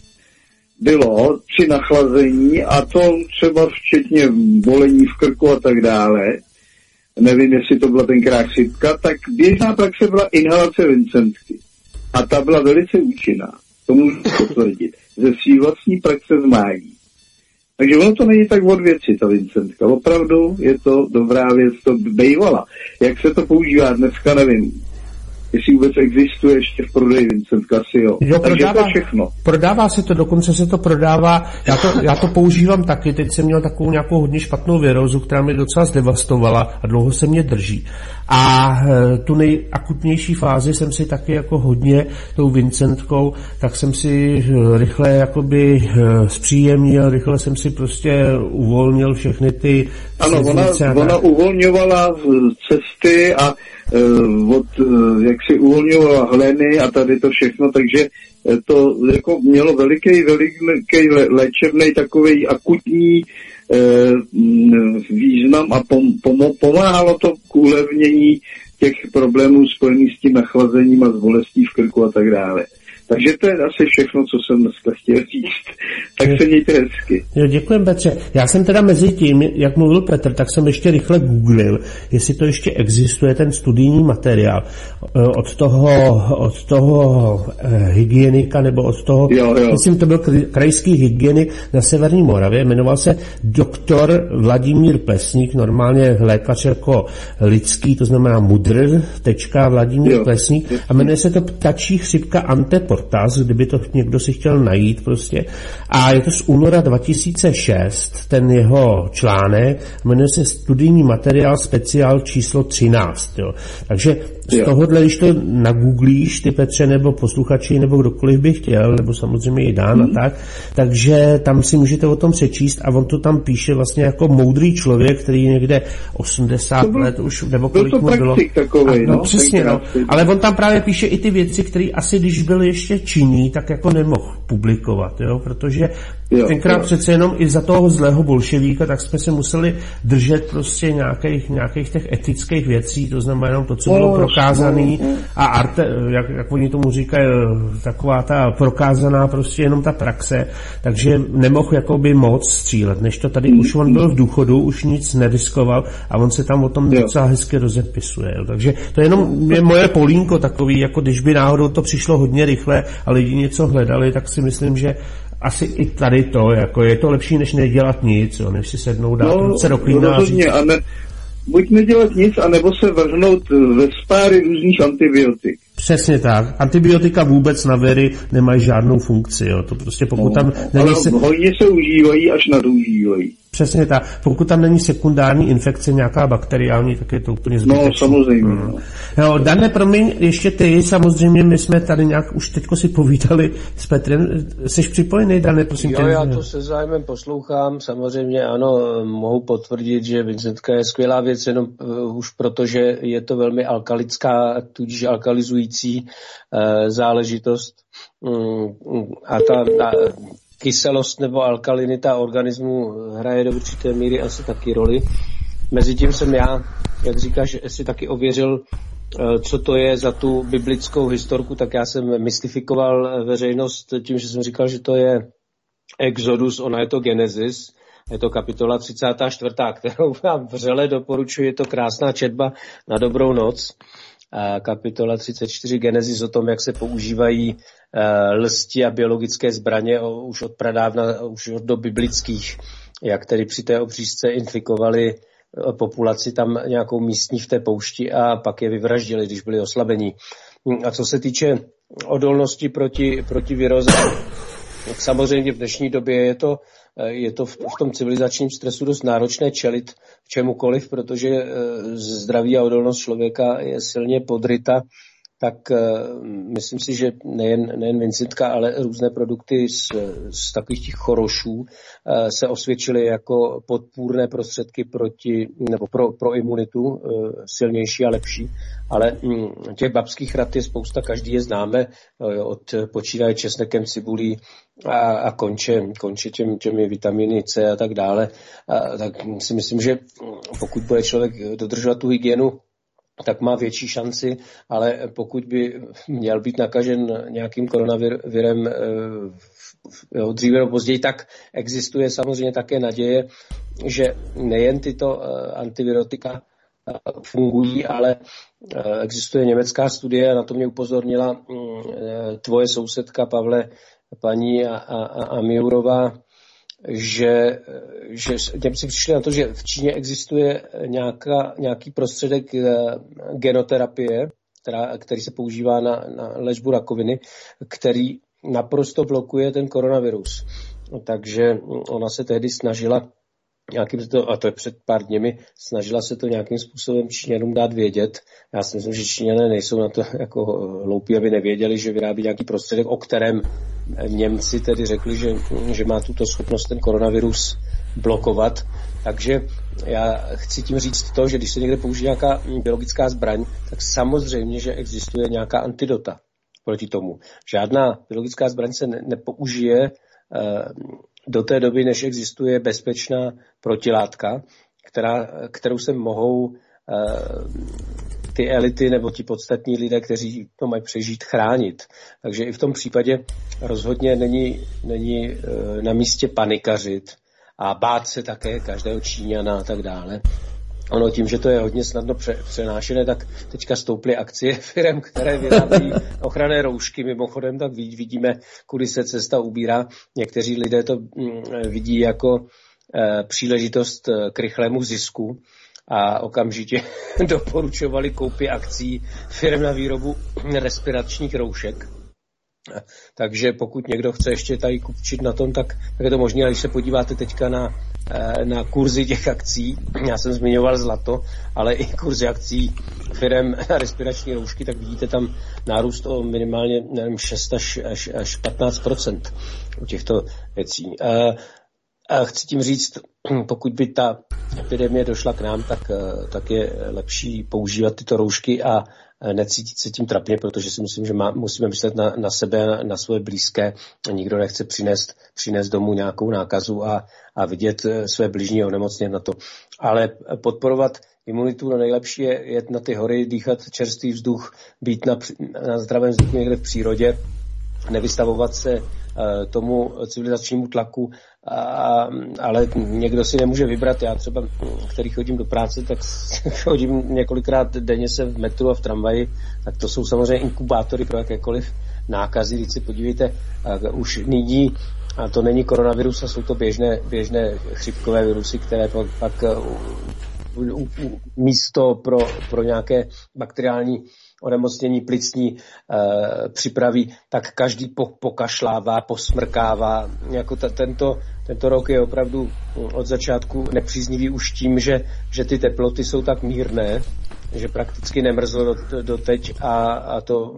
bylo při nachlazení a to třeba včetně bolení v krku a tak dále, nevím, jestli to byla tenkrát chřipka, tak běžná praxe byla inhalace Vincentky. A ta byla velice účinná. To můžu potvrdit. Ze svý vlastní praxe z mádí. Takže ono to není tak od věci, ta Vincentka. Opravdu je to dobrá věc, to bejvala. Jak se to používá dneska, nevím. Jestli vůbec existuje ještě v prodeji Vincentka, asi jo. Takže to je všechno. Prodává se to, dokonce se to prodává. Já to používám taky, teď jsem měl takovou nějakou hodně špatnou virózu, která mě docela zdevastovala a dlouho se mě drží. A tu nejakutnější fázi jsem si taky jako hodně tou Vincentkou, tak jsem si rychle jakoby zpříjemnil, rychle jsem si prostě uvolnil všechny ty... Ano, ona uvolňovala cesty a jak si uvolňovala hleny a tady to všechno, takže to jako mělo veliký léčebný takový akutní význam a pomáhalo to k ulevnění těch problémů spojených s tím nachlazením a s bolestí v krku a tak dále. Takže to je asi všechno, co jsem dneska chtěl říct. Tak se mějte hezky. Jo, děkujem, Petře. Já jsem teda mezi tím, jak mluvil Petr, tak jsem ještě rychle googlil, jestli to ještě existuje, ten studijní materiál od toho hygienika, nebo od toho, myslím, to byl krajský hygienik na Severní Moravě, jmenoval se doktor Vladimír Plesník, normálně lékař jako lidský, to znamená mudr, Vladimír Plesník, a jmenuje se to ptačí chřipka anteportas, kdyby to někdo si chtěl najít prostě. A je to z února 2006, ten jeho článek, jmenuje se studijní materiál speciál číslo 13. Jo. Takže z tohohle, když to nagooglíš, ty Petře, nebo posluchači, nebo kdokoliv by chtěl, nebo samozřejmě i Dan a tak, takže tam si můžete o tom přečíst a on to tam píše vlastně jako moudrý člověk, který někde 80 let už, nebo kolik mu bylo. Takovej, no, přesně, no. Ale on tam právě píše i ty věci, které asi, když byl ještě činný, tak jako nemohl publikovat, jo, protože tenkrát přece jenom i za toho zlého bolševíka, tak jsme se museli držet prostě nějakých těch etických věcí, to znamená jenom to, co bylo prokázaný a jak oni tomu říkají, taková ta prokázaná prostě jenom ta praxe, takže nemohl jakoby moc střílet, než to tady už on byl v důchodu, už nic neriskoval a on se tam o tom docela hezky rozepisuje, jo. Takže to je jenom moje polínko takový, jako když by náhodou to přišlo hodně rychle a lidi něco hledali, tak si myslím, že asi i tady to, jako je to lepší, než nedělat nic, jo, než si sednout, dát ruce do klína a říct. Buď nedělat nic, anebo se vrhnout ve spáry různých antibiotik. Přesně tak. Antibiotika vůbec na viry nemají žádnou funkci. Jo. To prostě pokud tam není hodně se užívají, až nadužívají. Přesně tak. Pokud tam není sekundární infekce nějaká bakteriální, tak je to úplně zbytečné. No, samozřejmě. Jo, Dane, promiň, ještě ty, samozřejmě my jsme tady nějak už teďko si povídali s Petrem. Jsi připojený, Dane, prosím tě? Jo, já to se zájmem poslouchám. Samozřejmě ano, mohu potvrdit, že Vincentka je skvělá věc, jenom už protože je to velmi alkalická, tudíž alkalizující záležitost. A ta kyselost nebo alkalinita organismu hraje do určité míry asi taky roli. Mezitím jsem já, jak říkáš, si taky ověřil, co to je za tu biblickou historku, tak já jsem mystifikoval veřejnost tím, že jsem říkal, že to je Exodus, ona je to Genesis, je to kapitola 34., kterou vám vřele doporučuji, je to krásná četba na dobrou noc. Kapitola 34 Genesis o tom, jak se používají lsti a biologické zbraně už od pradávna, už od dob biblických, jak tedy při té obřízce infikovali populaci tam nějakou místní v té poušti a pak je vyvraždili, když byli oslabení. A co se týče odolnosti proti viróze, tak samozřejmě v dnešní době je to v tom civilizačním stresu dost náročné čelit v čemukoliv, protože zdraví a odolnost člověka je silně podryta, tak myslím si, že nejen Vincentka, ale různé produkty z takových těch chorošů se osvědčily jako podpůrné prostředky pro imunitu, silnější a lepší. Ale těch babských rad je spousta, každý je známe, počínaje česnekem, cibulí a konče těmi vitaminy C a tak dále. Tak si myslím, že pokud bude člověk dodržovat tu hygienu, tak má větší šanci, ale pokud by měl být nakažen nějakým koronavirem dříve nebo později, tak existuje samozřejmě také naděje, že nejen tyto antivirotika fungují, ale existuje německá studie, a na to mě upozornila tvoje sousedka, Pavle, paní Amiurová, že Němci přišli na to, že v Číně existuje nějaký prostředek genoterapie, který se používá na léčbu rakoviny, který naprosto blokuje ten koronavirus. Takže ona se tehdy snažila a to je před pár dněmi, snažila se to nějakým způsobem Číňanům dát vědět. Já si myslím, že Číňané nejsou na to jako hloupí, aby nevěděli, že vyrábí nějaký prostředek, o kterém Němci tedy řekli, že má tuto schopnost ten koronavirus blokovat. Takže já chci tím říct to, že když se někde použije nějaká biologická zbraň, tak samozřejmě, že existuje nějaká antidota proti tomu. Žádná biologická zbraň se nepoužije do té doby, než existuje bezpečná protilátka, kterou se mohou ty elity nebo ti podstatní lidé, kteří to mají přežít, chránit. Takže i v tom případě rozhodně není na místě panikařit a bát se také každého Číňana a tak dále. Ono tím, že to je hodně snadno přenášené, tak teďka stouply akcie firem, které vyrábí ochranné roušky. Mimochodem, tak vidíme, kudy se cesta ubírá. Někteří lidé to vidí jako příležitost k rychlému zisku a okamžitě doporučovali koupě akcí firm na výrobu respiračních roušek. Takže pokud někdo chce ještě tady kupčit na tom, tak je to možné, ale když se podíváte teďka na kurzy těch akcí, já jsem zmiňoval zlato, ale i kurzy akcí firem na respirační roušky, tak vidíte tam nárůst o minimálně 6 až 15% u těchto věcí. A chci tím říct, pokud by ta epidemie došla k nám, tak je lepší používat tyto roušky a necítit se tím trapně, protože si myslím, že musíme myslet na sebe, na svoje blízké. Nikdo nechce přinést domů nějakou nákazu a vidět své bližní onemocnět na to. Ale podporovat imunitu, no nejlepší je jet na ty hory, dýchat čerstvý vzduch, být na zdravém vzduchu někde v přírodě, nevystavovat se tomu civilizačnímu tlaku, ale někdo si nemůže vybrat. Já třeba, který chodím do práce, tak chodím několikrát denně se v metru a v tramvaji, tak to jsou samozřejmě inkubátory pro jakékoliv nákazy. Když si podívejte, už nyní, a to není koronavirus, a jsou to běžné chřipkové virusy, které pak místo pro nějaké bakteriální onemocnění plicní připraví, tak každý pokašlává, posmrkává. Jako tento rok je opravdu od začátku nepříznivý už tím, že ty teploty jsou tak mírné, že prakticky nemrzlo doteď a to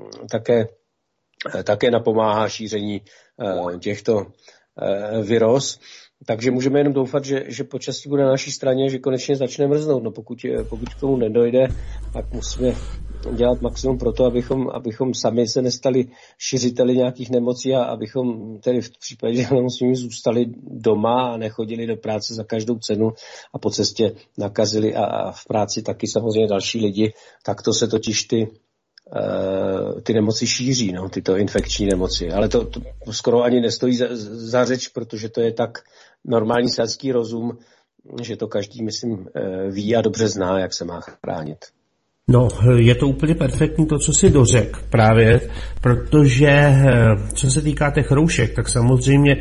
také napomáhá šíření těchto viróz. Takže můžeme jenom doufat, že počasí bude na naší straně, že konečně začne mrznout. No pokud k tomu nedojde, tak musíme dělat maximum pro to, abychom sami se nestali šiřiteli nějakých nemocí a abychom tedy v případě, že nemusíme zůstali doma a nechodili do práce za každou cenu a po cestě nakazili a v práci taky samozřejmě další lidi. Takto se totiž ty nemoci šíří, no, tyto infekční nemoci. Ale to skoro ani nestojí za řeč, protože to je tak normální selský rozum, že to každý, myslím, ví a dobře zná, jak se má chránit. No, je to úplně perfektní to, co si dořekl právě, protože co se týká těch roušek, tak samozřejmě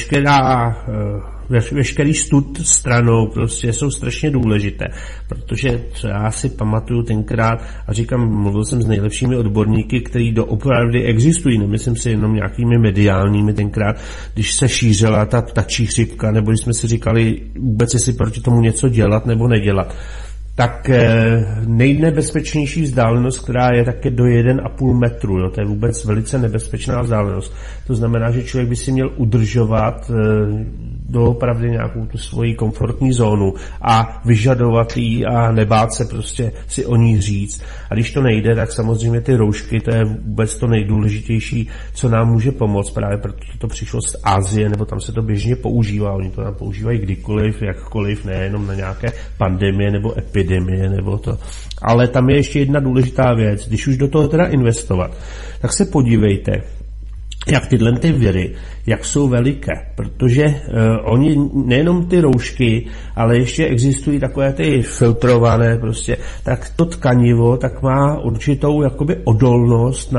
veškerý stud stranou prostě jsou strašně důležité, protože já si pamatuju tenkrát a říkám, mluvil jsem s nejlepšími odborníky, kteří doopravdy existují, nemyslím si jenom nějakými mediálními tenkrát, když se šířila ta ptačí chřipka, nebo když jsme si říkali vůbec, jestli proti tomu něco dělat nebo nedělat. Tak nejnebezpečnější vzdálenost, která je také do 1,5 metru, jo, to je vůbec velice nebezpečná vzdálenost. To znamená, že člověk by si měl udržovat doopravdy nějakou tu svoji komfortní zónu a vyžadovat ji a nebát se prostě si o ní říct. A když to nejde, tak samozřejmě ty roušky, to je vůbec to nejdůležitější, co nám může pomoct, právě protože to přišlo z Asie, nebo tam se to běžně používá, oni to tam používají kdykoliv, jakkoliv, nejenom na nějaké pandemie nebo epidemie nebo to. Ale tam je ještě jedna důležitá věc, když už do toho teda investovat, tak se podívejte, jak tyhle ty viry, jak jsou veliké, protože oni nejenom ty roušky, ale ještě existují takové ty filtrované prostě, tak to tkanivo tak má určitou jakoby odolnost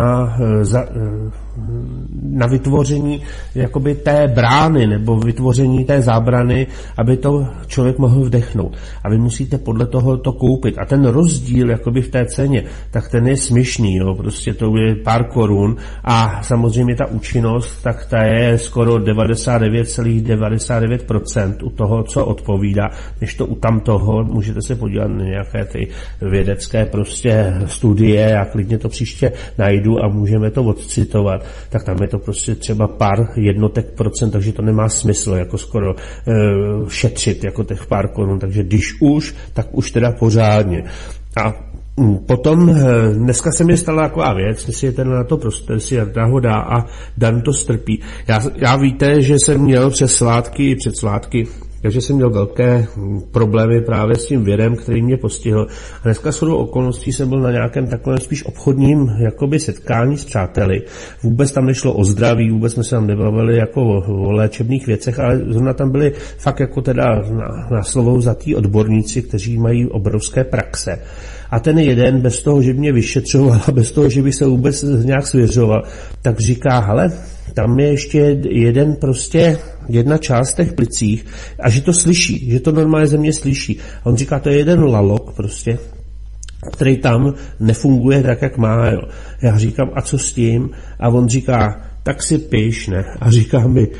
na vytvoření jakoby té brány nebo vytvoření té zábrany, aby to člověk mohl vdechnout. A vy musíte podle toho to koupit. A ten rozdíl jakoby v té ceně, tak ten je směšný, jo, prostě to je pár korun a samozřejmě ta účinnost, tak ta je skoro 99,99% u toho, co odpovídá, než to u tamtoho, můžete se podívat na nějaké ty vědecké prostě studie a klidně to příště najdu a můžeme to odcitovat, tak tam je to prostě třeba pár jednotek procent, takže to nemá smysl jako skoro šetřit jako těch pár korun, takže když už, tak už teda pořádně. A potom dneska se mi stala taková věc, jestli je ten na to prostě, jestli Jarda ho dá a Dan to strpí. Já víte, že jsem měl před svátky, takže jsem měl velké problémy právě s tím virem, který mě postihl. A dneska shodou okolností jsem byl na nějakém takovém spíš obchodním jakoby setkání s přáteli. Vůbec tam nešlo o zdraví, vůbec jsme se tam nebavili jako o léčebných věcech, ale zrovna tam byli fakt jako teda na slovo vzatí odborníci, kteří mají obrovské praxe. A ten jeden, bez toho, že by mě vyšetřoval a bez toho, že by se vůbec nějak svěřoval, tak říká, hele, tam je ještě jedna část těch plicích a že to slyší, že to normálně ze mě slyší. A on říká, to je jeden lalok prostě, který tam nefunguje tak, jak má. Jo. Já říkám, a co s tím? A on říká, tak si piš, ne? A říká mi,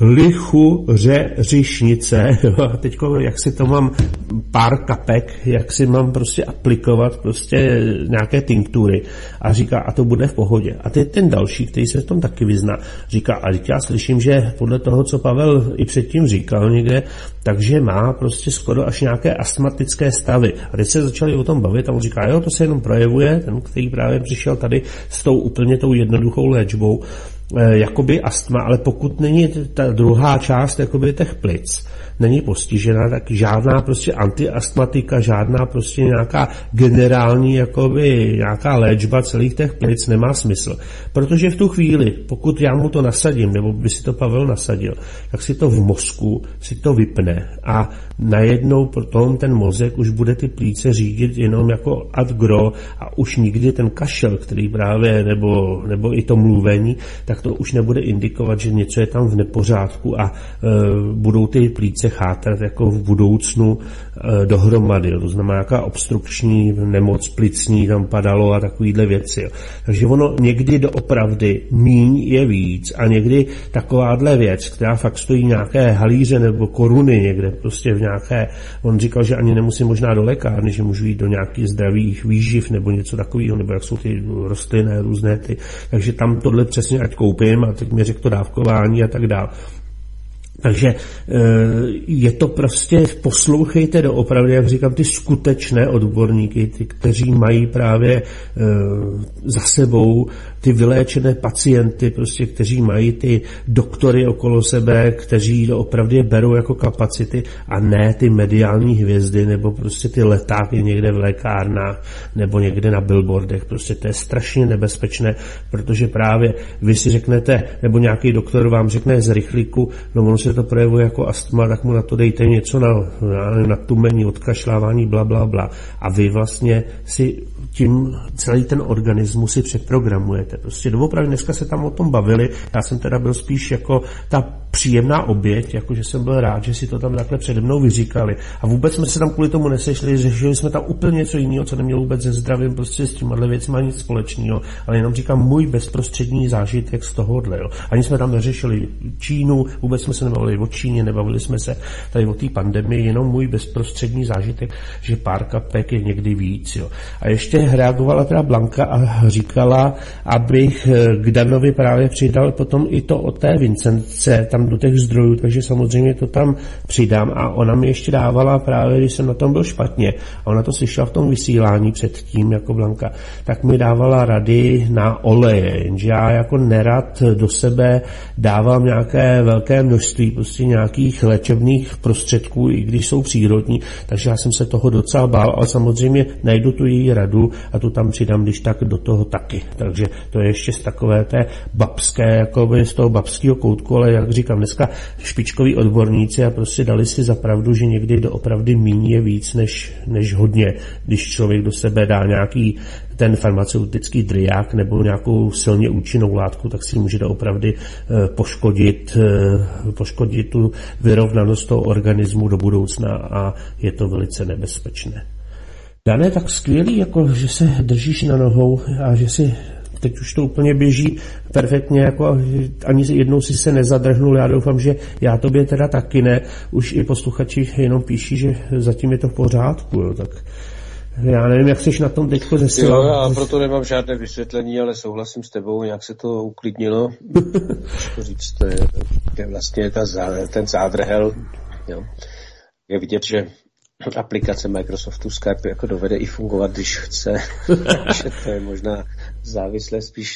lichuřeřišnice, a teďko, jak si to mám pár kapek, jak si mám prostě aplikovat prostě nějaké tinktury a říká, a to bude v pohodě. A teď ten další, který se v tom taky vyzná, říká, a teď já slyším, že podle toho, co Pavel i předtím říkal někde, takže má prostě skoro až nějaké astmatické stavy. A teď se začali o tom bavit a on říká, jo, to se jenom projevuje, ten, který právě přišel tady s tou úplně tou jednoduchou léčbou, jakoby astma, ale pokud není ta druhá část jakoby těch plic není postižena, tak žádná prostě antiastmatika, žádná prostě nějaká generální jakoby nějaká léčba celých těch plic nemá smysl. Protože v tu chvíli, pokud já mu to nasadím, nebo by si to Pavel nasadil, tak si to v mozku si to vypne a najednou potom ten mozek už bude ty plíce řídit jenom jako ad gro a už nikdy ten kašel, který právě, nebo i to mluvení, tak to už nebude indikovat, že něco je tam v nepořádku a budou ty plíce chátrat jako v budoucnu dohromady. Jo. To znamená, jaká obstrukční nemoc plicní tam padalo a takovýhle věci. Jo. Takže ono někdy doopravdy míň je víc a někdy takováhle věc, která fakt stojí nějaké halíře nebo koruny někde prostě v nějaké, on říkal, že ani nemusím možná do lékárny, že můžu jít do nějakých zdravých výživ nebo něco takového, nebo jak jsou ty rostliny různé ty, takže tam tohle přesně ať koupím a teď mi řekl to dávkování a tak dále. Takže je to prostě, poslouchejte doopravdy, jak říkám, ty skutečné odborníky, ty, kteří mají právě za sebou ty vyléčené pacienty, prostě, kteří mají ty doktory okolo sebe, kteří doopravdy je berou jako kapacity a ne ty mediální hvězdy nebo prostě ty letáky někde v lékárnách nebo někde na billboardech. Prostě to je strašně nebezpečné, protože právě vy si řeknete, nebo nějaký doktor vám řekne z rychlíku, no ono se to projevuje jako astma, tak mu na to dejte něco na tumení, odkašlávání, bla, bla, bla. A vy vlastně si tím celý ten organismus si přeprogramujete. Prostě doopravdy dneska se tam o tom bavili, já jsem teda byl spíš jako ta příjemná oběť, jakože jsem byl rád, že si to tam takhle přede mnou vyříkali. A vůbec jsme se tam kvůli tomu nesešli, řešili jsme tam úplně něco jiného, co nemělo vůbec se zdravím, prostě s tímhle věcma nic společného, ale jenom říkám můj bezprostřední zážitek z tohohle. Jo. Ani jsme tam neřešili Čínu, vůbec jsme se nebavili o Číně, nebavili jsme se tady o té pandemii, jenom můj bezprostřední zážitek, že pár kapek je někdy víc. Jo. A ještě reagovala teda Blanka a říkala, abych k Danovi právě přidal potom i to od té Vincence, tam do těch zdrojů, takže samozřejmě to tam přidám a ona mi ještě dávala právě, když jsem na tom byl špatně a ona to slyšela v tom vysílání předtím jako Blanka, tak mi dávala rady na oleje, jenže já jako nerad do sebe dávám nějaké velké množství prostě nějakých léčebných prostředků, i když jsou přírodní, takže já jsem se toho docela bál, ale samozřejmě najdu tu její radu a tu tam přidám, když tak do toho taky. Takže to je ještě z takové té babské, jakoby z toho babského koutku, ale jak říkám, dneska špičkoví odborníci a prostě dali si za pravdu, že někdy doopravdy míň je víc než hodně, když člověk do sebe dá nějaký ten farmaceutický driák nebo nějakou silně účinnou látku, tak si může doopravdy poškodit tu vyrovnanost toho organismu do budoucna a je to velice nebezpečné. Dané, tak skvělý, jako že se držíš na nohou a že si teď už to úplně běží perfektně, jako ani jednou si se nezadrhnul, já doufám, že já tobě teda taky ne, už i posluchači jenom píší, že zatím je to v pořádku, jo, tak já nevím, jak jsi na tom teďko zesilal. Jo, já proto nemám žádné vysvětlení, ale souhlasím s tebou, nějak se to uklidnilo. Říct, to je vlastně ten zádrhel, jo. Je vidět, že aplikace Microsoftu Skype jako dovede i fungovat, když chce. že to je možná závislé spíš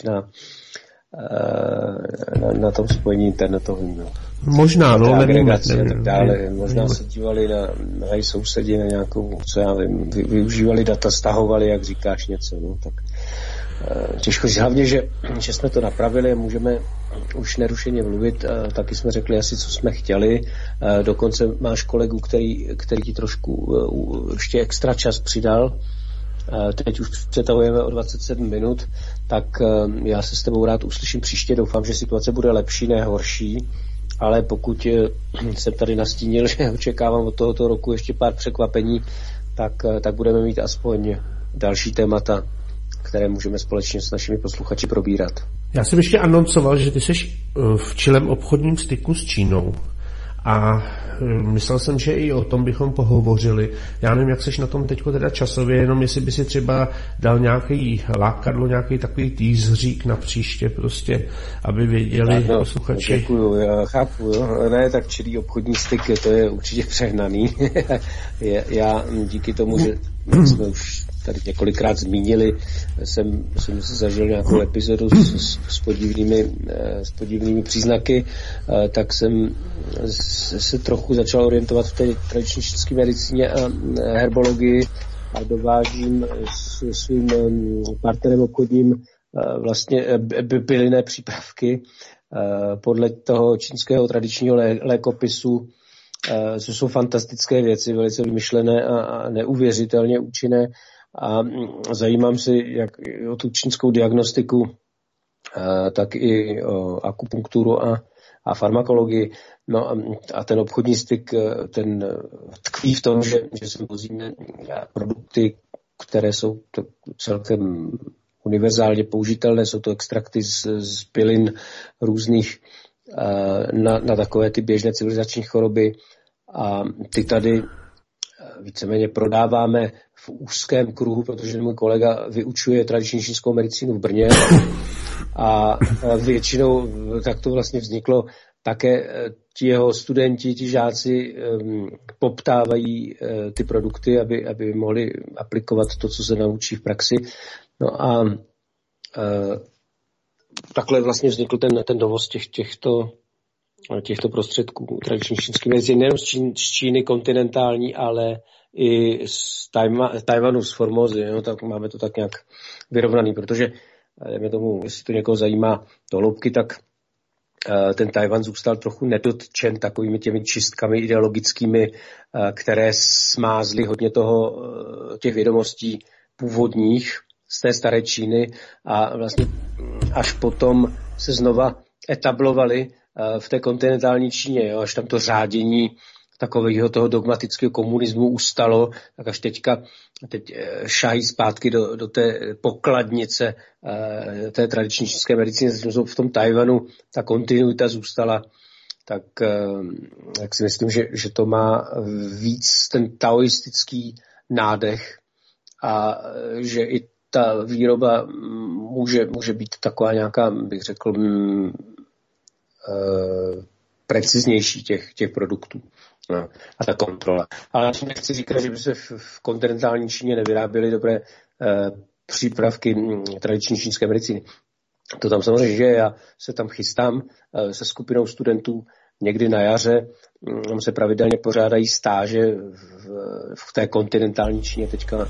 na tom spojení internetovým. No. Možná, no, nevím. A tak dále. Možná se dívali na sousedi na nějakou, co já vím, využívali data, stahovali, jak říkáš něco, no, tak těžko říct. Hlavně, že jsme to napravili a můžeme už nerušeně mluvit, taky jsme řekli asi, co jsme chtěli. Dokonce máš kolegu, který ti trošku ještě extra čas přidal. Teď už přetahujeme o 27 minut, tak já se s tebou rád uslyším příště. Doufám, že situace bude lepší, ne horší. Ale pokud jsem tady nastínil, že očekávám od tohoto roku ještě pár překvapení, tak budeme mít aspoň další témata, které můžeme společně s našimi posluchači probírat. Já jsem ještě anoncoval, že ty jsi v čilém obchodním styku s Čínou a myslel jsem, že i o tom bychom pohovořili. Já nevím, jak seš na tom teďko teda časově, jenom jestli by si třeba dal nějaký lákadlo, nějaký takový týzřík na příště prostě, aby věděli posluchači. Děkuju, já chápu, jo. Ne, tak čilý obchodní styk, to je určitě přehnaný. Já díky tomu, že jsme už tady několikrát zmínili, jsem zažil nějakou epizodu s podivnými příznaky, tak jsem se trochu začal orientovat v té tradiční čínské medicíně a herbologii a dovážím s svým partnerem obchodním vlastně bylinné přípravky podle toho čínského tradičního lékopisu, co jsou fantastické věci, velice vymyšlené a neuvěřitelně účinné. A zajímám se jak o tu čínskou diagnostiku, tak i o akupunkturu a a farmakologii. No a ten obchodní styk, ten tkví v tom, že se vozíme produkty, které jsou celkem univerzálně použitelné, jsou to extrakty z bylin různých na takové ty běžné civilizační choroby a ty tady víceméně prodáváme v úzkém kruhu, protože můj kolega vyučuje tradiční čínskou medicínu v Brně a většinou tak to vlastně vzniklo také ti jeho studenti, ti žáci poptávají ty produkty, aby mohli aplikovat to, co se naučí v praxi. No a takhle vlastně vznikl ten dovoz těchto prostředků tradiční čínské medicíny, nejen z Číny kontinentální, ale i z Tajvanu, z Formozy. No, tak máme to tak nějak vyrovnaný, protože dejme tomu, jestli to někoho zajímá do hloubky, tak ten Tajvan zůstal trochu nedotčen takovými těmi čistkami ideologickými, které smázly hodně těch vědomostí původních z té staré Číny a vlastně až potom se znova etablovali v té kontinentální Číně, jo, až tam to řádění takového toho dogmatického komunismu ustalo, tak až teď šají zpátky do té pokladnice té tradiční čínské medicíny, v tom Tajvanu ta kontinuita zůstala, tak si myslím, že to má víc ten taoistický nádech a že i ta výroba může být taková nějaká, bych řekl, preciznější těch produktů. No, a ta kontrola. Ale nechci říkat, že by se v kontinentální Číně nevyráběly dobré přípravky tradiční čínské medicíny. To tam samozřejmě, že já se tam chystám se skupinou studentů někdy na jaře. Tam se pravidelně pořádají stáže v té kontinentální Číně teďka,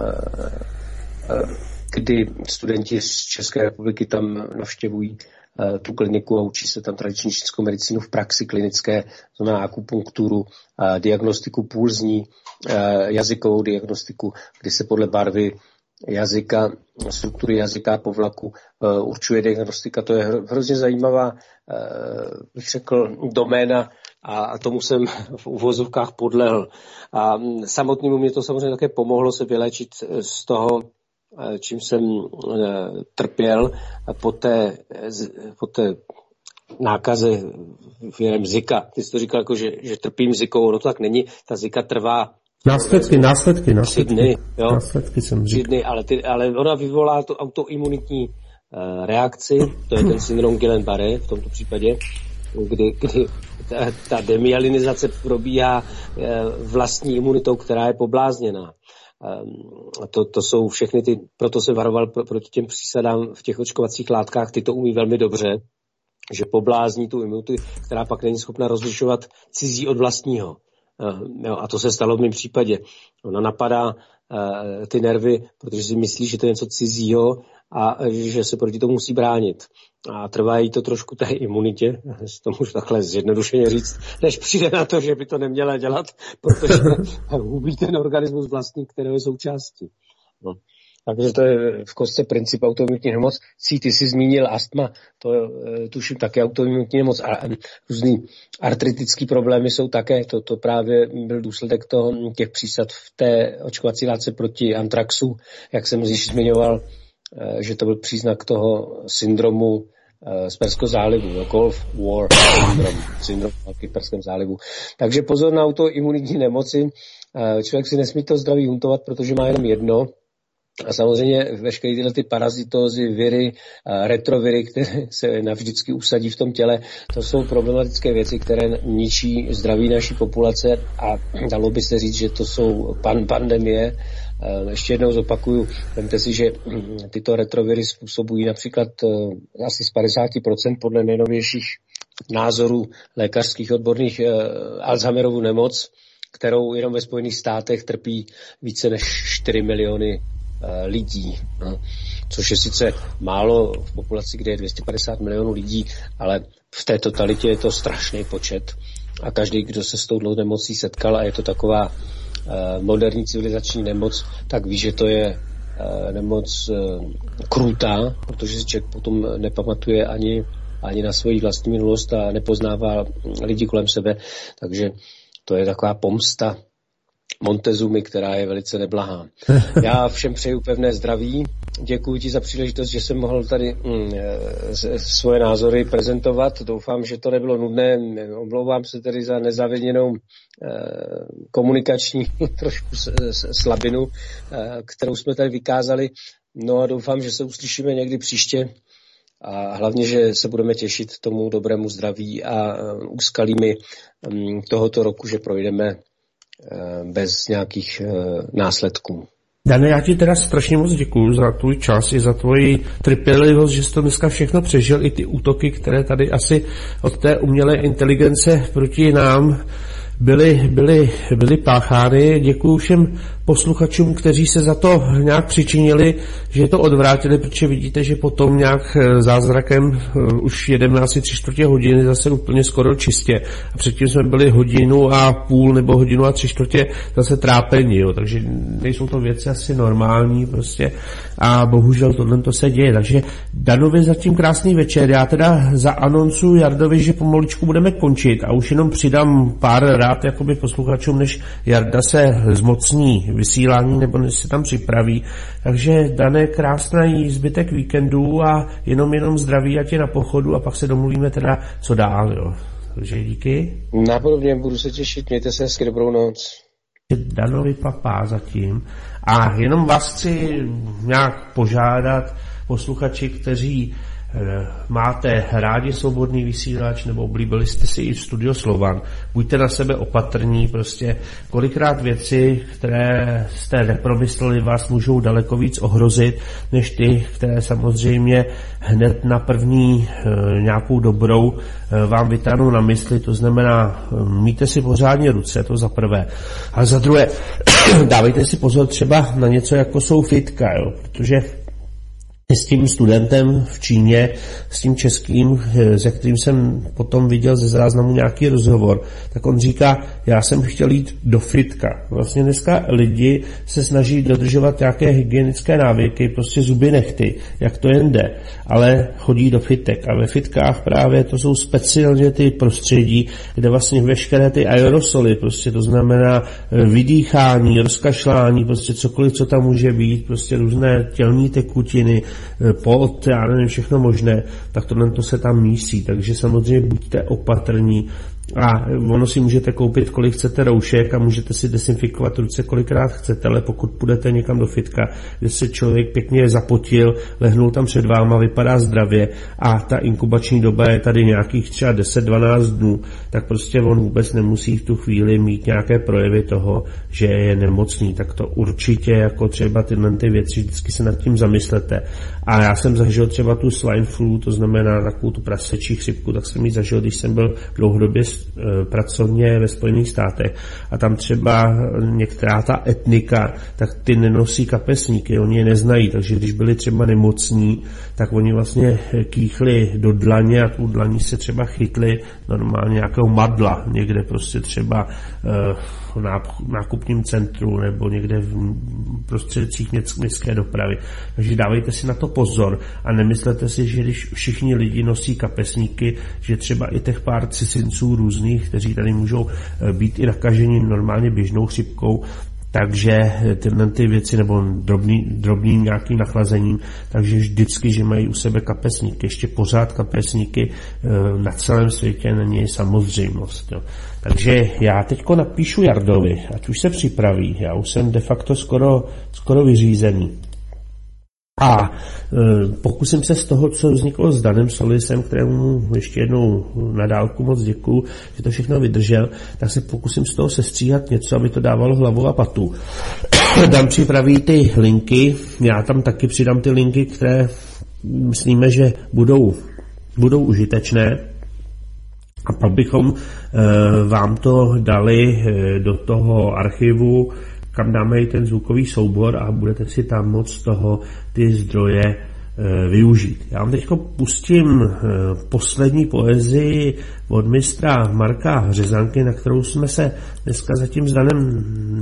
kdy studenti z České republiky tam navštěvují tu kliniku a učí se tam tradiční čínskou medicínu v praxi klinické, znamená akupunkturu, diagnostiku pulzní, jazykovou diagnostiku, kdy se podle barvy jazyka, struktury jazyka povlaku určuje diagnostika. To je hrozně zajímavá, bych řekl, doména a tomu jsem v uvozovkách podlehl. A samotnému mě to samozřejmě také pomohlo se vyléčit z toho, čím jsem trpěl po té nákaze věrem Zika. Ty jsi to říkal, jako, že trpím Zikou, no to tak není. Ta Zika trvá Následky. 3 dny, jo? Následky jsem říkal. 3 dny, ale ona vyvolá to autoimunitní reakci, to je ten syndrom Guillain-Barré v tomto případě, kdy ta demyelinizace probíhá vlastní imunitou, která je poblázněná. To jsou všechny proto se varoval proti těm přísadám v těch očkovacích látkách, ty to umí velmi dobře, že poblázní tu imunitu, která pak není schopna rozlišovat cizí od vlastního. A to se stalo v mém případě. Ona napadá ty nervy, protože si myslí, že to je něco cizího a že se proti tomu musí bránit. A trvá jí to trošku té imunitě, to můžu takhle zjednodušeně říct, než přijde na to, že by to neměla dělat, protože hubí ten organismus vlastní, kterého je součástí. No. Takže to je v kostce princip autoimunitní nemoc. Ty jsi zmínil astma, to tuším také autoimunitní nemoc. A různý artritický problémy jsou také, to právě byl důsledek těch přísad v té očkovací látce proti antraxu, jak jsem již zmiňoval, že to byl příznak toho syndromu z Perského zálivu, Gulf War syndrom v Perském zálivu. Takže pozor na autoimunitní nemoci. Člověk si nesmí to zdraví huntovat, protože má jenom jedno. A samozřejmě veškeré tyhle ty parazitózy, viry, retroviry, které se navždycky usadí v tom těle, to jsou problematické věci, které ničí zdraví naší populace a dalo by se říct, že to jsou pandemie. Ještě jednou zopakuju, vemte si, že tyto retroviry způsobují například asi z 50% podle nejnovějších názorů lékařských odborných Alzheimerovu nemoc, kterou jenom ve Spojených státech trpí více než 4 miliony lidí, no. Což je sice málo v populaci, kde je 250 milionů lidí, ale v té totalitě je to strašný počet a každý, kdo se s touto nemocí setkal a je to taková moderní civilizační nemoc, tak ví, že to je nemoc krutá, protože si člověk potom nepamatuje ani ani na svoji vlastní minulost a nepoznává lidi kolem sebe, takže to je taková pomsta Montezumy, která je velice neblahá. Já všem přeju pevné zdraví, děkuji ti za příležitost, že jsem mohl tady svoje názory prezentovat. Doufám, že to nebylo nudné, omlouvám se tedy za nezaviněnou komunikační trošku slabinu, kterou jsme tady vykázali. No a doufám, že se uslyšíme někdy příště a hlavně, že se budeme těšit tomu dobrému zdraví a úskalími tohoto roku, že projdeme bez nějakých následků. Dane, já ti teda strašně moc děkuju za tvůj čas i za tvoji trpělivost, že jsi to dneska všechno přežil, i ty útoky, které tady asi od té umělé inteligence proti nám byly páchány. Děkuju všem posluchačům, kteří se za to nějak přičinili, že to odvrátili, protože vidíte, že potom nějak zázrakem už 11:03 hodiny zase úplně skoro čistě. A předtím jsme byli 1,5 nebo 1,75 zase trápení, jo. Takže nejsou to věci asi normální prostě a bohužel tohle to se děje. Takže Danovi zatím krásný večer. Já teda zaanoncuji Jardovi, že pomaličku budeme končit a už jenom přidám pár rád jakoby posluchačům, než Jarda se zmocní vysílání nebo než se tam připraví. Takže Dané, krásný zbytek víkendu a jenom zdraví a tě na pochodu a pak se domluvíme teda co dál, jo. Takže díky. Napodobně, budu se těšit, mějte se hezky, dobrou noc. Danovi papá zatím. A jenom vás chci nějak požádat, posluchači, kteří máte rádi svobodný vysílač nebo oblíbili jste si i Studio Slovan, buďte na sebe opatrní, prostě kolikrát věci, které jste nepromysleli, vás můžou daleko víc ohrozit, než ty, které samozřejmě hned na první nějakou dobrou vám vytáhnou na mysli, to znamená, míjte si pořádně ruce, to za prvé. A za druhé, dávejte si pozor třeba na něco, jako jsou fitka, jo, protože s tím studentem v Číně, s tím českým, se kterým jsem potom viděl ze záznamu nějaký rozhovor, tak on říká, já jsem chtěl jít do fitka. Vlastně dneska lidi se snaží dodržovat nějaké hygienické návyky, prostě zuby nechty, jak to jen jde, ale chodí do fitek. A ve fitkách právě to jsou speciálně ty prostředí, kde vlastně veškeré ty aerosoly, prostě to znamená vydýchání, rozkašlání, prostě cokoliv, co tam může být, prostě různé tělní tekutiny, pot, já nevím, všechno možné, tak to se tam mísí, takže samozřejmě buďte opatrní a ono si můžete koupit, kolik chcete roušek a můžete si dezinfikovat ruce, kolikrát chcete, ale pokud půjdete někam do fitka, kde se člověk pěkně zapotil, lehnul tam před váma, vypadá zdravě a ta inkubační doba je tady nějakých třeba 10-12 dnů, tak prostě on vůbec nemusí v tu chvíli mít nějaké projevy toho, že je nemocný, tak to určitě jako třeba tyhle ty věci, vždycky se nad tím zamyslete. A já jsem zažil třeba tu swine flu, to znamená takovou tu prasečí chřipku, tak jsem ji zažil, když jsem byl dlouhodobě pracovně ve Spojených státech a tam třeba některá ta etnika, tak ty nenosí kapesníky, oni je neznají, takže když byli třeba nemocní, tak oni vlastně kýchli do dlaně a tu dlaní se třeba chytli normálně nějakého madla, někde prostě třeba v nákupním centru nebo někde v prostředcích městské dopravy. Takže dávejte si na to pozor a nemyslete si, že když všichni lidi nosí kapesníky, že třeba i těch pár cizinců různých, kteří tady můžou být i nakaženi normálně běžnou chřipkou, takže tyhle ty věci nebo drobným nějakým nachlazením, takže vždycky, že mají u sebe kapesníky, ještě pořád kapesníky na celém světě není samozřejmost. Jo. Takže já teďko napíšu Jardovi, ať už se připraví, já už jsem de facto skoro vyřízený. A pokusím se z toho, co vzniklo s Danem Solisem, kterému ještě jednou na dálku moc děkuju, že to všechno vydržel, tak se pokusím z toho sestříhat něco, aby to dávalo hlavu a patu. Dan připraví ty linky, já tam taky přidám ty linky, které myslíme, že budou užitečné. A pak bychom vám to dali do toho archivu, kam dáme i ten zvukový soubor a budete si tam moc toho ty zdroje využít. Já vám teďko pustím poslední poezii od mistra Marka Hřezanky, na kterou jsme se dneska zatím s Danem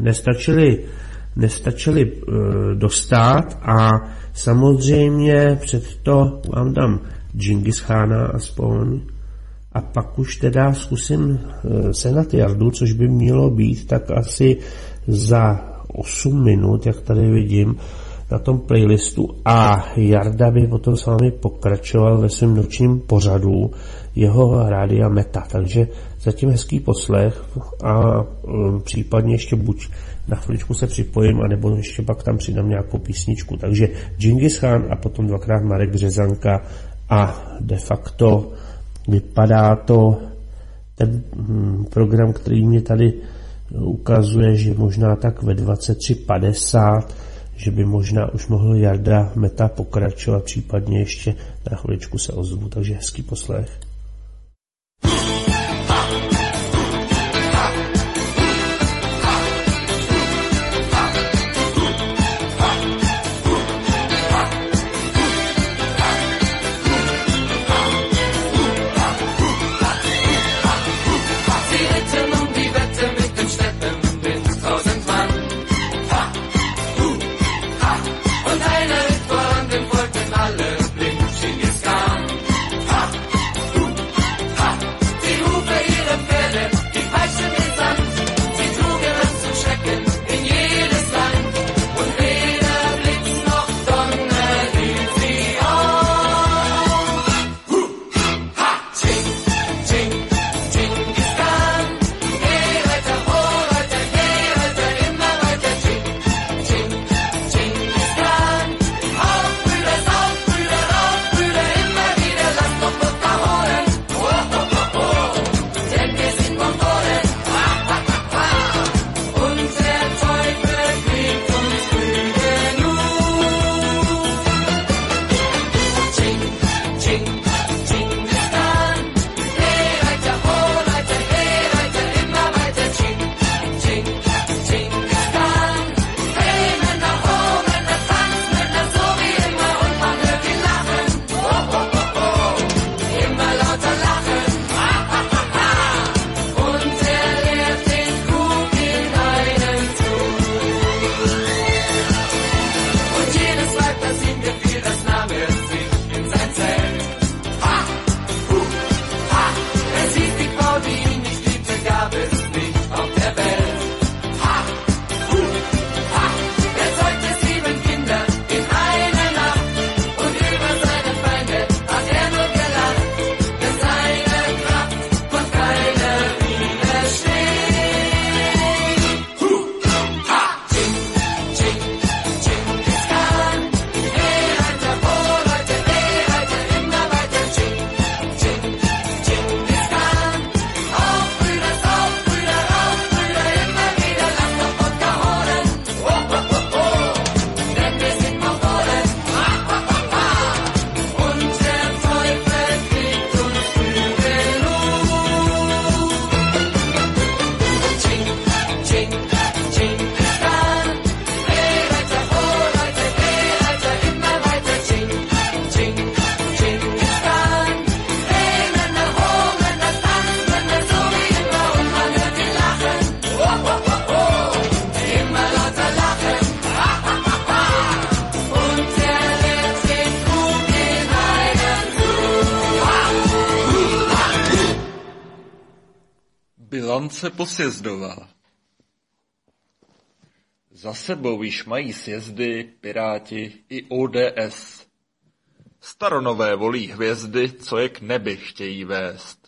nestačili dostat a samozřejmě před to vám dám Džingischána aspoň. A pak už teda zkusím Senat Jardu, což by mělo být tak asi za 8 minut, jak tady vidím na tom playlistu. A Jarda by potom s vámi pokračoval ve svém nočním pořadu jeho rádia Meta. Takže zatím hezký poslech a případně ještě buď na chviličku se připojím, anebo ještě pak tam přidám nějakou písničku. Takže Džingis Khan a potom dvakrát Marek Březanka a de facto vypadá to ten program, který mě tady ukazuje, že možná tak ve 23:50, že by možná už mohl Jarda Meta pokračovat, případně ještě na chviličku se ozvu, takže hezký poslech. Bilance posjezdová. Za sebou již mají sjezdy Piráti i ODS. Staronové volí hvězdy, co je k nebi chtějí vést.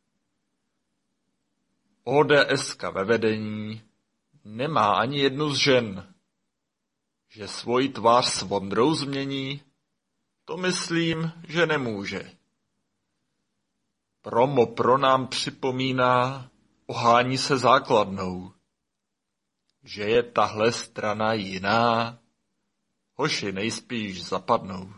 ODSka ve vedení nemá ani jednu z žen. Že svoji tvář s Vondrou změní, to myslím, že nemůže. Promo pro nám připomíná, ohání se základnou, že je tahle strana jiná, hoši nejspíš zapadnou.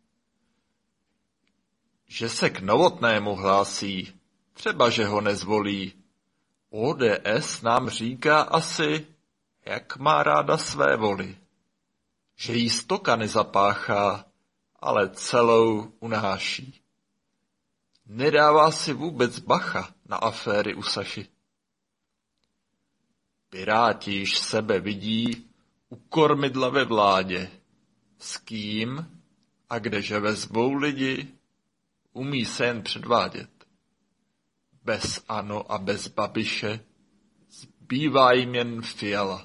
Že se k Novotnému hlásí, třeba že ho nezvolí, ODS nám říká asi, jak má ráda své voli. Že jí stoka nezapáchá, ale celou unáší. Nedává si vůbec bacha na aféry u Saši. Piráti již sebe vidí u kormidla ve vládě. S kým a kdeže vezmou lidi, umí se jen předvádět. Bez ANO a bez Babiše zbývá jim jen Fiala.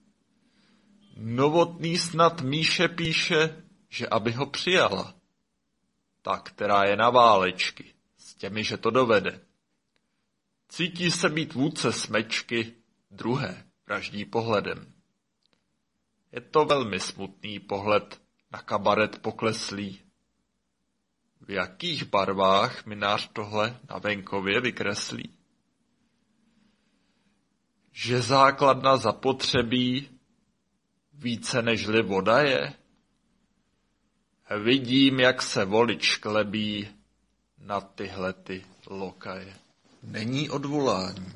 Novotný snad Míše píše, že aby ho přijala. Ta, která je na válečky, s těmi, že to dovede. Cítí se být vůdce smečky, druhé vraždí pohledem. Je to velmi smutný pohled na kabaret pokleslý. V jakých barvách minář tohle na venkově vykreslí? Že základna zapotřebí více nežli voda je? Vidím, jak se volič klebí na tyhlety lokaje. Není odvolání.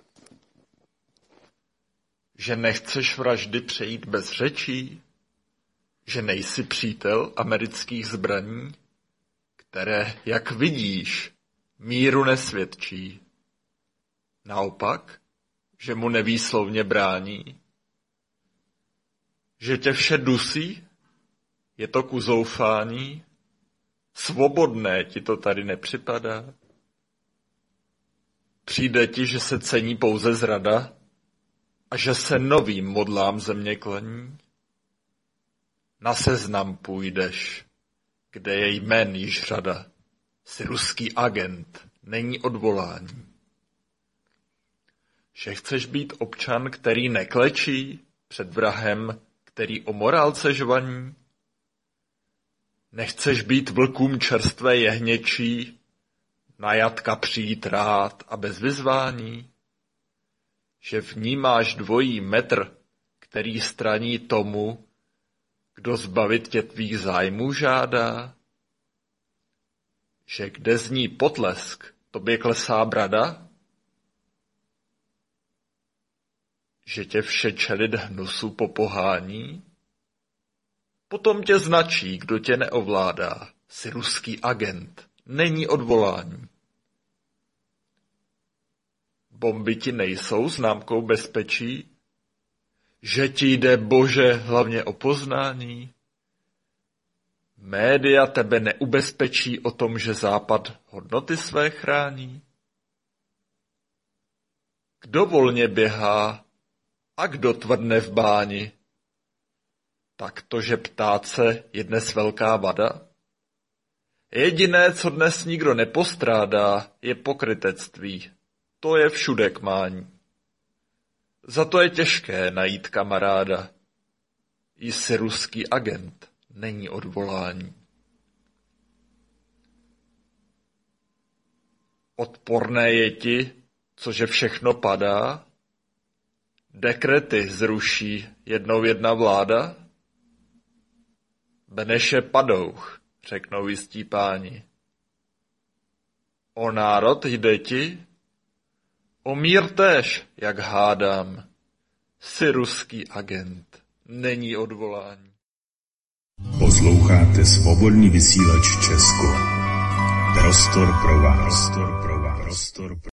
Že nechceš vraždy přejít bez řečí? Že nejsi přítel amerických zbraní, které, jak vidíš, míru nesvědčí? Naopak, že mu nevýslovně brání? Že tě vše dusí? Je to ku zoufání? Svobodné ti to tady nepřipadá? Přijde ti, že se cení pouze zrada a že se novým modlám země kloní? Na seznam půjdeš, kde je jmén již řada. Jsi ruský agent, není odvolání. Že chceš být občan, který neklečí před vrahem, který o morálce žvaní? Nechceš být vlkům čerstvé jehněčí, na jatka přijít rád a bez vyzvání? Že vnímáš dvojí metr, který straní tomu, kdo zbavit tě tvých zájmů žádá? Že kde zní potlesk, tobě klesá brada? Že tě vše čelid hnusu popohání? Potom tě značí, kdo tě neovládá. Jsi ruský agent, není odvolání. Bomby ti nejsou známkou bezpečí? Že ti jde, Bože, hlavně o poznání? Média tebe neubezpečí o tom, že Západ hodnoty své chrání? Kdo volně běhá a kdo tvrdne v báni? Tak to, že ptát se je dnes velká vada? Jediné, co dnes nikdo nepostrádá, je pokrytectví. To je všude k mání. Za to je těžké najít kamaráda. Jsi ruský agent, není odvolání. Odporné je ti, cože všechno padá? Dekrety zruší jednou jedna vláda? Beneše padouch, řeknou jistí páni. O národ jde ti? O mír též, jak hádám. Jsi ruský agent, není odvolání. Posloucháte Svobodný vysílač Česko. Prostor pro vás.